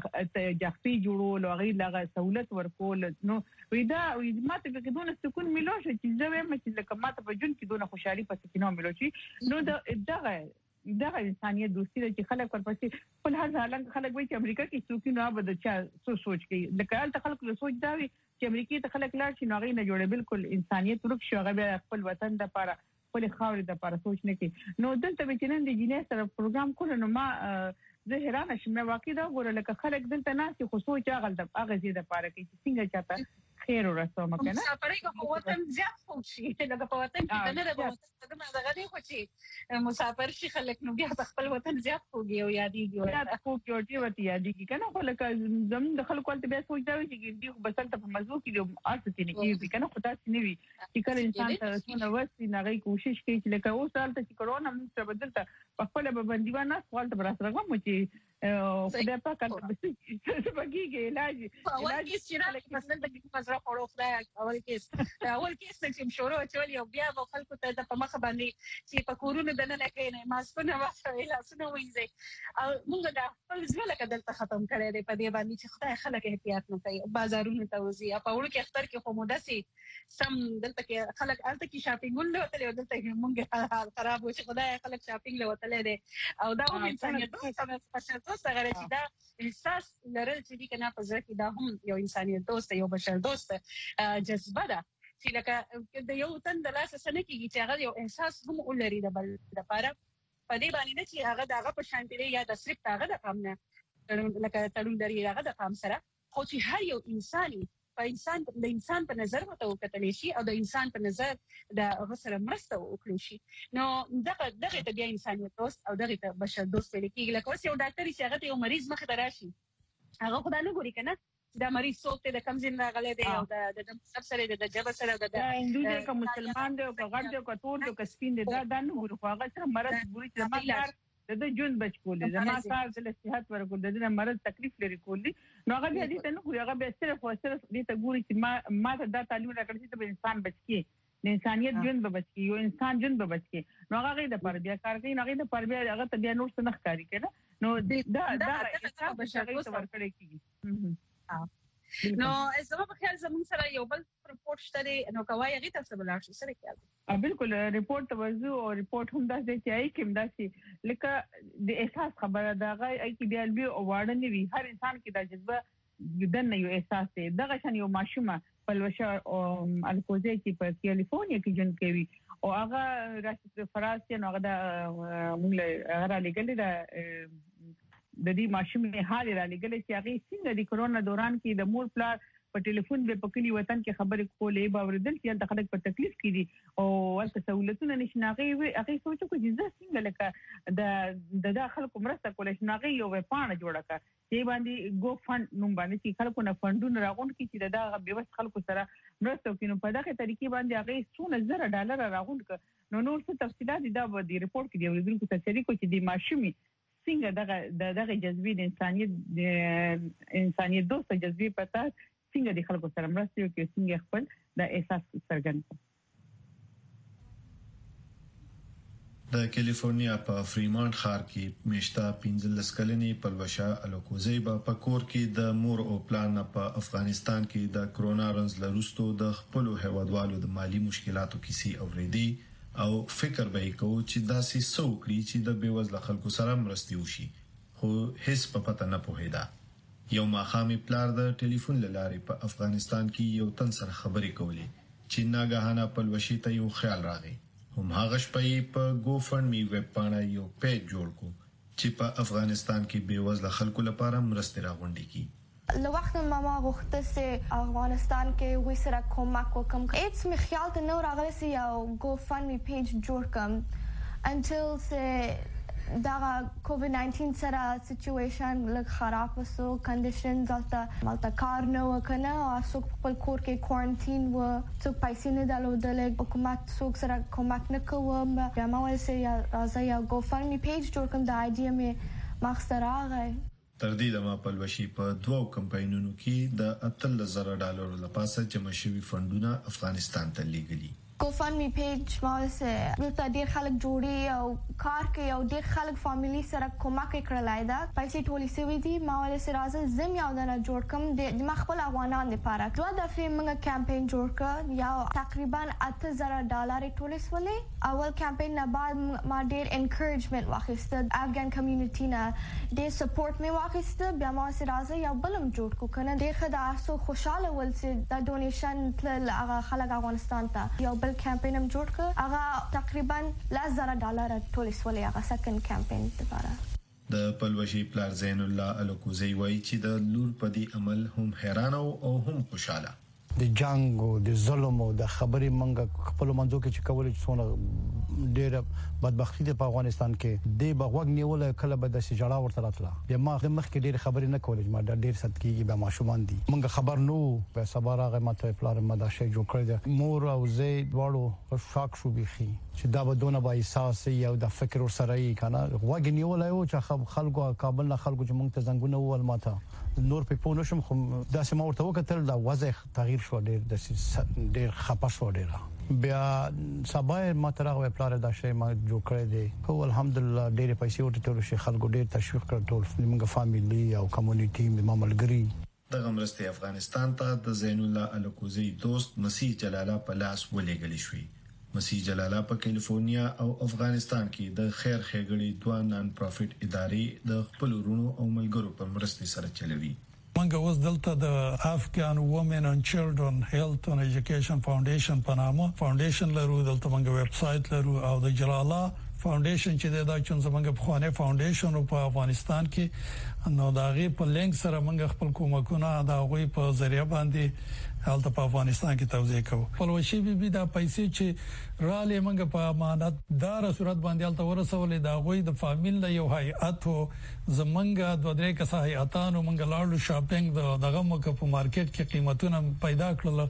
جخفي جوړول او غي لغه سہولت ورکول نو ودا ماته به دونه سکون ملو شي چې زه وایم چې لکه ماته په جون کې دونه خوشحالي پاتې کینو ملو شي نو دغه دغه انسانيت دوستي چې خلک ورپسې خپل هر ځان خلک وایي چې امریکا کې څوک نه بده چا سو سوچ کوي لکه الته خلک له سوچ دا وي چې امریکا ته خلک لاړ شي نو غي نه جوړه بالکل انسانيت ورک شو هغه خپل وطن د لپاره خپل خاورې د لپاره سوچ نه کوي نو دلته چې نن د جنې سره پروګرام کول نو ما زه حیران شوم مې واقعي دا ګوره لکه خلک دلته نه خو سوچ هغه د هغه زیاده لپاره کوي چې څنګه چاته خیر ورسوم کنه مسافرې کو وطن زیات خوشي لکه په وطن کې نه ده وطن دغه دی خو چې مسافر شي خلک نو بیا خپل وطن زیات خوږي او یادېږي دا خو جوړي وتی یادېږي کنه خو لکه زمون د خلکو ته بیا سوچ دا وي چې دی خو بسنت په مزو کې ارڅ کې نه کیږي کنه خو تاسو نه وي چې کله انسان ته څونه وسي نه غي کوشش کوي چې لکه اوس حالت چې کرونا موږ ته بدلته په خپل باندې نه سوال ته براسره کوم چې خدای پاک کله څه بګيږي علاج اول کې چې لکه مثلا د مزرعه خورو خدای اول کې اول کې چې شروع چولې او بیا په خلکو ته د مخ باندې چې په کورونو د نه کې نه ماسکونه واسه لاسونه وینځي او موږ د خپل ځل کې دلته ختم کړی دی په دې باندې چې خدای خلک احتیاط نه کوي بازارونو ته وځي په وړو کې اختر کې خو مودسي سم دلته کې خلک الته کې شاپینګ ولته او دلته کې موږ حال خراب و چې خدای خلک شاپینګ لوتل دي او دا هم انسانيت څه څه غره چې دا احساس لرل چې کنه په ځکه کې دا هم یو انسانيت دوست یو بشر دوست جذبه ده چې لکه د یو تن د لاس سره کېږي چې هغه یو احساس هم ولري د بل لپاره په دې باندې نه چې هغه دغه په شان دی یا د صرف هغه د قام نه لکه تړون لري هغه د قام سره خو چې هر یو انساني په انسان د انسان په نظر وته وکتل شي او د انسان په نظر د غسر مرسته وکړي شي نو دغه دغه د بیا انسانيت دوست او دغه بشر دوست لکه لکه اوس یو ډاکټر چې هغه یو مریض مخ ته راشي هغه خدای نه ګوري کنه دا مریض څوک ته د کم ځین راغلی دی او د د سب سره د جبه سره د هندو دی کوم مسلمان دی او غړ دی او ټول دی او سپین دی دا د نو ګورو هغه سره مرض ګوري چې ما د جون بچ کولې زما کار د صحت ورکول د دې مرض تکلیف لري کولی نو هغه دې ته نو هغه به صرف او صرف دې ته ګوري چې ما ما ته دا تعلیم راکړی چې انسان بچ کی د انسانيت ژوند به بچي یو انسان ژوند به بچي نو هغه د پر بیا کار کوي هغه د پر بیا هغه ته بیا نور څه نه ښکاری کنه نو دا دا حساب بشری ته ورکړی کیږي نو زما په خیال زموږ سره یو بل رپورټ شته نو کوي هغه تاسو بل شي سره کېږي بالکل رپورټ ورزو او رپورټ هم داسې چې ای کوم داسې لکه د احساس خبره دا غي ای کی بیا بیا وړاندې نه وی هر انسان کې دا جذبه دنه یو احساس دی دغه شان یو ماشومه پلوشه او الکوزه کې په کیلیفورنیا کې جن کوي او هغه راشد فراز چې نو هغه د موږ هغه لګل دا د دې ماشومې حال را لګل چې هغه څنګه د کرونا دوران کې د مور پلار په ټلیفون به په کلی وطن کې خبرې کولې به ورېدل چې د خلک په تکلیف کې دي او ولته سہولتونه نشناغي وي هغه سوچو چې زه څنګه لکه د د خلکو مرسته کولای شناغي یو پاڼه جوړه کړه چې باندې ګو فند نوم باندې چې خلکو نه فندونه راغون کی چې دا بيوس خلکو سره مرسته وکړي په دغه طریقې باندې هغه څونه زره ډالر راغون ک نو نور څه تفصيلات دا به د ریپورت کې دی ورېدل کو تشریح کو چې د ماشومي څنګه دغه دغه جذبې د انسانيت د انسانيت دوست جذبې پتا څنګه د خلکو سره مرسته وکړي څنګه خپل د احساس څرګند د کیلیفورنیا په فریمانټ ښار کې میشتا پنځلس کلنې پلوشه الکوزیبا په کور کې د مور او پلان په افغانستان کې د کرونا رنز لروستو د خپل هوادوالو د مالی مشکلاتو کیسې اوریدي او فکر به کوي چې داسې څوکړي چې د بیوزله خلکو سره مرستي وشي خو هیڅ په پته نه پوهیدا یو ماخامي پلار د ټلیفون لارې په افغانستان کې یو تن سره خبرې کولې چې ناګهانه پلوشي ته یو خیال راغی هم هغه شپې په گو فند می ویب باندې یو پیج جوړ کو چې په افغانستان کې بیوزله خلکو لپاره مرستې راغونډي کی لو وخت ماما غوښته چې افغانستان کې وې سره کومک وکم اټس می خیال ته نو راغلی سي یو گو فند می پیج جوړ کم until سے دا کووډ ناینټین سره سچويشن لږ خراب وسو کنډیشنز البته مالته کار نه وکنه او څوک خپل کور کې کوارنټین و څوک پیسې نه درلودل حکومت څوک سره کومک نه کوم بیا ما ولسه یا راځي یا گو فند می پیج جوړ کوم د آیډیا می مخسر راغی تر دې د ما پلوشي په دوو کمپاینونو کې د اتل زره ډالر لپاره جمع شوی فندونه افغانستان ته لیږلي GoFundMe پیج ماوسه دلته ډیر خلک جوړي او کار کوي او ډیر خلک فاميلي سره کومک کړلای دا پیسې ټولې سوي دي ماوله سره راځي زم یو دنه جوړ کوم د مخبل افغانان لپاره دوه دفعه موږ کمپاین جوړ کړ یا تقریبا اته زره ډالر ټولې سولې اول کمپاین نه بعد ما ډیر انکریجمنت واخیسته افغان کمیونټی نه ډیر سپورټ می واخیسته بیا ما سره راځي یو بلم جوړ کو کنه ډیر خدای سو خوشاله ول چې دا ډونیشن تل هغه خلک افغانستان ته یو بل کمپاین هم جوړ کړ هغه تقریبا لزر ډالر ټولې سولې هغه سکند کمپاین لپاره د پلوشي پلار زین الله الکوزی وایي چې د لور په دې عمل هم حیران او هم خوشاله د جنگ او د ظلم او د خبرې منګه خپل منځو کې چې کول چې څونه ډېر بدبختی د افغانستان کې د بغوګ نیول کله به د سجړه ورته راتله بیا ما د مخ کې ډېر خبرې نه کولې ما ډېر صدقېږي به ماشومان دي منګه خبر نو په صبر هغه ماته پلار مدا شي جوړ کړی مور او زید واړو شاک شو بيخي چې دا به دونه به احساس یو د فکر سره یې کنه وګ نیول یو چې خلکو کابل نه خلکو چې مونږ ته زنګونه ول ماته نور په پونه شم خو دا سم ورته وکتل دا وضع تغییر شو ډېر د ډېر خپه شو ډېر بیا سبا ما ترغه پلار دا شی ما جوړ کړی دی خو الحمدلله ډېر پیسې ورته ټول شي خلکو ډېر تشویق کړ ټول موږ فاميلي او کمیونټي ماملګری د غمرستي افغانستان ته د زین الله الکوزی دوست مسیح جلاله په لاس ولېګل شوی مسیح جلاله په کیلیفورنیا او افغانستان کې د خیر خېګړې دوه نان پروفټ ادارې د خپل ورونو او ملګرو په مرستې سره چلوي منګه اوس دلته د افغان وومن اند چیلډرن هیلث اند ایجوکیشن فاونډیشن په نامه فاونډیشن لرو دلته منګه ویب سټ لرو او د جلاله فاونډیشن چې دا چې څنګه په خوانه فاونډیشن په افغانستان کې نو دا غي په لینک سره منګه خپل کومکونه دا غوي په ذریعہ باندې حالت په افغانستان کې توزیع کوو پلوشي بي بي دا پیسې چې رالې منګه په امانت دار صورت باندې حالت ورسولې دا غوي د فامیل له یو هيئت زمنګ د درې کسه هيئتانو منګه لاړو شاپینګ دغه مکه په مارکیټ کې قیمتونه پیدا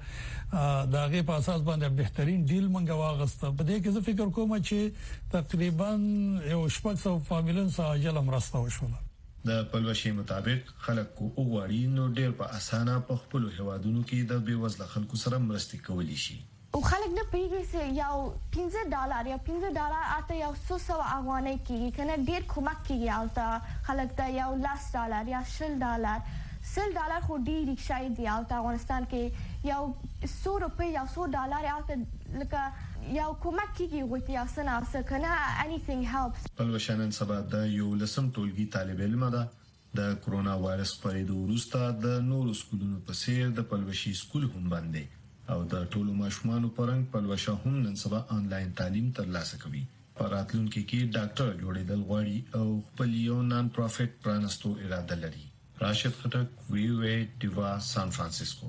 کړل دا غي په اساس باندې بهترین ډیل منګه واغسته په دې کې زه فکر کوم چې تقریبا یو شپږ سو فامیلن سره اجل مرسته وشوله د پلوشي مطابق خلک کو وګړي نو ډېر په اسانه په خپل هوادونو کې د بیوزله خلکو سره مرستې کولی شي او خلک نه پیږي چې یو پنځه ډالر یا پنځه ډالر اته یو څو سو افغانۍ کیږي کنه ډیر کومک کیږي البته خلک ته یو لاس ډالر یا شل ډالر سل ډالر خو ډیر شاید دی البته افغانستان کې یو څو روپۍ یا څو ډالر البته لکه یو کومک کیږي وته یا سنا سکنه anything helps. پلوشانن سبا د یو لسم ټولګي طالب علم ده د کرونا وایرس پرېدو وروسته د نورو سکولونو په څیر د پلوشي سکول هم باندې او د ټولو ماشومانو پرنګ پلوشه هم نن سبا آنلاین تعلیم ترلاسه کوي. پراتلونکو کې ډاکټر جوړېدل غواړي او خپل یو نان پروفیټ پرانستو اراده لري. راشد خټک وی وی دیوا سان فرانسیسکو.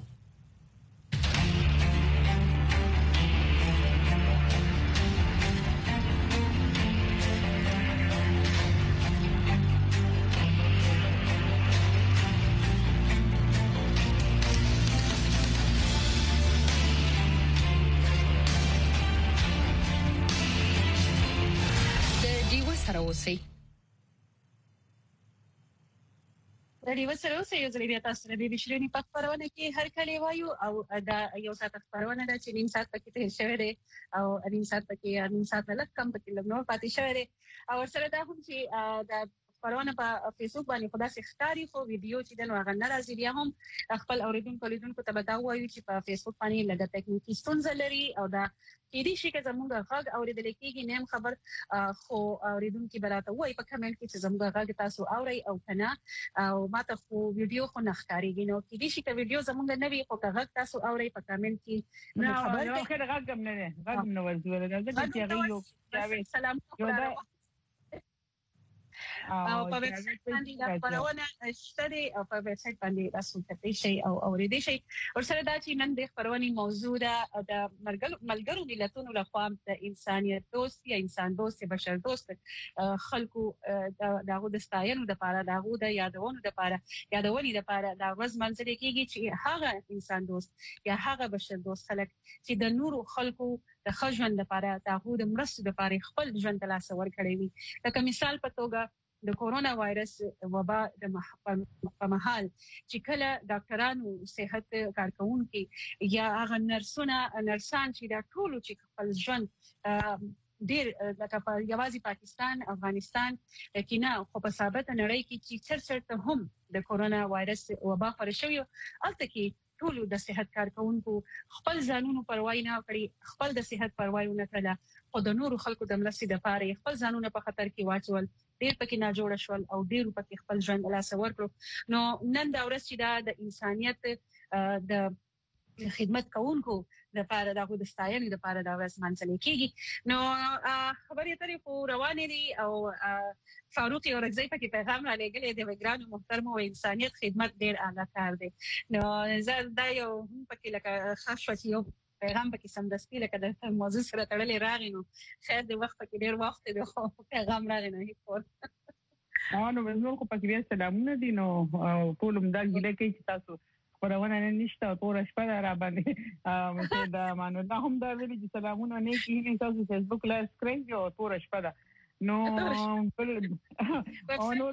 اوسئ. د دې وسره اوسئ یو ځل بیا تاسو د دې شریانی په خبرونه کې هر کله وایو او دا یو ساعت خبرونه ده چې نیم ساعت پکې ته شوی دی او نیم ساعت پکې نیم ساعت لږ کم پکې لږ نور پاتې شوی دی او سره دا هم چې د خبرونه په فیسبوک باندې خدا سي ښکاری خو ویډیو چې د نو هغه ناراضي بیا هم خپل اوریدونکو لیدونکو ته بتا وایو چې په فیسبوک باندې لږه ټیکنیکي ستونزه لري او دا کې دي چې زموږ غږ اوریدل کېږي نیم خبر خو اوریدونکو براته وایي په کمنټ کې چې زموږ غږ تاسو اوري او کنه او ماته خو ویډیو خو نخکاریږي نو کې دي چې ویډیو زموږ نه وي خو غږ تاسو اوري په کمنټ کې نو خبر کې غږ هم نه غږ نه ورزول دا چې یو سلام او په ویب سټ باندې دا خبرونه شته او په ویب سټ باندې تاسو ته شي او اوریدي شي او سره دا چې نن د خبرونې موضوع ده د ملګرو ملتونو لخوا د انسانيت دوست یا انسان دوست بشر دوست خلکو دغه د ستاینو د لپاره دغه د یادونو د لپاره یادونې د لپاره دا ورځ منځلې کېږي چې هغه انسان دوست یا هغه بشر دوست خلک چې د نورو خلکو د خژوند لپاره دغه د مرستو لپاره خپل ژوند ته لاس ور کړی وي لکه مثال په توګه د کورونا وایرس وبا د په محل چې کله ډاکټرانو صحت کارکونکو یا هغه نرسونه نرسان چې دا ټول چې خپل ژوند ډیر لکه په یوازې پاکستان افغانستان کې نه خو په ثابت نړۍ کې چې څر څرته هم د کورونا وایرس وبا پر شوی البته کې ټول د صحت کارکونکو خپل ځانونو پروا نه کړی خپل د صحت پروا نه کړله خو د نورو خلکو د مرستې لپاره خپل ځانونه په خطر کې واچول ډیر پکې نه جوړ شول او ډیر پکې خپل ژوند لا سور کړو نو نن دا ورځ چې دا د انسانيت د خدمت کوونکو د لپاره دغه د ستاینې لپاره دا ورځ منځلې کیږي نو خبرې ترې خو روانې دي او فاروق اورګزی پکې پیغام را لګلې د وګرانو محترم او انسانيت خدمت ډیر اعلی کار دی نو زه دا یو هم پکې لکه خاص شوی پیغام پکې سمدستي لکه د موضوع سره تړلې راغی نو خیر د وخت پکې ډیر وخت دی خو پیغام راغی نه هیڅ نو نو خو پکې بیا سلامونه دي نو ټول مدا ګیله کوي چې تاسو خبرونه نه نشته او تور شپه را باندې مشه دا مانو دا هم دا ویلي چې سلامونه نه کیږي تاسو فیسبوک لایو سکرین او تور شپه دا نو بل او نو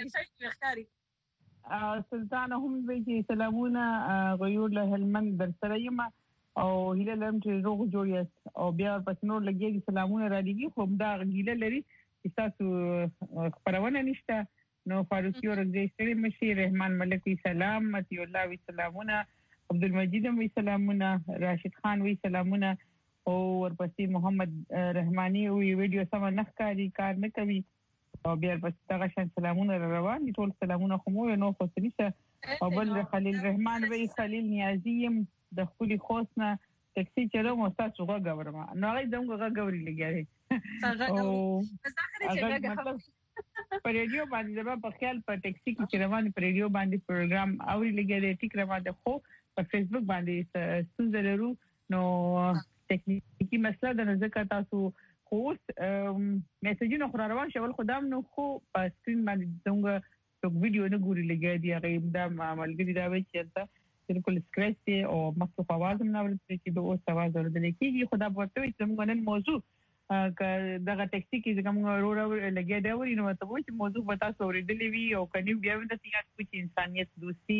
سلطان هم وی چې سلامونه غيور له هلمند در سره یم او هله لم چې روغ جوړیاست او بیا پس نور لګي سلامونه را لګي خو دا غیله لري چې تاسو خبرونه نشته نو فاروقي اورګزی سره مشي رحمان ملک وی سلام متي الله وی سلامونه عبد المجید وی سلامونه راشد خان وی سلامونه او ورپسې محمد رحماني وی ویډیو سم نه ښکاري کار نه کوي او بیا پس دغه شان سلامونه روان دي ټول سلامونه خو مو نو خو څه او بل خلیل رحمان وی خلیل نیازی د خپل خوسنه ټکسي چلوم او تاسو غوړم نو هغه دغه غوړی لګیاره او په ریډیو باندې زما په خیال په ټکسي کې چې روان په ریډیو باندې پروګرام اوري لګیاره ټیک روان ده خو په فیسبوک باندې ستونزه لرو نو ټکنیکی مسله د ځکه تاسو خو میسجونه خو روان شول خدام نو خو په سکرین باندې څنګه څوک ویډیو نه ګوري لګیاره دی هغه دا عملګری دا وایي چې بالکل سکرچ دی او مخصوص आवाज هم نه ورته چې به اوس आवाज ورته کېږي خدا ورته چې موږ نن موضوع دغه ټیکسي کې څنګه ورو ورو لګیا دی ورینو ته وایي چې موضوع به تاسو ورېدلې وي او کني بیا د سیاست په انسانيت دوستي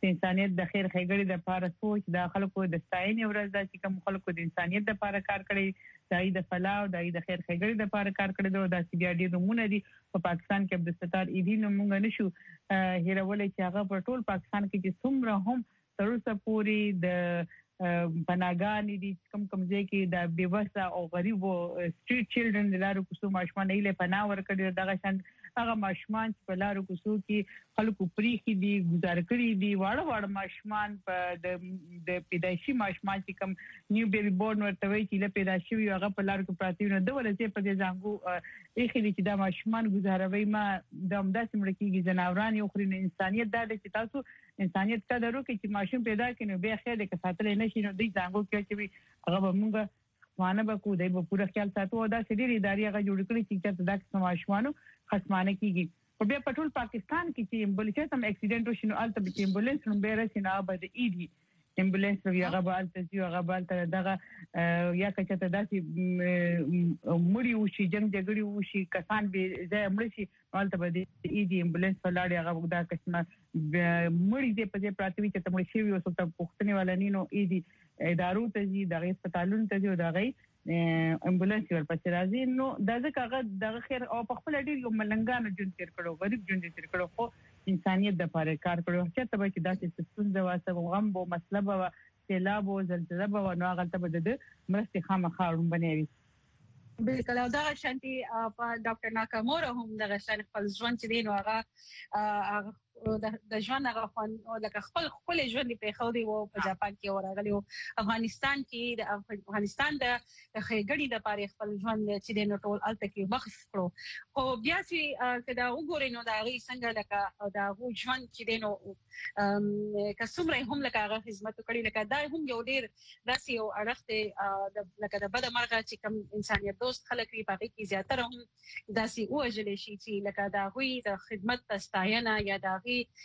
انسانيت د خیر ښېګړې د لپاره سوچ د خلکو د ستاینې ورځ د چې کوم خلکو د انسانيت د لپاره کار کړی دای د فلاح او دای د خیر ښېګړې د لپاره کار کړی دا د سیډي نمونه دي په پاکستان کې عبدالستار ایدی نمونه نشو هیرولې چې هغه په ټول پاکستان کې چې څومره هم تروسه پوری د پناګانی دي کم کم ځای کې د بیوسه او غریبو سټریټ چیلډرن د لارو کوڅو ماشومان یې پناه ورکړي دغه شان هغه ماشومان چې په لارو کوڅو کې خلکو پریخي دي گزار کړی دي واړه واړه ماشومان په د د پیدایشي ماشومان چې کم نیو بیبي بورن ورته وي چې له پیدا شوی هغه په لارو کې پراتی نه د ولې په دې ځانګو یې خېلی چې دا ماشومان گزاروي ما د امداسې مړ کېږي جناوران یو خوري انسانيت دا چې تاسو انسانيت قدر وکړي چې ماشوم پیدا کړي به خیر دې کساتلې نشي نو دې ځانګو کې چې هغه موږ مانه به کو دی په پوره خیال ساتو دا سړي ادارې هغه جوړ کړی چې دا سماشمانو خصمانه کیږي په بیا پټول پاکستان کې چې امبولانس هم اکسیډنټ وشینو الته به امبولانس نو به رسینه به ایدي امبولانس یو هغه به الته یو هغه به الته دغه یا کچته داسې مړی وشي جنگ جګړې وشي کسان به ځای مړ شي الته به ایدي امبولانس په لاړ هغه دا قسمه مړی دې په دې پراتوي چې تمړ شي یو څه پښتني ولنینو ایدي ادارو ته دي دغه هسپتالونو ته دي دغه امبولانس ورپسې راځي نو دا ځکه هغه د خیر او په خپل ډیر یو ملنګانو جون تیر کړو غریب جون تیر کړو خو انسانيت د لپاره کار کړو چې ته به چې داسې ستونزه واسه غم بو مسله به سیلاب او زلزلہ به نو هغه ته به د مرستې خامخا ورون بنوي بالکل او دا شانتي په ډاکټر ناکامورا هم د غشن خپل ژوند چې دین هغه د ژوند هغه خپل لکه خپل خپل ژوند په خو دی او په جاپان کې ورغلی او افغانستان کې د افغانستان د خېګړې د پاره خپل ژوند چې د ټول الته کې بخښ کړو او بیا چې کدا وګورئ نو دا غي څنګه لکه دا هو ژوند چې دینو کسمره هم لکه هغه خدمت کړي لکه دا هم یو ډیر راسي او اړخته لکه د بده مرغه چې کوم انسانيت دوست خلک وي پاتې کې زیاتره هم داسي اوجل شي چې لکه دا غوي د خدمت تستاینه یا دا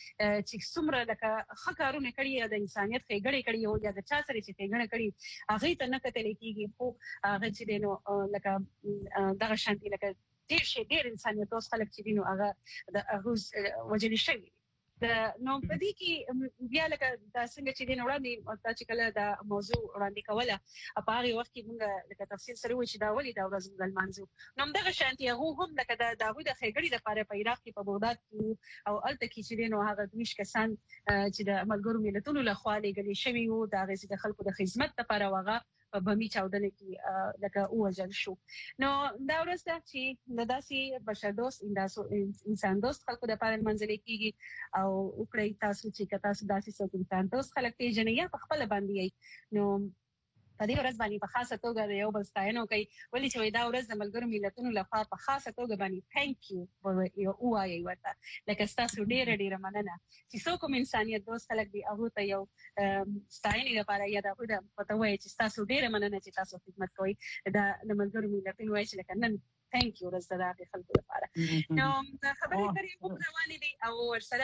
چې څومره لکه خکارونه کړی د انسانيت خېګړې کړی او یا د چا سره چې خېګړه کړی هغه ته نه کتل کېږي خو هغه چې دینو لکه دغه شانتي لکه ډیر شي ډیر انسانيت اوس خلک چې دینو هغه د هغه وجلی شي د نو په دې کې بیا لکه دا څنګه چې دین وړاندې تا چې کله دا موضوع وړاندې کوله په هغه وخت کې موږ لکه تفصیل سره و چې دا ولې دا ورځ موږ لمانځو نو دغه شانتي هغه هم لکه دا دغه د خېګړې لپاره په عراق کې په بغداد کې او الته کې چې دین او هغه دویش کسان چې د ملګرو ملتونو له خوا لګل شوی وو دا غزي د خلکو د خدمت لپاره وغه په بمی چاودنه کې لکه اوجل شو نو دا ورسته چې د داسي بشر دوست انسان دوست خلکو د لپاره منځلي کیږي او وکړی تاسو چې تاسو داسي څوک انسان دوست خلک پیژنې یا په خپل باندې نو په دې ورځ باندې په خاصه توګه یو بل ستاینه کوي ولې چې دا ورځ د ملګرو ملتونو لخوا په خاصه توګه باندې ثانک یو یو وایي ورته لکه تاسو ډېر ډېر مننه چې څوک هم انسانيت دوست خلک دی هغه ته یو ستاینه لپاره یا دا خو پته وایي چې تاسو ډېر مننه چې تاسو خدمت کوئ دا د ملګرو ملتونو وایي چې لکه نن ثانک یو رزدا د خلکو لپاره نو خبرې کړې کوم روانې دي او ورسره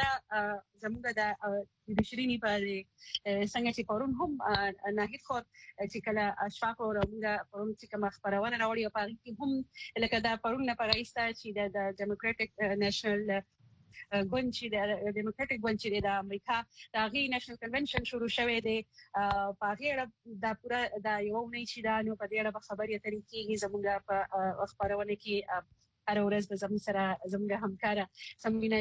زموږ د د شيريني په څنګه چې پرون هم ناهید خو چې کله اشفاق او موږ پرون چې کوم خبرونه راوړي په هغه کې هم لکه دا پرون نه پرایسته چې د ډیموکراټک نېشنل ګوند چې د ډیموکراټک ګوند چې د امریکا د غي نېشنل کنونشن شروع شوه دی په هغه د پورا د یو نه چې دا نو په دې اړه خبرې اترې کیږي زموږ په خبرونه کې هر ورځ د زموږ سره زموږ همکار سمینه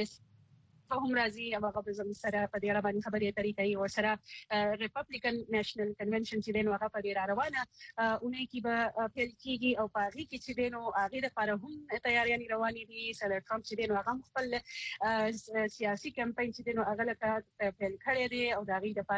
هم راځي هغه په زموږ سره په دې اړه باندې خبرې اترې کوي او سره ریپبلیکن نېشنل کنونشن چې دین هغه په دې روانه اونې کې به پیل کیږي او په هغه کې چې دین او هغه لپاره هم تیاریاں روانې دي سره ټرمپ چې دین هغه خپل سیاسي کمپاین چې دین هغه لکه پیل کړی دی او د هغه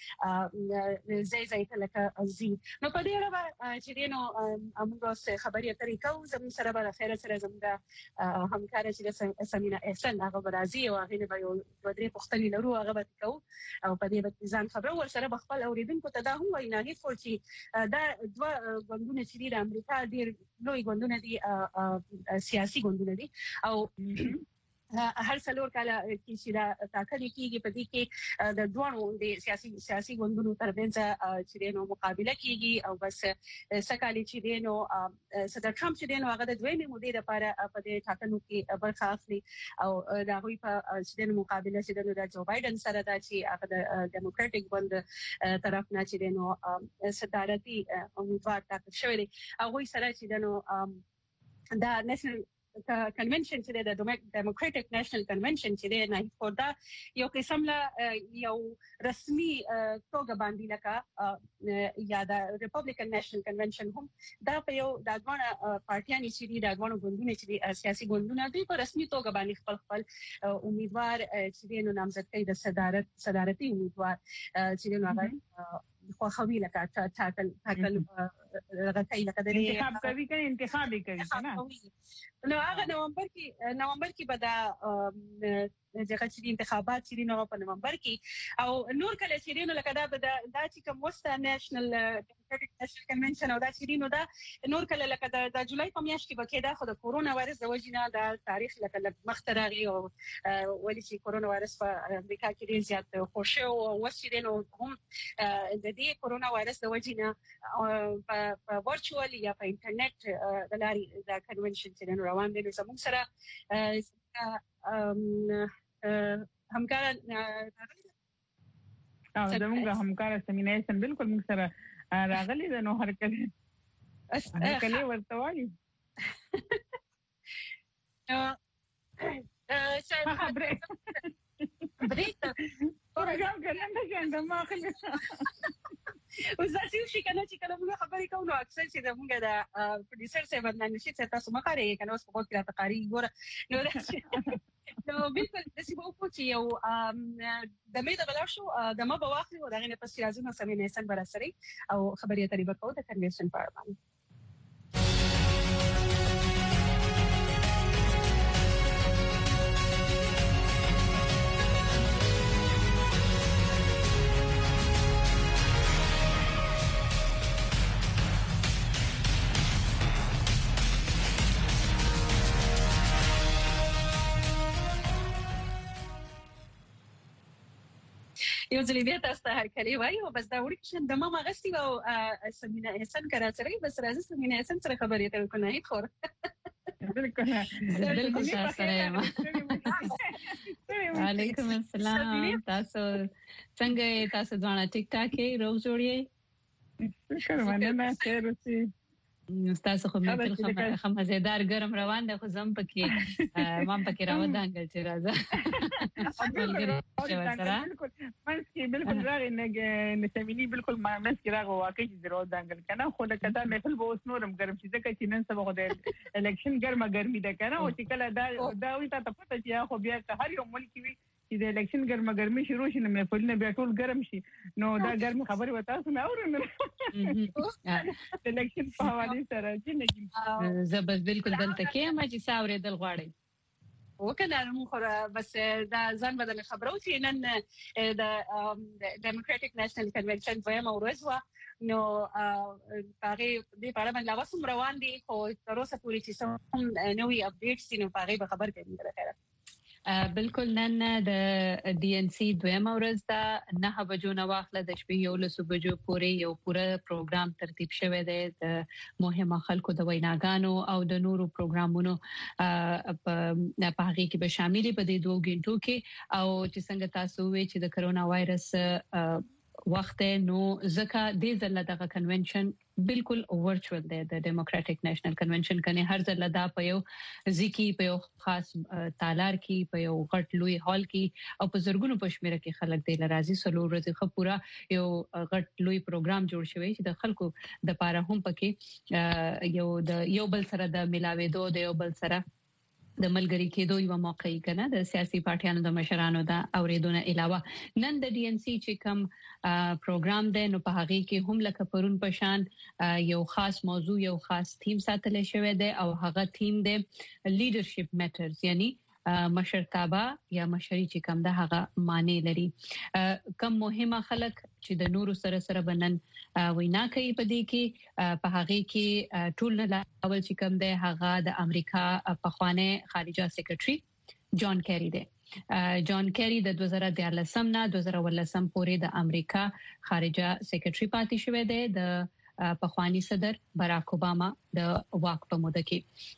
لپاره زي زي لکه ازي نو په دې اړه چې دین موږ سره خبرې اترې کوو زموږ سره به خیر سره زموږ همکار چې سمینه احسان هغه راځي او هغه به یو ودرې پختنی لرو هغه به کو او په دې به ځان خبره ور سره بخپل اوریدونکو ته دا هم وینا هیڅ فور چې دا دوه غوندونه چې د امریکا ډیر لوی غوندونه دي سیاسي غوندونه دي او هر څلور کاله کې چې دا ټاکل کیږي په دې کې د دوه د سیاسي سیاسي ګوندونو ترمنځ چې نو مقابله کیږي او بس سکالي چې نو صدر ټرمپ چې نو هغه د دویمې مودې لپاره په دې ټاکنو کې برخه اخلي او دا غوي په چې نو مقابله چې نو د جو بایدن سره دا چې هغه د ډیموکراټک ګوند طرف نه چې نو صدارتي امیدوار ټاکل شوی دی هغه سره چې نو دا نېشنل کنونشن چې د ډیموکراټک نېشنل کنونشن چې نه خوردا یو قسم لا یو رسمي توګه باندې لکه یا د ریپبلیکن نېشنل کنونشن هم دا په یو د ځوان پارټیانو چې د ځوان ګوندونو چې سیاسي ګوندونه دوی په رسمي توګه باندې خپل خپل امیدوار چې نو نامزد کوي د صدارت صدارتي امیدوار چې نو هغه خو خوي لکه ټاکل ټاکل راغی لکه د انتخاب کوي کنه انتخابي کوي کنه نو هغه نومبر کې نومبر کې به دا دغه چې انتخابات چې نو په نومبر کې او نور کله چې نو لکه دا دا چې کوم وسته نېشنل ډیموکراټک نېشنل کنونشن او دا چې نو دا نور کله لکه د جولای په میاشت کې به کې دا خو د کورونا وایرس د وجې نه د تاریخ لکه مخترغي او ولې چې کورونا وایرس په امریکا کې ډیر زیات خوشو او وسې نو هم د دې کورونا وایرس د وجې نه په ورچوال یا په انټرنیټ د لارې د کنونشن چې نو روان دي زموږ سره همکار او زموږ همکار سمینیشن بالکل موږ سره راغلي د نو هر کله هر کله ورته وایي ا خبره بريت پروګرام کنه نه څنګه ما خلک وزاسي شي کنه چې کله موږ خبرې کوو نو اکثر چې موږ د پروډوسر سره باندې نشي چې تاسو مخاره یې کنه اوس په وخت کې تقاری ګوره نو نو بالکل د سی وو چې یو د مې د بلار شو د ما بواخلي او دغه نه پس راځو سمې نه سن برسري او خبرې اترې وکړو د کنوینشن په اړه یو ځلې بیا تاسو ته هر کلی وایو بس دا وړي چې د ماما غستی او سمینه احسان کراتري بس راځي سمینه احسان سره خبرې ته کو نه خور بالکل بالکل سره یم وعلیکم السلام تاسو څنګه تاسو ځوانه ټیک ټاک یې روغ جوړی شکر مننه خیر اوسئ تاسو خو مې خو مزیدار ګرم روان ده خو زم پکې مام پکې راوډانګل چې راځه بالکل منسکي بالکل راغی نه سمینی بالکل ما منسکي راغو واقعي ضرورت دانګل کنه خو لکه دا محفل به اوس نورم ګرم شي ځکه چې نن سبا خو د الیکشن ګرمه ګرمي ده کنه او چې کله دا دا وي ته پته چې خو بیا هر یو ملک وي چې د الیکشن ګرمه ګرمي شروع شي نو محفل نه بیا ټول ګرم شي نو دا ګرم خبره وتا سم اورنه الیکشن په حواله سره چې نه زبر بالکل دلته کې ما چې ساورې دل غواړي وکړه نو خو بس دا ځان بدل خبرو چې نن د ډیموکراټک نېشنل کنونشن وایم او روزوا نو هغه دې په اړه باندې واسم روان دي خو تر اوسه پورې چې سم نوې اپډیټس دي نو هغه به خبر کوي راځه بالکل نن د ډي ان سي دویم ورځ دا نه بجو نه واخله د شپې یو لسو بجو پورې یو پوره پروګرام ترتیب شوی دی د مهمه خلکو د ویناګانو او د نورو پروګرامونو په هغه کې به شامل په دې دوه غنټو کې او چې څنګه تاسو وی چې د کرونا وایرس وخت نو ځکه د ځل دغه کنونشن بالکل ورچوال دی د ډیموکراټک نېشنل کنونشن کنه هر ځل دا په یو ځکه په یو خاص تالار کې په یو غټ لوی هال کې او په زرګونو پښمیره کې خلک دی لرازي سلو ورځې خو پورا یو غټ لوی پروګرام جوړ شوی چې د خلکو د پاره هم پکې یو د یو بل سره د ملاوي دوه د یو بل سره د ملګری کېدو یو موقع کنه د سیاسي پارټیانو د مشرانو دا اوریدونه علاوه نن د ډي ان سي چې کوم پروګرام دی نو په هغه کې هم لکه پرون پشان یو خاص موضوع یو خاص تیم ساتل شوی دی او هغه تیم دی لیډرشپ میټرز یعنی مشرتابه یا مشري چې کوم د هغه معنی لري کوم مهمه خلک چې د نورو سره سره بنن وینا کوي په دې کې په هغه کې ټول نه اول چې کوم د هغه د امریکا په خوانه خارجه سیکریټري جان کیری دی. جان کیری د دوه زره دیارلسم نه دوه زره ولسم پورې د امریکا خارجه سیکریټري پاتې شوی دی د پخوانی صدر باراک اوباما د واک په موده کې.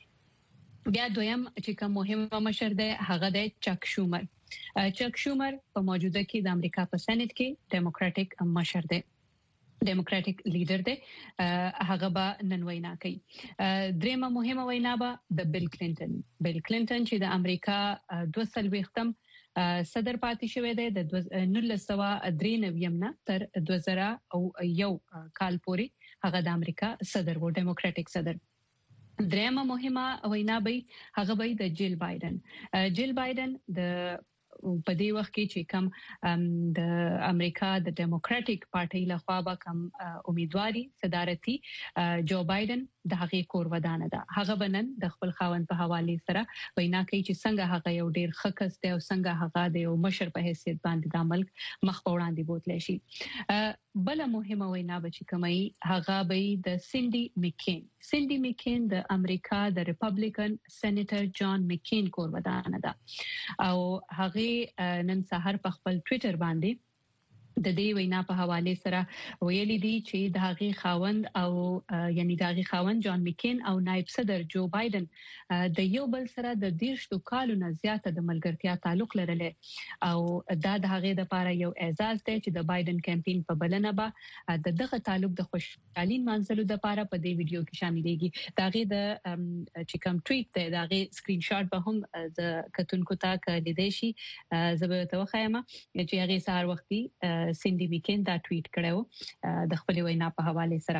بیا دویم چې کوم مهمه مشر دی هغه دی چک شومر. چک شومر په موجوده کې د امریکا په سېنات کې ډیموکراټک مشر دی، ډیموکراټک لیډر دی. هغه به نن وینا کوي. دریمه مهمه وینا به د بیل کلینټن بیل کلینټن چې د امریکا دوه سلويختم صدر پاتې شوی دی د نولس سوه درې نوي نه تر دوه زره او یو کال پورې هغه د امریکا صدر وو، ډیموکراټک صدر. دریمه مهمه وینا به هغه به د جیل بایدن. جیل بایدن د په دې وخت کې چې کوم د امریکا د ډیموکراټک پارټي لخوا به کوم امیدواري صدارتي جو بایدن د هغې کور ودانه ده. هغه بنن د خپل خاوند په حواله سره وینا کوي چې څنګه هغه یو ډیر خکس دی او څنګه هغه د یو مشر په حیثیت باندې د ملک مخ په وړاندې بوتلی شي. بل مهمه وینا به چې کومي هغه به د سینډي میکین. سینډي میکین د امریکا د ریپبلیکن سېنیټر جان میکین کور ودانه ده او هغه نن سحر په خپل ټوئیټر باندې د دې وینا په حواله سره ویلي دي چې د هغه خاوند او یعنی د هغه خاوند جان میکین او نائب صدر جو بایدن د یو بل سره د دیرشتو کالو نه زیاته د ملګرتیا تعلق لري او دا د هغه د لپاره یو اعزاز دی چې د بایدن کمپاین په بلنه به د دغه تعلق د خوشحالي منځلو د لپاره په دې ویډیو کې شاملېږي. دا غي د چې کوم ټویټ دی دا غي سکرین شاټ به هم د کتونکو ته لیدای شي. زه به توخایم چې هغه سهار وختي سینډي میکین دا ټویټ کړو د خپل وینا په حواله سره.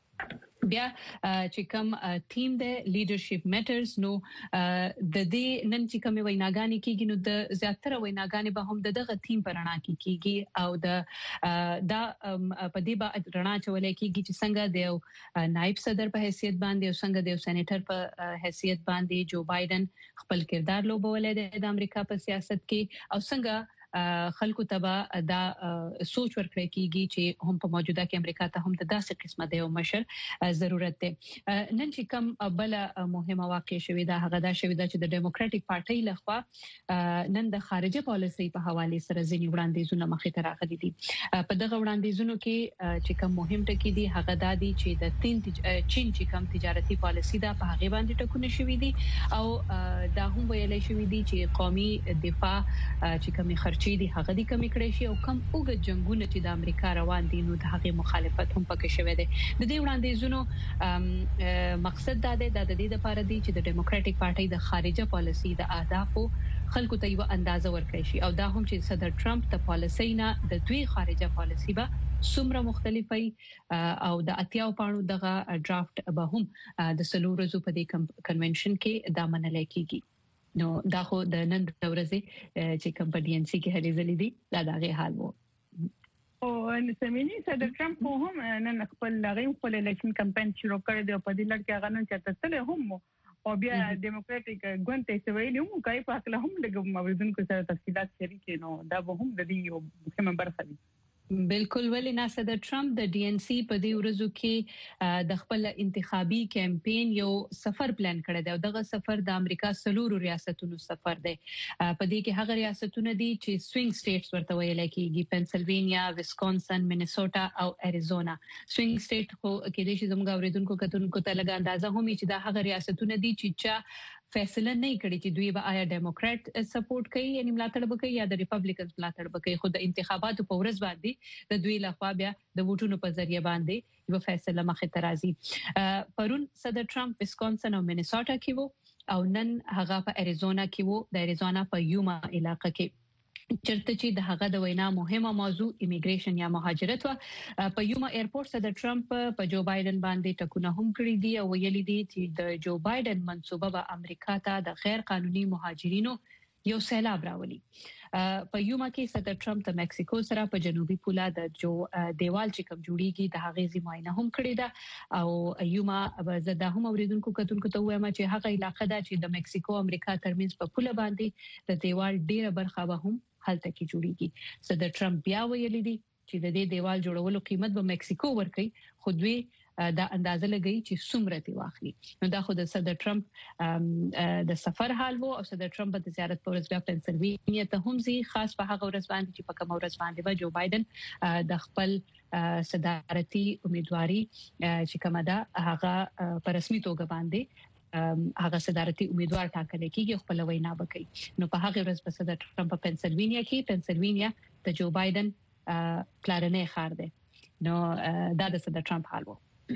بیا چې کوم ټیم د لیډرشپ میټرز نو د دې نن چې کوم ویناګانی کیږي نو د زیاتره ویناګانی به هم دغه ټیم پر رڼا کیږي او د دا په دې به رڼا چولې کیږي چې څنګه د نائب صدر په حیثیت باندې او څنګه د سېنیټر په حیثیت باندې جو بایدن خپل کردار لوبولې د امریکا په سیاست کې او څنګه خلکو تبا دا سوچ ورکړي کیږي چې هم په موجوده کې امریکا ته هم د داسې قسمه د یو مشر ضرورت دی. نن چې کوم بل مهمه واقع شوې ده هغه دا شوې ده چې د ډیموکراټک پارټي لخوا نن د خارجه پالیسي په حواله سره ځینې وړاندیزونه مخې ته راغلي دي. په دغه وړاندیزونو کې چې کوم مهم ټکي دي هغه دا دي چې د چین چې کوم تجارتي پالیسي ده په هغه باندې ټکونه شوې دي او دا هم ویلې شوې دي چې قومي دفاع چې کوم چې د هغه د کمی کړی شي او کم اوګه جنگونه چې د امریکا روان دي نو د هغه مخالفت هم پکې شوی دی. د دې وړاندیزونو مقصد دا دی د دې لپاره دی چې د ډیموکراټک پارټي د خارجه پالیسي د اهدافو خلکو ته یو اندازه ورکړي شي او دا هم چې صدر ټرمپ د پالیسي نه د دوی خارجه پالیسي به څومره مختلفي او د اتیاو پاڼو دغه ډرافټ به هم د سلورزو په دې کنونشن کې دا منل کېږي. نو دا خو د نن د ورځې چې کوم په ډي ان سي کې هلي ځلې دي دا دغه حال وو. او سمینی صدر ټرمپ هم نن خپل لغې خپل الیکشن کمپاین شروع کړی دی په دې لړ کې هغه نن چاته تل هم او بیا ډیموکراټک ګوند ته ویلي هم کوي په خپل هم د موردونکو سره تفصيلات شریک نو دا به هم د دې یو مهمه برخه وي. بالکل ولی نه صدر ټرمپ د ډي ان سي په دې ورځو کې د خپل انتخابي کمپاین یو سفر پلان کړی دی او دغه سفر د امریکا سلورو ریاستونو سفر دی. په دې کې هغه ریاستونه دي چې سوینګ سټیټس ورته ویل کېږي، پنسلوانیا، ویسکونسن، مینیسوټا او اریزونا. سوینګ سټیټ خو کې د شي زموږ اوریدونکو کتونکو ته لږه اندازه هم چې دا هغه ریاستونه دي چې چا فیصله نه کړی چې دوی به آیا ډیموکرات سپورټ کوي یعنی ملاتړ وکړي یا د ریپبلیکنز ملاتړ وکړي. خو د انتخاباتو په ورځ باندې د دوی لخوا بیا د ووټونو په ذریعہ باندې یو فیصله مخې ته راځي. پرون صدر ټرمپ ویسکونسن او مینیسوټا کې وو او نن هغه په اریزونا کې وو، د اریزونا په یوما علاقې کې چرته چې د هغه د وینا مهمه موضوع ایمیګریشن یا مهاجرت و. په یوما ایرپورټ صدر ټرمپ په جو بایدن باندې ټکونه هم کړی دي او ویلي دي چې د جو بایدن منصوبه به امریکا ته د غیر قانوني مهاجرینو یو سیلاب راولي. په یوما کې صدر ټرمپ د مکسیکو سره په جنوبي پوله د جو دیوال چې کوم جوړیږي د هغې زماینه هم کړې ده او یوما زده هم اوریدونکو کتونکو ته وایم چې هغه علاقه ده چې د مکسیکو امریکا ترمنځ په پوله باندې د دیوال ډیره برخه به هم هلته کې جوړیږي. صدر ټرمپ بیا ویلي دي چې د دې دیوال جوړولو قیمت به مکسیکو ورکړي خو دوی دا اندازه لګی چې څومره دی واخلي. نو دا خو د صدر ټرمپ د سفر حال وو او صدر ټرمپ د زیارت پر ورځ بیا پنسلوینیا ته هم ځي، خاص په هغه ورځ باندې چې په کوم ورځ باندې به جو بایدن د خپل صدارتي امیدواري چې کومه ده هغه په رسمي توګه باندې هغه صدارتي امیدوار ټاکل کېږي، خپل وینا وکړي. نو په هغه ورځ په صدر ټرمپ په پنسلوینیا کې پنسلوینیا د جو بایدن پلانې خار ده. نو دا د صدر ټرمپ حال وو.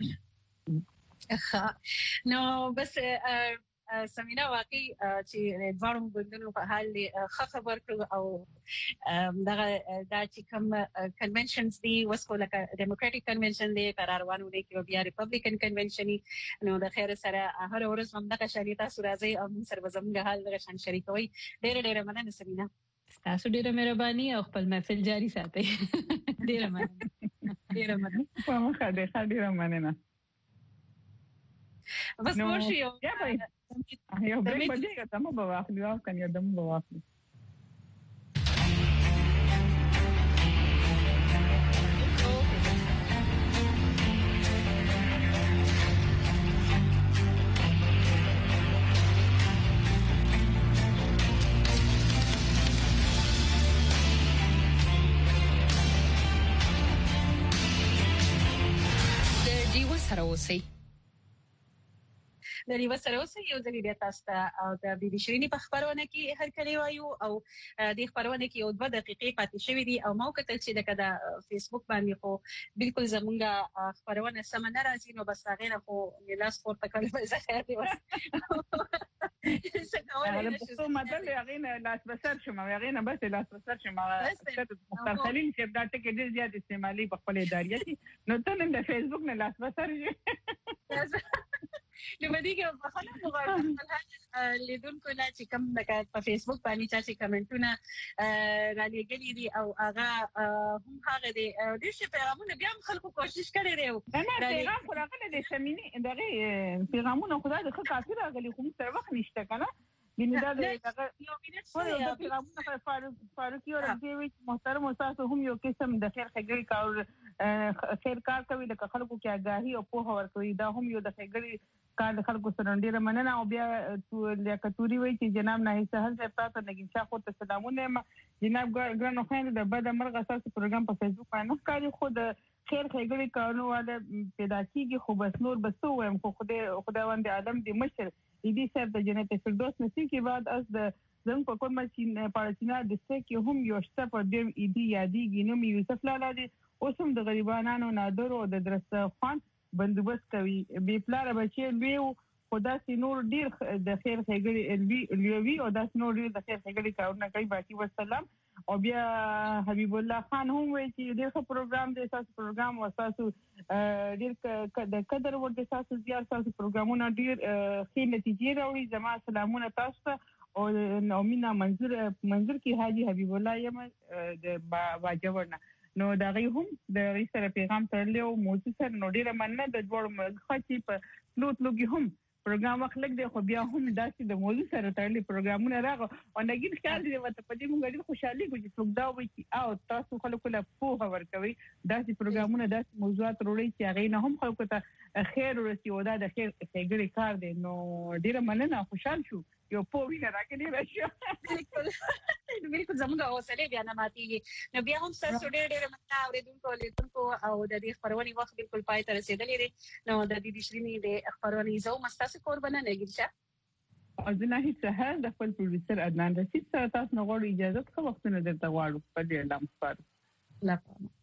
نو بس سمینا واقعي چې دوړم بندونو په حال ښه خبر کړو او دغه دا چې کوم کنونشنز دي وسکو لکه ډیموکراټیک کنونشن دی قراروانو دی کې بیا ریپبلیکن کنونشن نو د خیر سره هر ورځ هم دغه شریطه سورازي او موږ سره زموږ حال دغه شان شریکوي. ډېر ډېر مننه سمینا. تاسو ډیره مهرباني او خپل محفل جاری ساتئ. ډیره مننه. ډیره مننه. په مخه ده ډیره مننه. بس ورشي یو یا به یو بریک بجې کوم به واخلو او کنه دم به واخلو. سره اوسئ. د ریو سره اوسئ یو ځل بیا تاسو ته او د بي بي شيرینی په خبرونه کې هر کلی وایو او د خبرونه کې یو دوه دقیقې پاتې شوې دي او ما وکتل چې د فیسبوک باندې خو بالکل زمونږه خبرونه سم نه راځي، نو بس هغه نه خو لاس پورته کول زه خیر دی. هغه په څو مدل هغه نه لاس بسر شوم هغه نه بس لاس بسر شوم مختار خلیل چې دا ټکی ډیر زیات استعمالي په خپل ادارې کې، نو ته نن د فیسبوک نه لاس بسر شې. نو باندې کې په خپل مغواړم لیدونکو لا چې کوم د په فیسبوک باندې چې کمنټونه را لګلي دي او هغه هم هغه دي د څه پیغامونه بیا خلکو کوشش کړي دی. نه پیغام خو راغلی د شمینی دغه پیغامونه خدای د خاطر راغلي خو سره وخت نشته کنه. ګینه دا دغه یو مینټ پیغامونه فاروق فاروقي او رضوی محترم استاد هم یو قسم د خیر خګړي کار خیر کار کوي د خلکو کې آگاهي او پوهه ورکوي، دا هم یو د خګړي کار د خلکو سره ډیره مننه. او بیا لیاقتوري وایي چې جناب ناهي سهل صاحب تاسو نګین شاه خو ته سلامونه. جناب ګرانو خان د بد مرغه تاسو پروګرام په فیسبوک باندې ښکاري خو د خیر خګړي کارونه واده پیدا کیږي، خو بس نور بس وایم خو خدای خداوند عالم دې مشر دې سر د جنت فردوس نصیب کې بعد از د زم په کومه چې پارچینا د سکه هم یو شته په دې ایدي یادي ګینم یوسف لالا دې اوسم د غریبانو نادر او د درس خوان بندوبست کوي. بي پلار بچي لیو خدا سي نور ډیر د خیر خګړي لیوي او د نور ډیر د خیر خګړي کارونه کوي. باقي والسلام. او بیا حبیب الله خان هم وایي چې دغه پروګرام د اساس پروګرام او اساس ډیر د قدر ورته اساس زیات اساس پروګرامونه ډیر ښه نتیجې راوړي. زما سلامونه تاسو ته او نومینا منظور منظور کې حاجی حبیب الله یم د واجورنا. نو دا غي هم د غي سره پیغام ترلو موضوع سره نو ډیره مننه د دوړ مخاطي په لوت لوګي هم پروګرام وخت دی خو بیا هم داسې د موضوع سره تړلي پروګرامونه راغو او نګین خیال دی وته په دې موږ ډیر خوشحالي کوو چې څوک دا وایي چې او تاسو خلکو له پوهه ورکوي داسې پروګرامونه داسې موضوعات وروړي چې هغه نه هم خلکو ته خیر ورسي او دا د خیر خګړي کار دی. نو ډیره مننه، خوشحال شو یو په وینه راکړي راشه. بالکل بالکل زموږ حوصله بیا نه ماتيږي. نو بیا هم تاسو ډېر ډېر مننه اوریدونکو لیدونکو او د دې خبرونې وخت بالکل پای ته رسیدلې دي. نو د دې شرینی د خبرونې زو مستاسو قربانه نه کیږي. اذن هیڅ هه د خپل پروډوسر عدنان رشید سره تاسو نه غواړو اجازه خو وختونه درته غواړو په دې لامل. لا